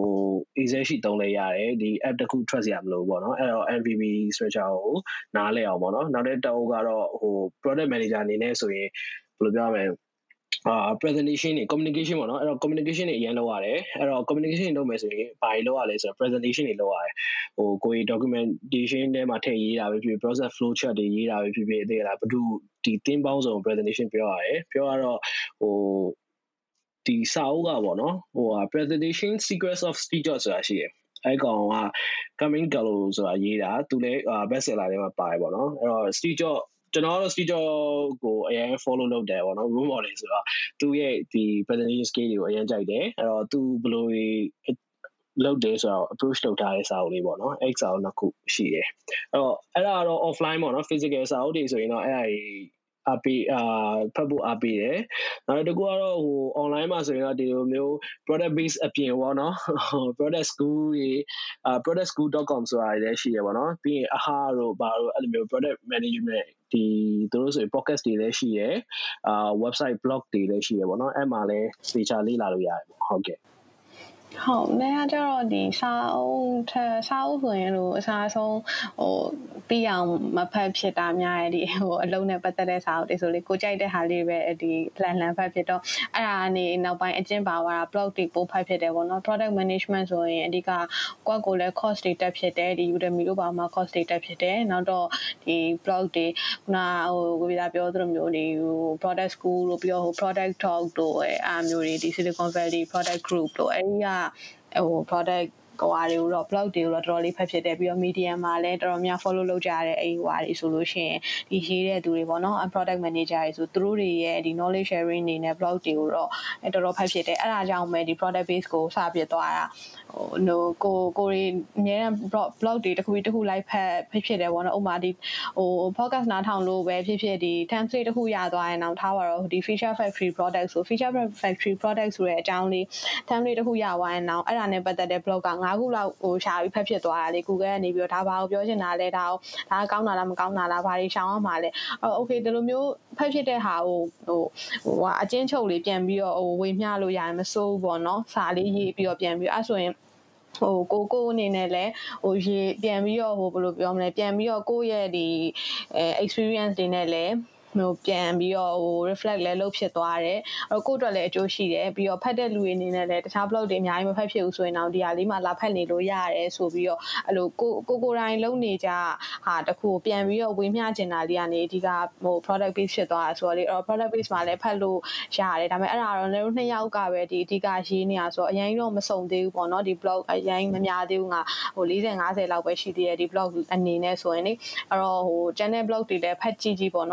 easy ရှိသုံးလဲရတယ်ဒီ app တစ်ခုထွက်စရာမလိုဘူးပေါ့နော်အဲ့တော့ MVP structure ကိုနားလည်အောင်ပေါ့နော်နောက်တစ်အုပ်ကတော့product manager အနေနဲ့ဆိုရင်ဘယ်လိုပြောရမလဲpresentation တွေ communication ပေါ့နော်အဲ့တော့ communication တွေအရင်လုပ်ရတယ်အဲ့တော့ communication တွေလုပ်မယ်ဆိုရင်ဘာတွေလုပ်ရလဲဆိုတော့ presentation တွေလုပ်ရတယ်ကိုယ် documentation ထဲမှာထည့်ရေးတာပဲဖြစ်ဖြစ် process flow chart တွေရေးတာပဲဖြစ်ဖြစ်သိရလားဘယ်သူဒီ team ပေါင်းစုံ presentation ပြောရတယ်ပြောရတော့ဒီစာအုပ်ကပေါ့နော်presentation secrets of Steve Jobs ဆိုတာရှိတယ်အဲ့ကောင်က Coming Gallo ဆိုတာရေးတာသူလည်း best seller ထဲမှာပါတယ်ပေါ့နော်အဲ့တော့ Steve Jobsကျွန်တော်ကတော့ Steve Jobs ကိုအရင် follow လုပ်တယ်ပေါ့နော် role model ဆိုတော့သူရဲ့ဒီ presentation skill တွေကိုအရင်ကြိုက်တယ်အဲ့တော့သူဘယ်လိုလုပ်တယ်ဆိုတော့ approach လုပ်ထားတဲ့စာအုပ်လေးပေါ့နော်အဲ့စာအုပ်နှစ်ခုရှိတယ်အဲ့ဒါကတော့ offline ပေါ့နော် physical စာအုပ်တွေဆိုရင်တော့အဲ့ဒါကြီးဖတ်ဖို့အားပေးတယ်နောက်တစ်ခုကတော့online မှာဆိုရင်တော့ဒီလိုမျိုး product base အပြင်ပေါ့နော် product school တွေ productschool.com ဆိုတာလည်းရှိရပါတော့ပြီးရင် AHA တို့ဘာလို့အဲ့လိုမျိုး product management ဒီသူတို့ဆိုရင် podcast တွေလည်းရှိရယ်website blog တွေလည်းရှိရပေါ့နော်အဲ့မှာလည်းသေချာလေ့လာလို့ရတယ်ပေါ့ဟုတ်ကဲ့ဟုတ်လည်းကြတော့ဒီစာအုပ်ဆိုရင်လို့အစားဆုံးပြီးအောင်မဖတ်ဖြစ်တာများရဲ့ဒီအလုံးနဲ့ပတ်သက်တဲ့စာအုပ်တွေဆိုလေကိုကြိုက်တဲ့ဟာလေးပဲဒီ plan ဖတ်ဖြစ်တော့အဲ့ဒါကနေနောက်ပိုင်းအကျင့်ပါသွားတာ blog တွေပို့ဖတ်ဖြစ်တယ်ပေါ့နော် product management ဆိုရင်အဓိကကိုယ့်လည်း cost တွေတက်ဖြစ်တယ်ဒီ Udemy တို့ပါမှာ cost တွေတက်ဖြစ်တယ်နောက်တော့ဒီ blog တွေကိုပြပြောသလိုမျိုးဒီproduct school လို့ပြီးတော့ product talk တို့အားမျိုးတွေဒီ Silicon Valley product group တို့အဲ့ဒီကproduct တွေကိုတော့ blog တွေကိုတော့တော်တော်လေးဖတ်ဖြစ်တယ်ပြီးတော့ medium မှာလည်းတော်တော်များ follow လုပ်ကြတဲ့အဲ့တွေဆိုလို့ရှိရင်ဒီရေးတဲ့သူတွေပေါ့နော် product manager တွေဆိုသူတို့တွေရဲ့ဒီ knowledge sharing နေနဲ့ blog တွေကိုတော့တော်တော်ဖတ်ဖြစ်တယ်အဲ့ဒါကြောင့်ပဲဒီ product base ကိုစပြသွားတာကိုရီအများနဲ့ blog တွေတစ်ခုလိုက်ဖတ်ဖြစ်တယ်ပေါ့နော်ဥပမာဒီpodcast နားထောင်လို့ပဲဖြစ်ဖြစ်ဒီ template တစ်ခုရသွားရင်တော့ထားပါတော့ဒီ feature factory product ဆို feature factory product ဆိုတဲ့အကြောင်းလေး template တစ်ခုရသွားရင်တော့အဲ့ဒါနဲ့ပတ်သက်တဲ့ blog က9ခုလောက်ရှာပြီးဖတ်ဖြစ်သွားတာလေ Google ကနေပြီးတော့ဒါဘာကိုပြောချင်တာလဲဒါကောင်းတာလားမကောင်းတာလားဘာတွေရှောင်ရမှာလဲokay ဒီလိုမျိုးဖတ်ဖြစ်တဲ့ဟာကိုအချင်းချုပ်လေးပြန်ပြီးတော့ဝေမျှလို့ရတယ်မစိုးဘူးပေါ့နော်စာလေးရေးပြီးတော့ပြန်ပြီးအဲ့ဆိုရင်ကိုအနေနဲ့လည်းရေပြန်ပြီးတော့ဘယ်လိုပြောမလဲပြန်ပြီးတော့ကိုယ့်ရဲ့ဒီ experience တွေနဲ့လည်းပြန်ပြီးတော့reflect လဲလုပ်ဖြစ်သွားတယ်ကိုယ့်အတွက်လည်းအကျိုးရှိတယ်ပြီးတော့ဖတ်တဲ့လူတွေအနေနဲ့လည်းတခြား blog တွေအများကြီးမဖတ်ဖြစ်ဘူးဆိုရင်တော့ဒီဟာလေးမှလာဖတ်နေလို့ရတယ်ဆိုပြီးတော့အဲ့လိုကိုယ်တိုင်လုပ်နေကြဟာတခုပြန်ပြီးတော့ဝေမျှကျင်တာလေးကနေဒီကproduct base ဖြစ်သွားတာဆိုတော့လေ product base မှာလည်းဖတ်လို့ရတယ်ဒါပေမဲ့အဲ့ဒါတော့လည်းနှစ်ယောက်ကပဲဒီအဓိကရေးနေတာဆိုတော့အရင်တော့မစုံသေးဘူးပေါ့နော်ဒီ blog အရင်မများသေးဘူးငါ40-50လောက်ပဲရှိသေးတယ်ဒီ blog အနေနဲ့ဆိုရင်လေအဲ့တော့channel blog တွေလည်းဖတ်ကြည့်ပေါ့နော် narrow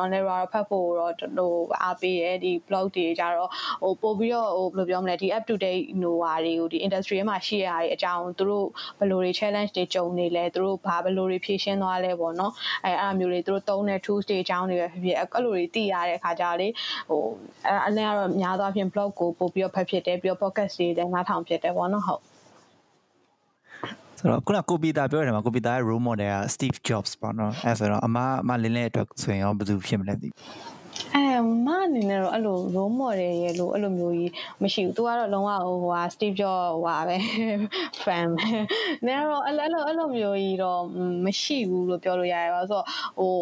ဖတ်ဖို့တော့ဟိုအားပေးရဲဒီ blog တွေကြတော့ဟိုပို့ပြီးတော့ဟိုဘယ်လိုပြောမလဲဒီ up to date ဟိုဟာတွေကိုဒီ industry မှာရှိရတဲ့အကြောင်းသူတို့ဘယ်လိုတွေ challenge တွေကြုံနေလဲသူတို့ဘာဘယ်လိုတွေဖြေရှင်းသွားလဲပေါ့နော်အဲ့အမျိုးတွေသူတို့သုံးတဲ့ tools တွေအကြောင်းတွေပဲဖြစ်ဖြစ်အဲ့လိုတွေသိရတဲ့အခါကြလေဟိုအဲ့လည်းကတော့များသောအားဖြင့် blog ကိုပို့ပြီးတော့ဖတ်ဖြစ်တယ်ပြီးတော့ podcast တွေလည်းနားထောင်ဖြစ်တယ်ပေါ့နော်ဟုတ်ဆိုတော့ခုနကိုပီတာပြောတယ်မှာကိုပီတာရဲ့ role model က Steve Jobs ပေါ့နော်အဲ့ဆိုတော့အမလင်းလေးအတွက်ဆိုရင်ရောဘယ်သူဖြစ်မလဲသိမအနေနဲ့တော့အဲ့လို role model ရဲ့လို့အဲ့လိုမျိုးကြီးမရှိဘူး။ तू ကတော့လုံးဝဟိုဟာ Steve Jobs ဟိုဟာပဲ fan ပဲ။နဲတော့အဲ့လိုမျိုးကြီးတော့မရှိဘူးလို့ပြောလို့ရတယ်ပါဆိုတော့ဟို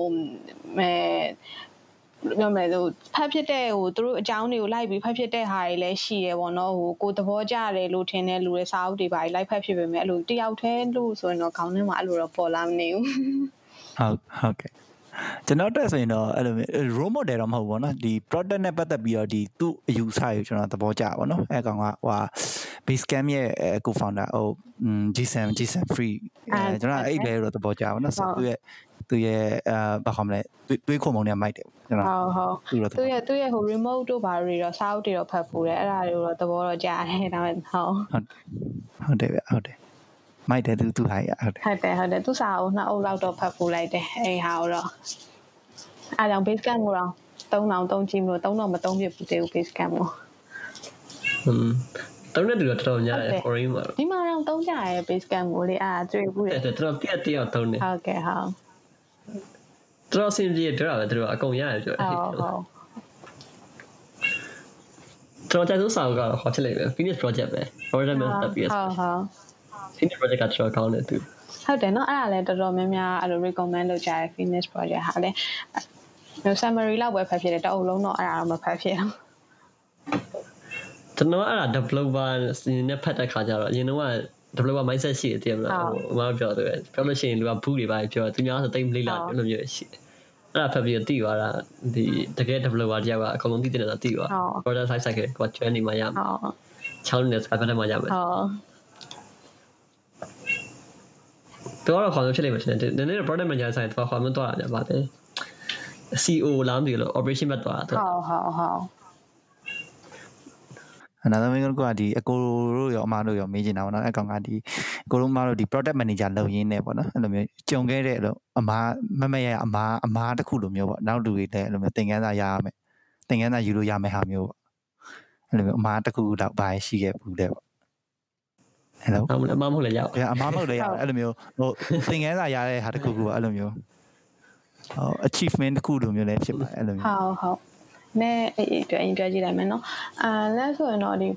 ပြောမယ်လို့ဖတ်ဖြစ်တဲ့ဟိုသူတို့အကြောင်းတွေကိုလိုက်ပြီးဖတ်ဖြစ်တဲ့ဟာတွေလည်းရှိရပေါ့နော်ဟိုကိုသဘောကျတယ်လို့ထင်တဲ့လူတွေစာအုပ်တွေပါလိုက်ဖတ်ဖြစ်ပေမဲ့အဲ့လိုတယောက်တည်းလို့ဆိုရင်တော့ခေါင်းထဲမှာအဲ့လိုတော့ပေါ်လာမနေဘူးဟုတ်ကဲ့ကျွန်တော်တက်ဆိုရင်တော့အဲ့လို role model တော့မဟုတ်ဘူးเนาะဒီ product နဲ့ပတ်သက်ပြီးတော့ဒီသူ့အယူဆကိုကျွန်တော်သဘောကျပါเนาะအဲ့ကောင်ကဟို Basecamp ရဲ့ co-founder ဟို G7 free ကျွန်တော်အဲ့လေတော့သဘောကျပါเนาะဆိုသူရဲ့ဘာခေါ်မလဲတွေးခုံမုံနဲ့မိုက်တယ်ကျွန်တော်ဟုတ်သူရဲ့ဟို remote တို့ဘာတွေတော့စာအုပ်တွေတော့ဖတ်ဖို့တယ်အဲ့ဒါတွေတော့သဘောတော့ကြားတယ်ဒါပေမဲ့ဟုတ်တယ်ဗျဟုတ်တယ်မိုက်တယ်သူဟာရဟုတ်တယ်သူစာအုပ်နှစ်အုပ်လောက်တော့ဖတ်ဖို့လိုက်တယ်အဲ့ဟာတော့အားကြောင့် Basecamp ကိုတော့3000ကြည့်မလို့3000မသုံးပြဘူးသေးဘူး Basecamp ကိုတုံးတဲ့သူတော့တော်တော်များတယ် foreign မှာဒီမှာတော့သုံးကြရဲ Basecamp ကိုလေတွေ့ဘူးတယ်တော်တော်တယောက်သုံးတယ်ဟုတ်ကဲ့ဟုတ်တော်စင်ပြေပြောတာပဲသူတို့အကုန်ရတယ်ပြောတယ်ဟုတ်တော်ကြိုက်စာအုပ်ကတော့ဟောဖြစ်လိမ့်မယ် finish project ပဲ project မှာတက်ပြီးဟုတ် finish project ကတော်ကောင်းတယ်သူဟုတ်တယ်နော်အဲ့ဒါလည်းတော်တော်များများအဲ့လို recommend လုပ်ကြရဲ finish project ဟာလည်း summary လောက်ပဲဖတ်ဖြစ်တယ်တအုပ်လုံးတော့အဲ့ဒါတော့မဖတ်ဖြစ်ဘူးကျွန်တော်အဲ့ဒါ developer နဲ့ဖတ်တဲ့ခါကျတော့အရင်တော့ developer mindset ရှိတယ်တည်မလားဟိုမပြောတယ်ပြောလို့ရှိရင်လူကဘူးတွေပါပြောသူများဆိုတိတ်မလေးလာပြောလို့မျိုးရှိတယ်အဲ့ဒါဖတ်ပြီးသိသွားတာဒီတကယ် developer တယောက်ကအကုန်လုံးသိတယ်တော့သိသွား product life cycle ကို journey မှာရမှာ6နှစ် 5 နှစ်မှာရမယ်တော့ခေါင်းဖြစ်လိမ့်မယ်ရှင်နည်းနည်း product manager ဆိုင်တော့ခေါင်းမသွားတာပါပဲ CEO လာမသိလို့ operation မှတ်သွားတာဟုတ်နောက်တစ်ခုကဒီအကိုတို့ရောအမတို့ရောမေးချင်တာပေါ့နော်အကောင်ကဒီအကိုတို့မတို့ဒီ product manager လုပ်ရင်းနဲ့ပေါ့နော်အဲ့လိုမျိုးကြုံခဲ့တဲ့အဲ့လိုအမရအမားတစ်ခုလိုမျိုးပေါ့နောက်လူတွေလည်းအဲ့လိုမျိုးသင်ခန်းစာရရမယ်သင်ခန်းစာယူလို့ရမယ်ဟာမျိုးပေါ့အဲ့လိုမျိုးအမားတစ်ခုတော့ဘာရှိခဲ့ဘူးတဲ့ပေါ့အဲ့လိုအမားမဟုတ်လည်းရပါအမားမဟုတ်လည်းရအဲ့လိုမျိုးဟိုသင်ခန်းစာရတဲ့ဟာတစ်ခုကအဲ့လိုမျိုးဟို achievement တစ်ခုလိုမျိုးလည်းဖြစ်ပါတယ်အဲ့လိုမျိုးဟုတ်နဲ့ပြောကြည့်လိုက်မယ်နော်လက်ဆိုရင်တော့ဒီ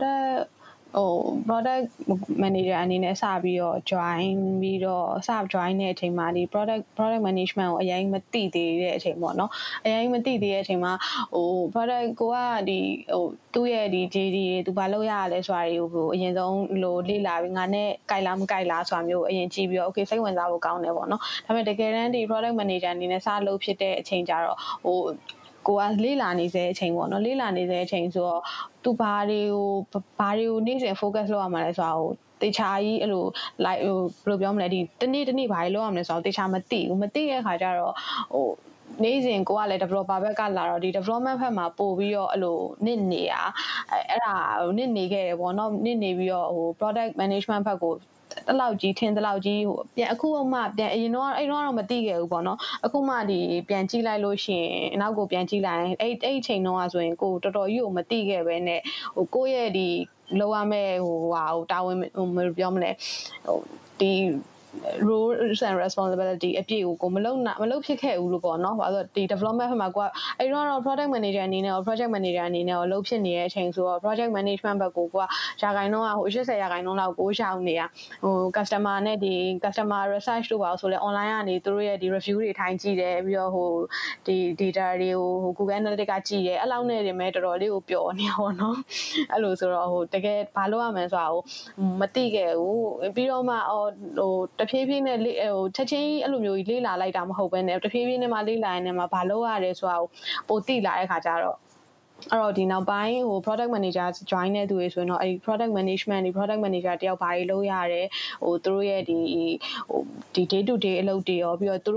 product manager အနေနဲ့စပြီးတော့ join တဲ့အချိန်မှာဒီ product management ကိုအရင်မသိသေးတဲ့အချိန်ပေါ့နော်အရင်မသိသေးတဲ့အချိန်မှာဟို product ကိုကဒီဟိုသူ့ရဲ့ဒီ JD သူဘာလုပ်ရလဲဆိုတာတွေကိုအရင်ဆုံးလိုလေ့လာပြီးငါနဲ့ကြိုက်လားမကြိုက်လားဆိုတာမျိုးအရင်ကြည့်ပြီးတော့ okay စိတ်ဝင်စားဖို့ကောင်းတယ်ပေါ့နော်ဒါပေမဲ့တကယ်တမ်းဒီ product manager အနေနဲ့စလုပ်ဖြစ်တဲ့အချိန်ကျတော့ဟိုကိုကလေးလာနေစေအချိန်ပေါ့နော်လေးလာနေစေအချိန်ဆိုတော့သူဘာတွေကိုနေ့စဉ် focus လုပ်ရမှာလဲဆိုတော့တေချာကြီးအဲ့လို like ဟိုဘယ်လိုပြောမလဲဒီတနေ့ဘာလုပ်ရမလဲဆိုတော့တေချာမသိတဲ့အခါကျတော့ဟိုနေ့စဉ်ကိုကလည်း developer ဘက်ကလာတော့ဒီ development ဘက်မှာပို့ပြီးတော့အဲ့လိုနစ်နေတာအဲ့ဒါနစ်နေခဲ့တယ်ပေါ့နော်နစ်နေပြီးတော့ဟို product management ဘက်ကိုတလောက်ကြီးထင်းတလောက်ကြီးဟိုပြန်အခုမှပြန်အရင်တော့အဲ့တော့မသိခဲ့ဘူးပေါ့နော်အခုမှဒီပြန်ကြည့်လိုက်လို့ရှိရင်နောက်ကိုပြန်ကြည့်လိုက်ရင်အဲ့အချိန်တော့ဆိုရင်ကိုတော်တော်ကြီးကိုမသိခဲ့ပဲနဲ့ဟိုကိုရဲ့ဒီလောက်ရမဲ့ဟိုတာဝန်ဟိုပြောမလဲဟိုဒီ rules and responsibility အပြည့်ကိုမလုပ်ဖြစ်ခဲ့ဘူးလို့ပေါ့နော်ဘာလို့ဒီ development ဘက်မှာကိုကအဲ့တော့ product manager အနေနဲ့ project manager အနေနဲ့လုပ်ဖြစ်နေတဲ့အချိန်ဆိုတော့ project management ဘက်ကိုကရာခိုင်နှုန်းကဟို80%လောက်ကိုရှောင်နေတာဟို customer နဲ့ဒီ customer research တို့ပါဆိုလဲ online ကနေသူတို့ရဲ့ဒီ review တွေထိုင်ကြည့်တယ်ပြီးတော့ဟိုဒီ data တွေကိုဟို Google Analytics ကကြည့်တယ်အဲ့လောက်နဲ့တင်မဲ့တော်တော်လေးကိုပျော်နေပါတော့နော်အဲ့လိုဆိုတော့ဟိုတကယ်ဘာလုပ်ရမလဲဆိုတာဟိုမသိခဲ့ဘူးပြီးတော့မှဟိုတဖြည်းဖြည်းနဲ့ဟိုချက်ချင်းအဲ့လိုမျိုးကြီးလေ့လာလိုက်တာမဟုတ်ဘဲနဲ့တဖြည်းဖြည်းနဲ့မှလေ့လာရင်လည်းဘာလုပ်ရတယ်ဆိုတာကိုပိုသိလာတဲ့ခါကျတော့အဲ့တော့ဒီနောက်ပိုင်းဟို product manager join တဲ့သူတွေဆိုရင်တော့အဲ့ဒီ product management ဒီ product manager တယောက်ဘာတွေလုပ်ရတယ်ဟိုသူတို့ရဲ့ဒီ day to day အလုပ်တွေရောပြီးတော့သူတို့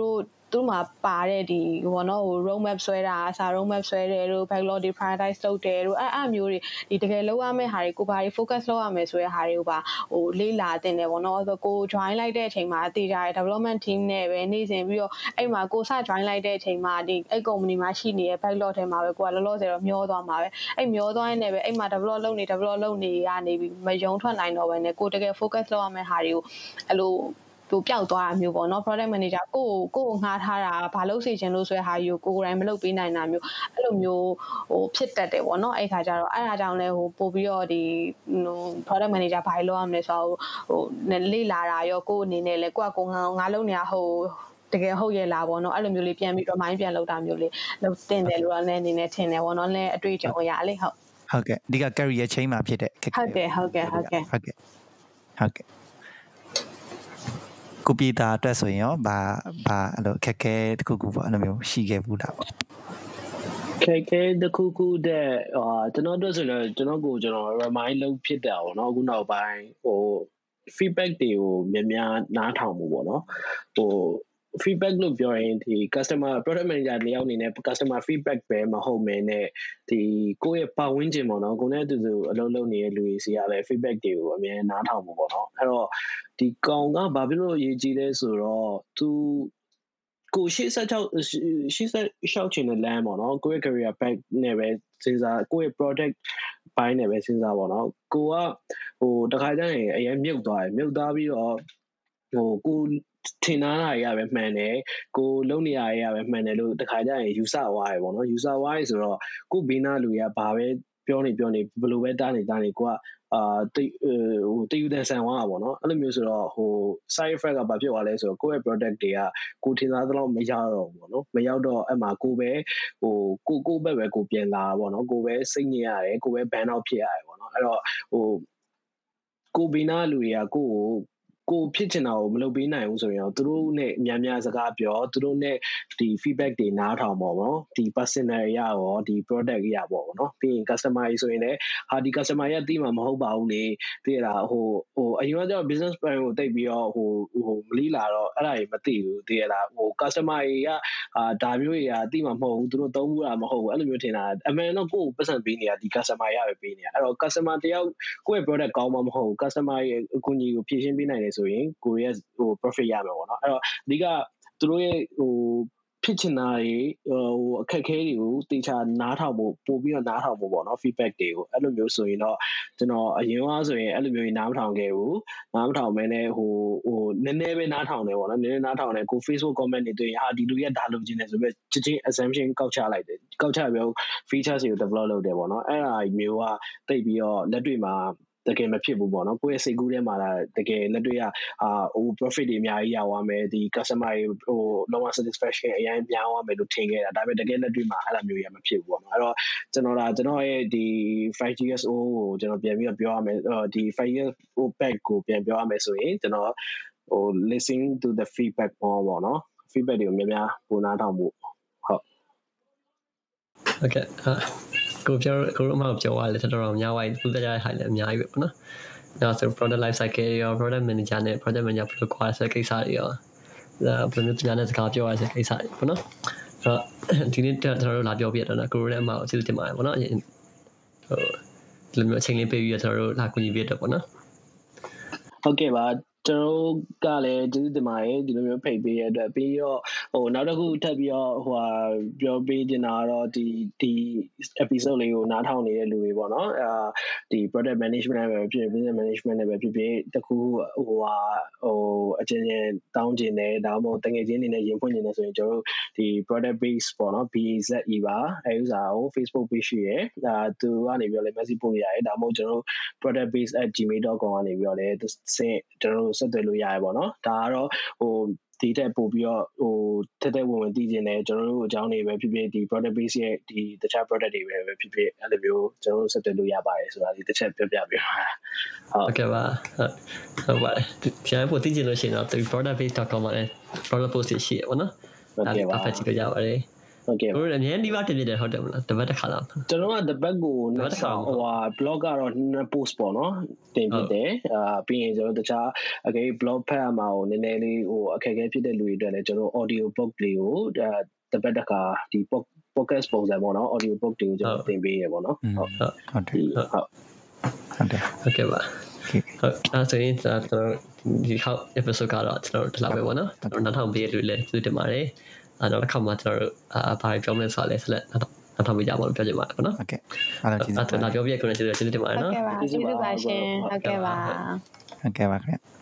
သူ့မှာပါတဲ့ဒီဘောနော်ဟို roadmap ဆွဲတာအစား roadmap ဆွဲတယ်တို့ backlog တွေ prioritize လုပ်တယ်တို့အဲ့မျိုးတွေဒီတကယ်လောက်ရမယ့်ဟာတွေကိုဘာတွေ focus လုပ်ရမယ်ဆိုတဲ့ဟာတွေကိုပါဟိုလေ့လာတင်တယ်ပေါ့နော်ဆိုကို join လိုက်တဲ့အချိန်မှာတည်ကြတဲ့ development team နဲ့ပဲနေစဉ်ပြီးတော့အဲ့မှာကိုစ join လိုက်တဲ့အချိန်မှာဒီအဲ့ company မှာရှိနေတဲ့ backlog ထဲမှာပဲကိုကလောလောဆယ်တော့မျောသွားမှာပဲအဲ့မျောသွားရင်လည်းပဲအဲ့မှာ develop လုပ်နေရနေပြီးမယုံထွက်နိုင်တော့ဘဲနဲ့ကိုတကယ် focus လုပ်ရမယ့်ဟာတွေကိုအဲ့လိုသူပျောက်သွားတာမျိုးပေါ့နော် product manager ကိုငှားထားတာဘာလို့စေချင်လို့ဆိုတဲ့ဟာကြီးကိုယ်တိုင်မလုပ်ပေးနိုင်တာမျိုးအဲ့လိုမျိုးဟိုဖြစ်တတ်တယ်ပေါ့နော်အဲ့ခါကျတော့အဲ့အားကြောင့်လဲဟိုပို့ပြီးတော့ဒီဟို product manager ဘာလုပ်ရမလဲဆိုတော့ဟိုလေ့လာတာရောကိုယ်အနေနဲ့လဲကိုကငါလုပ်နေတာဟိုတကယ်ဟုတ်ရဲ့လားပေါ့နော်အဲ့လိုမျိုးလေးပြန်ပြီး remind ပြန်လုပ်တာမျိုးလေးလုပ်တင်တယ်လို့လည်းအနေနဲ့ထင်တယ်ပေါ့နော်လည်းအတွေ့အကြုံရလေဟုတ်ကဲ့အဓိက career change မှာဖြစ်တဲ့ဟုတ်ကဲ့ကိုပြည်သားအတွက်ဆိုရင်ရောဘာအဲ့လိုခက်ခဲတခုခုပေါ့အဲ့လိုမျိုးရှိခဲ့ဘူးတာပေါ့ခက်ခဲတခုခုတဲ့ကျွန်တော်တို့ဆိုရင်ကျွန်တော် remind လုပ်ဖြစ်တာပေါ့နော်အခုနောက်ပိုင်းဟို feedback တွေကိုများနားထောင်မှုပေါ့နော်ဟို feedback လို့ပြောရင်ဒီ customer product manager တယောက်အနေနဲ့ customer feedback ပဲမဟုတ်မဲနဲ့ဒီကိုယ့်ရဲ့ပတ်ဝန်းကျင်ပေါ့နော်ကိုယ်နဲ့အတူတူအလုပ်လုပ်နေတဲ့လူတွေစီကလည်း feedback တွေကိုအများနားထောင်မှုပေါ့နော်အဲ့တော့ဒီကောင်ကဘာဖြစ်လို့အရေးကြီးလဲဆိုတော့သူကိုရှေ့ဆက်ချောက်ချင်တဲ့ land ပေါ့နော်ကိုယ့်ရဲ့ career path နဲ့ပဲစဉ်းစားကိုယ့်ရဲ့ product ဘိုင်းနဲ့ပဲစဉ်းစားပေါ့နော်ကိုကဟိုတခါကျရင်အရင်မြုပ်သွားပြီးတော့ဟိုကိုထင်သားတာရပဲမှန်တယ်ကိုလုံနေရပဲမှန်တယ်လို့တခါကျရင်ယူဆသွားတယ်ပေါ့နော်ယူဆသွားရဆိုတော့ကိုဘေးနာလူရဘာပဲပြောနေဘယ်လိုပဲတားနေကိုကတယူတဲ့ဆန်သွားတာပေါ့နော်အဲ့လိုမျိုးဆိုတော့ဟို side effect ကဘာဖြစ်သွားလဲဆိုတော့ကိုယ့်ရဲ့ product တွေကကိုထင်သားသလောက်မရတော့ဘူးပေါ့နော်မရောက်တော့အဲ့မှာကိုပဲဟိုကိုဘက်ပဲကိုပြန်လာပေါ့နော်ကိုပဲစိတ်ညစ်ရတယ်ကိုပဲ ban out ဖြစ်ရတယ်ပေါ့နော်အဲ့တော့ဟိုကိုဘေးနာလူတွေကကိုဖြစ်ချင်တာကိုမလုပ်ပေးနိုင်ဘူးဆိုရင်တော့သူတို့နဲ့များစကားပြောသူတို့နဲ့ဒီ feedback တွေနားထောင်ပေါ့နော်ဒီ personal ရရောဒီ product ရပေါ့နော်ပြီးရင် customer ကြီးဆိုရင်လည်းဟာဒီ customer ရသိမှာမဟုတ်ပါဘူးလေသိရလားဟိုအရင်ကကျတော့ business plan ကိုတိတ်ပြီးတော့ဟိုမလီလာတော့အဲ့ဒါကြီးမသိဘူးသိရလားဟို customer ကြီးကဒါမျိုးတွေကသိမှာမဟုတ်ဘူးသူတို့သုံးဘူးတာမဟုတ်ဘူးအဲ့လိုမျိုးထင်တာအမှန်တော့ကိုယ်ပတ်စံပေးနေတာဒီ customer ရပဲပေးနေတာအဲ့တော့ customer တယောက်ကိုယ့်ရဲ့ product ကောင်းမှမဟုတ်ဘူး customer ရဲ့အကူအညီကိုဖြည့်ရှင်းပေးနိုင်တယ်ဆိုရင်ကိုရီးယားဟို profit ရမယ်ပေါ့နော်အဲ့တော့အဓိကသူတို့ရဲ့ဟိုဖြစ်ချင်တာတွေဟိုအခက်ခဲတွေကိုတေချာနားထောင်ဖို့ပို့ပြီးတော့နားထောင်ဖို့ပေါ့နော် feedback တွေကိုအဲ့လိုမျိုးဆိုရင်တော့ကျွန်တော်အရင်ကဆိုရင်အဲ့လိုမျိုးနားမထောင်ခဲ့ဘူးနားမထောင်မဲနဲ့ဟိုနည်းနည်းပဲနားထောင်တယ်ပေါ့နော်နည်းနည်းနားထောင်တယ်ကို Facebook comment တွေတွေ့ရင်ဟာဒီလူရဲ့ဒါလုပ်ခြင်းတယ်ဆိုပြီးချင်း assumption ကောက်ချလိုက်တယ်ကောက်ချပြီး features တွေကို develop လုပ်တယ်ပေါ့နော်အဲ့ဒါမျိုးကတိတ်ပြီးတော့လက်တွေ့မှာတကယ်မဖြစ်ဘူးပေါ့နော်ကိုယ့်ရဲ့စိတ်ကူးထဲမှာတကယ်လက်တွေ့ကဟို profit တွေအများကြီးရသွားမယ်ဒီ customer တွေဟို lower satisfaction အရင်များသွားမယ်လို့ထင်ခဲ့တာဒါပေမဲ့တကယ်လက်တွေ့မှာအဲ့လိုမျိုးရမဖြစ်ဘူးပေါ့နော်အဲ့တော့ကျွန်တော်ရဲ့ဒီ 5GSO ကိုကျွန်တော်ပြန်ပြီးတော့ပြောရမယ်ဒီ 5GSO back ကိုပြန်ပြောရမယ်ဆိုရင်ကျွန်တော်ဟို listen to the feedback ပေါ့နော် feedback တွေကိုများပိုနားထောင်ဖို့ဟုတ်ကဲ့ကိုပြောအမှပြောရလဲတော်တော်များဝိုင်းပူကြတဲ့ဟာလည်းအများကြီးပဲပေါ့နော်။ဒါဆို product life cycle ရော product manager နဲ့ project manager ဘယ်လိုကွာဆက်ကိစ္စတွေရောဒါဘယ်လိုမျိုးတရားနဲ့စကားပြောရတဲ့ကိစ္စတွေပေါ့နော်။အဲ့တော့ဒီနေ့ကျွန်တော်တို့လာပြောပြတော့ကိုရိုနဲ့အမှအကျိုးတင်ပါတယ်ပေါ့နော်။ဟိုဒီလိုမျိုးအချိန်လေးပေးပြီးတော့ကျွန်တော်တို့လာကူညီပြတော့ပေါ့နော်။ဟုတ်ကဲ့ပါကျွန်တော်ကလည်းကျေးဇူးတင်ပါတယ်ဒီလိုမျိုးဖိတ်ပေးရတဲ့အတွက်ပြီးတော့ဟိုနောက်တစ်ခုထပ်ပြီးတော့ဟိုဟာပြောပေးချင်တာတော့ဒီ episode လေးကိုနားထောင်နေတဲ့လူတွေပေါ့နော်ဒီ product management ပဲဖြစ် business management နဲ့ပဲဖြစ်တခုဟိုအချင်းချင်းတောင်းကျင်တယ်ဒါမှမဟုတ်တကယ်ချင်းနေနဲ့ရင်ဖွင့်နေတယ်ဆိုရင်ကျွန်တော်တို့ဒီ product base ပေါ့နော် BAZE ပါအဲဥစားကို Facebook page ရှိရယ်သူကနေပြီးတော့လည်း message ပို့ရရတယ်ဒါမှမဟုတ်ကျွန်တော်တို့ productbase@gmail.com ကနေပြီးတော့လည်းကျွန်တော်တို့ဆက်သွယ်လို့ရတယ်ပေါ့နော်ဒါကတော့ဟိုဒီတက်ပို့ပြီးတော့ဟိုတက်ဝင်တည်ကျင်တယ်ကျွန်တော်တို့အကြောင်းတွေပဲဖြစ်ဖြစ်ဒီ product base ရဲ့ဒီတခြား product တွေပဲဖြစ်ဖြစ်အဲ့လိုမျိုးကျွန်တော်တို့ဆက်သွယ်လို့ရပါတယ်ဆိုတာဒီတစ်ချက်ပြောပြပေးပါဟုတ်ကဲ့ပါဟုတ်ပါတယ်ကျွန်တော်ပို့တည်ကျင်လို့ရှိရင်တော့ productbase.com မှာ product post ရှိရပါတော့နော်ဟုတ်ကဲ့ပါဖတ်ကြည့်ကြပါရစေဟုတ်ကဲ့တို့အများဒီပါတင်ပြတယ်ဟုတ်တယ်မလားတပတ်တစ်ခါလားကျွန်တော်ကတပတ်ကိုနှစ်ဆောင်ဟိုဟာ blog ကတော့ post ပေါ့နော်တင်ပြတယ်ပြီးရင်ကျွန်တော်တခြားအကေ blog ဖတ်ရမှာကိုနည်းနည်းလေးဟိုအခက်အခဲဖြစ်တဲ့လူတွေအတွက်လည်းကျွန်တော် audio book တွေကိုတပတ်တစ်ခါဒီ podcast ပုံစံပေါ့နော် audio book တွေကိုကျွန်တော်တင်ပေးရပေါ့နော်ဟုတ်တယ်ဟုတ်ကဲ့ပါဟုတ်အဲ့ဆိုရင်ကျွန်တော်ဒီခေါက် episode ကတော့ကျွန်တော်တို့ဒီလောက်ပဲပေါ့နော်ကျွန်တော်နောက်ထောင်ပေးရလို့လည်းကျေးဇူးတင်ပါတယ်အဲ့တော့တစ်ခါမှကျွန်တော်တို့ဘာပြောမလဲဆိုတော့လဲဆက်လက်နောက်ထောင်ပေးကြပါလို့ပြောချင်ပါတယ်ပေါ့နော်ဟုတ်ကဲ့အားလုံးကျေးဇူးအဲ့တော့နောက်ပြောပြရခုနကျေးဇူးတင်ပါတယ်နော်ကျေးဇူးပါရှင်ဟုတ်ကဲ့ပါခင်ဗျ